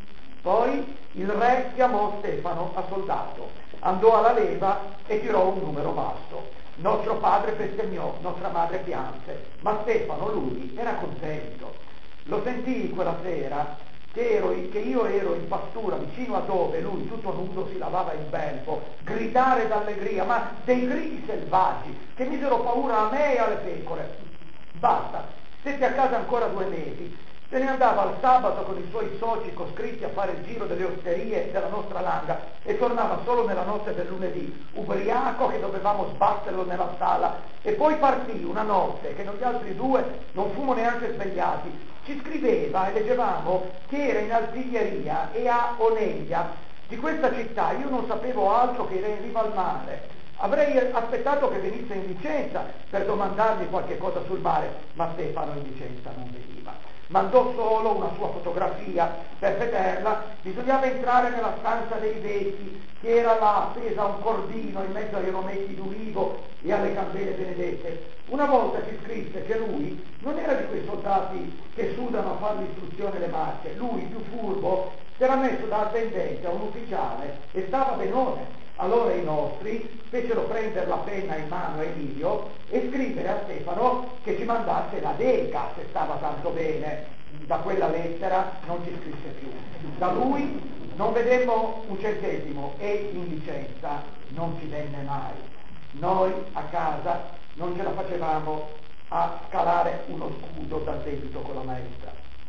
Poi il re chiamò Stefano a soldato, andò alla leva e tirò un numero basso. Nostro padre bestemmiò, nostra madre pianse, ma Stefano, lui, era contento. Lo sentii quella sera che io ero in pastura vicino a dove lui tutto nudo si lavava il belpo, gridare d'allegria, ma dei gridi selvaggi che misero paura a me e alle pecore. Basta, stette a casa ancora 2 mesi. Se ne andava al sabato con i suoi soci coscritti a fare il giro delle osterie della nostra landa e tornava solo nella notte del lunedì, ubriaco che dovevamo sbatterlo nella stalla. E poi partì una notte che noi altri 2 non fummo neanche svegliati. Ci scriveva e leggevamo che era in artiglieria e a Oneglia. Di questa città io non sapevo altro che era in riva al mare. Avrei aspettato che venisse in Vicenza per domandargli qualche cosa sul mare, ma Stefano in Vicenza non veniva. Mandò solo una sua fotografia. Per vederla bisognava entrare nella stanza dei vecchi, che era là appesa a un cordino in mezzo ai rometti d'ulivo e alle candele benedette. Una volta ci scrisse che lui non era di quei soldati che sudano a fare l'istruzione le marce. Lui, più furbo, si era messo da attendente a un ufficiale e stava benone. Allora i nostri fecero prendere la penna in mano a Emilio e scrivere a Stefano che ci mandasse la deca se stava tanto bene. Da quella lettera non ci scrisse più. Da lui non vedemmo un centesimo e in Vicenza non ci venne mai. Noi a casa non ce la facevamo a scalare uno scudo dal debito con la maestra.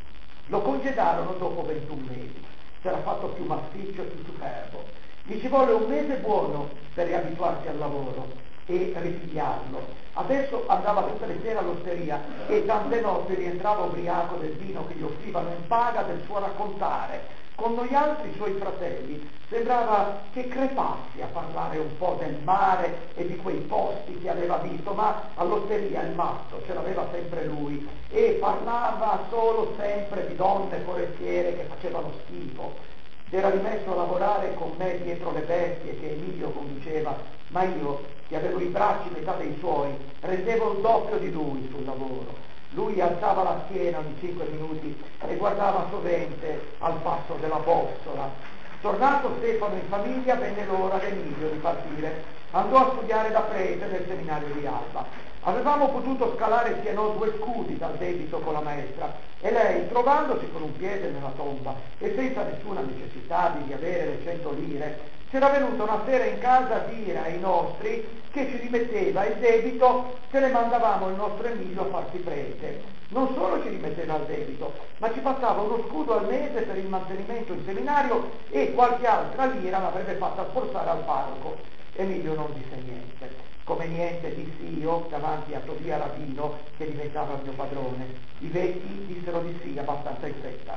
Lo congedarono dopo 21 mesi. S'era fatto più massiccio e più superbo. Gli ci volle 1 mese buono per riabituarsi al lavoro e ripigliarlo. Adesso andava tutte le sere all'osteria e tante notti rientrava ubriaco del vino che gli offrivano in paga del suo raccontare. Con noi altri suoi fratelli sembrava che crepassi a parlare un po' del mare e di quei posti che aveva visto, ma all'osteria il matto ce l'aveva sempre lui e parlava solo sempre di donne forestiere che facevano schifo. Si era rimesso a lavorare con me dietro le bestie che Emilio conduceva, ma io, che avevo i bracci metà dei suoi, rendevo il doppio di lui sul lavoro. Lui alzava la schiena ogni 5 minuti e guardava sovente al passo della bossola. Tornato Stefano in famiglia, venne l'ora d'Emilio di partire. Andò a studiare da prete nel seminario di Alba. Avevamo potuto scalare sì e no 2 scudi dal debito con la maestra e lei, trovandosi con un piede nella tomba e senza nessuna necessità di riavere le 100 lire, c'era venuta una sera in casa a dire ai nostri che ci rimetteva il debito se ne mandavamo il nostro Emilio a farsi prete. Non solo ci rimetteva il debito, ma ci passava uno scudo al mese per il mantenimento in seminario e qualche altra lira l'avrebbe fatta sforzare al parroco. Emilio non disse niente. Come niente dissi io davanti a Tobia Rabino, che diventava mio padrone. I vecchi dissero di sì abbastanza in fretta.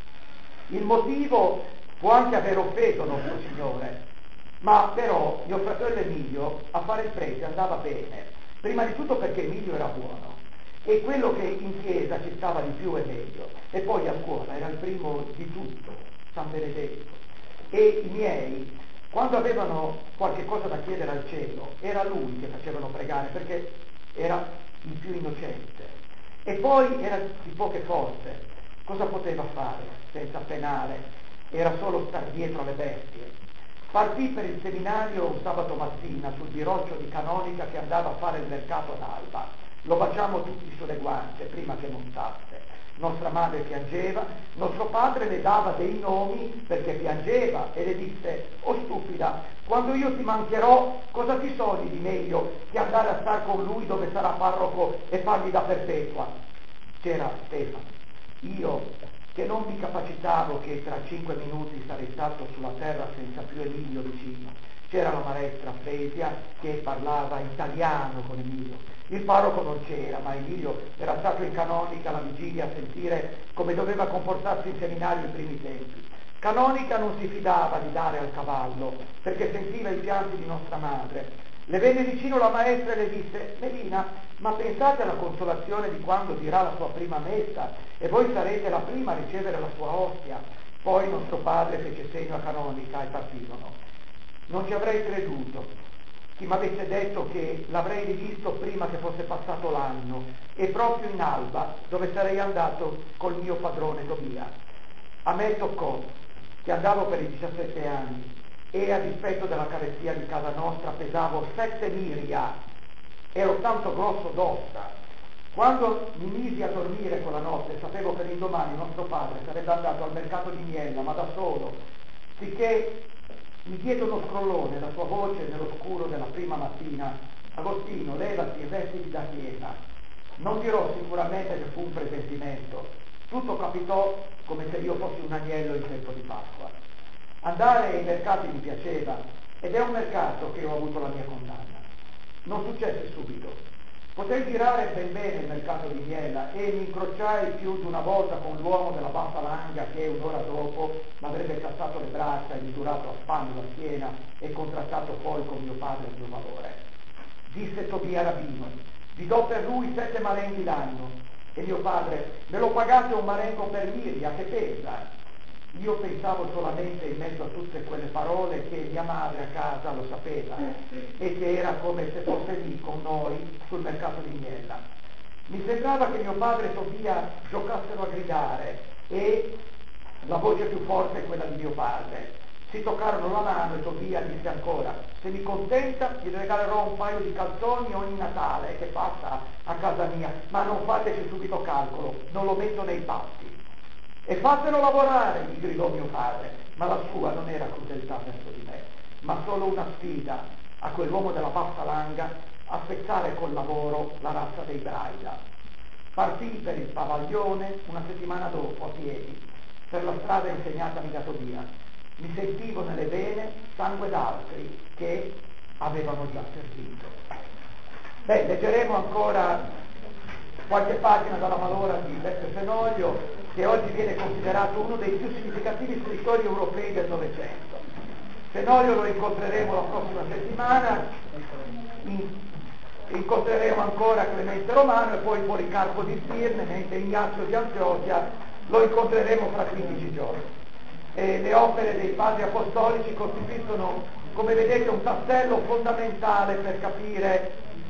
Il motivo può anche aver offeso nostro Signore, ma però mio fratello Emilio a fare il prete andava bene, prima di tutto perché Emilio era buono e quello che in chiesa ci stava di più è meglio, e poi a scuola era il primo di tutto, San Benedetto, e i miei Quando avevano qualche cosa da chiedere al cielo, era lui che facevano pregare, perché era il più innocente. E poi era di poche forze. Cosa poteva fare senza penare? Era solo star dietro alle bestie. Partì per il seminario un sabato mattina sul diroccio di Canonica che andava a fare il mercato ad Alba. Lo baciamo tutti sulle guance prima che montasse. Nostra madre piangeva, nostro padre le dava dei nomi perché piangeva e le disse: «Oh stupida, quando io ti mancherò, cosa ti sogni di meglio che andare a star con lui dove sarà parroco e fargli da perpetua?» C'era Stefano, io che non mi capacitavo che tra 5 minuti sarei stato sulla terra senza più Emilio vicino. C'era la maestra Fresia che parlava italiano con Emilio. Il parroco non c'era, ma Emilio era stato in Canonica alla vigilia a sentire come doveva comportarsi in seminario in primi tempi. Canonica non si fidava di dare al cavallo, perché sentiva i pianti di nostra madre. Le venne vicino la maestra e le disse: «Melina, ma pensate alla consolazione di quando dirà la sua prima messa e voi sarete la prima a ricevere la sua ostia». Poi nostro padre fece segno a Canonica e partirono. Non ci avrei creduto. Chi mi avesse detto che l'avrei rivisto prima che fosse passato l'anno e proprio in Alba, dove sarei andato col mio padrone Tobia. A me toccò che andavo per i 17 anni e a dispetto della carestia di casa nostra pesavo 7 miria, ero tanto grosso d'ossa. Quando mi misi a dormire quella notte sapevo che l'indomani nostro padre sarebbe andato al mercato di Miella, ma da solo, sicché mi diede uno scrollone, la sua voce nell'oscuro della prima mattina: «Agostino, levati e vestiti da chiesa». Non dirò sicuramente che fu un presentimento, tutto capitò come se io fossi un agnello in tempo di Pasqua. Andare ai mercati mi piaceva ed è un mercato che ho avuto la mia condanna. Non successe subito. Potei girare ben bene il mercato di Miela e mi incrociai più di una volta con l'uomo della bassa langa che un'ora dopo mi avrebbe cassato le braccia e misurato a spanno la schiena e contrattato poi con mio padre il mio valore. Disse Tobia Rabino: «Vi do per lui 7 marenghi l'anno». E mio padre: «Me lo pagate un marengo per miria, che pesa?» Io pensavo solamente in mezzo a tutte quelle parole che mia madre a casa lo sapeva e che era come se fosse lì con noi sul mercato di Miella. Mi sembrava che mio padre e Tobia giocassero a gridare e la voce più forte è quella di mio padre. Si toccarono la mano e Tobia disse ancora: «Se mi contenta gli regalerò un paio di calzoni ogni Natale che passa a casa mia, ma non fateci subito calcolo, non lo metto nei patti». «E fatelo lavorare», gli gridò mio padre, ma la sua non era crudeltà verso di me, ma solo una sfida a quell'uomo della bassa langa a spezzare col lavoro la razza dei Braida. Partì per il Pavaglione una settimana dopo a piedi, per la strada insegnatami da Tobia. Mi sentivo nelle vene sangue d'altri che avevano già servito. Leggeremo ancora qualche pagina dalla malora di Beppe Fenoglio, che oggi viene considerato uno dei più significativi scrittori europei del Novecento. Fenoglio lo incontreremo la prossima settimana, incontreremo ancora Clemente Romano e poi Policarpo di Smirne, mentre Ignazio di Antiochia lo incontreremo fra 15 giorni. E le opere dei padri apostolici costituiscono, come vedete, un tassello fondamentale per capire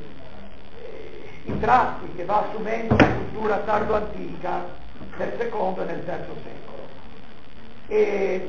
i tratti che va assumendo la cultura tardo-antica nel secondo e nel terzo secolo. E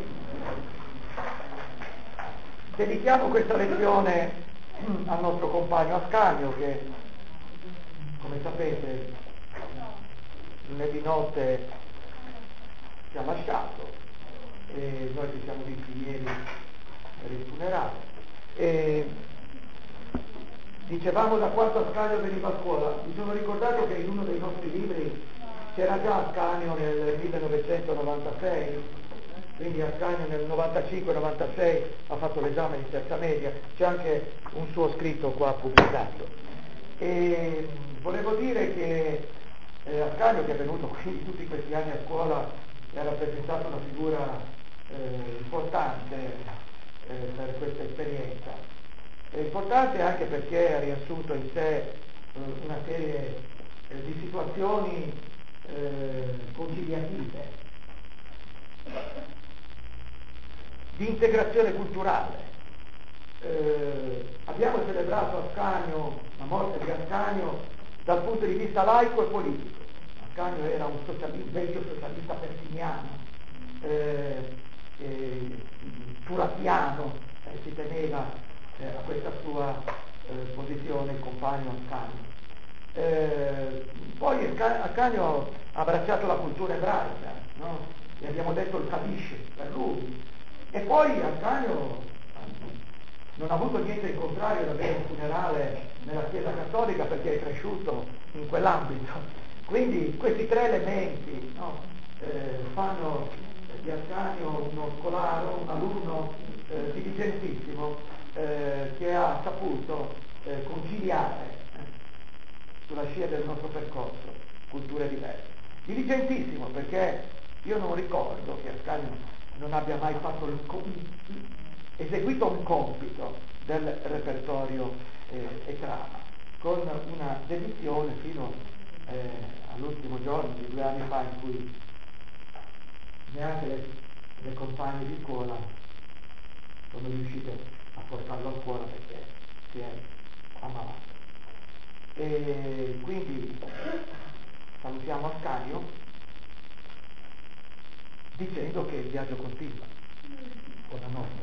dedichiamo questa lezione al nostro compagno Ascanio che, come sapete, lunedì notte ci ha lasciato e noi ci siamo visti ieri per il funerale. E dicevamo da quanto Ascanio veniva a scuola. Mi sono ricordato che in uno dei nostri libri c'era già Ascanio nel 1996, quindi Ascanio nel 95-96 ha fatto l'esame di terza media, c'è anche un suo scritto qua pubblicato. E volevo dire che Ascanio, che è venuto qui tutti questi anni a scuola e ha rappresentato una figura importante per questa esperienza. È importante anche perché ha riassunto in sé una serie di situazioni conciliative, di integrazione culturale, Abbiamo celebrato Ascanio, la morte di Ascanio, dal punto di vista laico e politico. Ascanio era un vecchio socialista pertiniano, turatiano, si teneva a questa sua posizione il compagno Ascanio. Poi Ascanio ha abbracciato la cultura ebraica, no? E abbiamo detto il Kadish per lui. E poi Ascanio non ha avuto niente in contrario ad avere un funerale nella Chiesa Cattolica perché è cresciuto in quell'ambito. Quindi questi tre elementi, no, fanno di Ascanio uno scolaro, un alunno diligentissimo che ha saputo conciliare sulla scia del nostro percorso culture diverse. Diligentissimo perché io non ricordo che Ascanio non abbia mai fatto eseguito un compito del repertorio e trama, con una dedizione fino all'ultimo giorno di 2 anni fa in cui neanche le compagne di scuola sono riuscite a portarlo a scuola perché si è ammalato. E quindi salutiamo Ascanio dicendo che il viaggio continua. Buonanotte.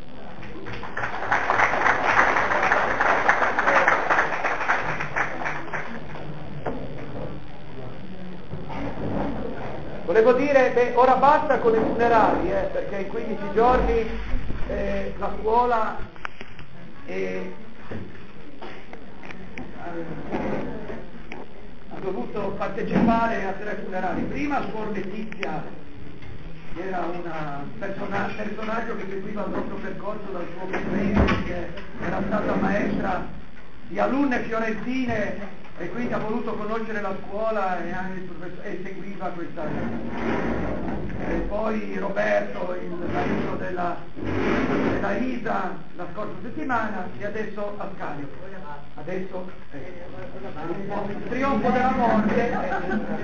Volevo dire, ora basta con i funerali, perché in 15 giorni la scuola ha dovuto partecipare a 3 funerali. Prima Suor Letizia, che era un personaggio che seguiva il nostro percorso dal suo complesso, che era stata maestra di alunne fiorentine e quindi ha voluto conoscere la scuola e seguiva questa. E poi Roberto, il marito della Isa, la scorsa settimana, e adesso Ascanio. Adesso il trionfo della morte.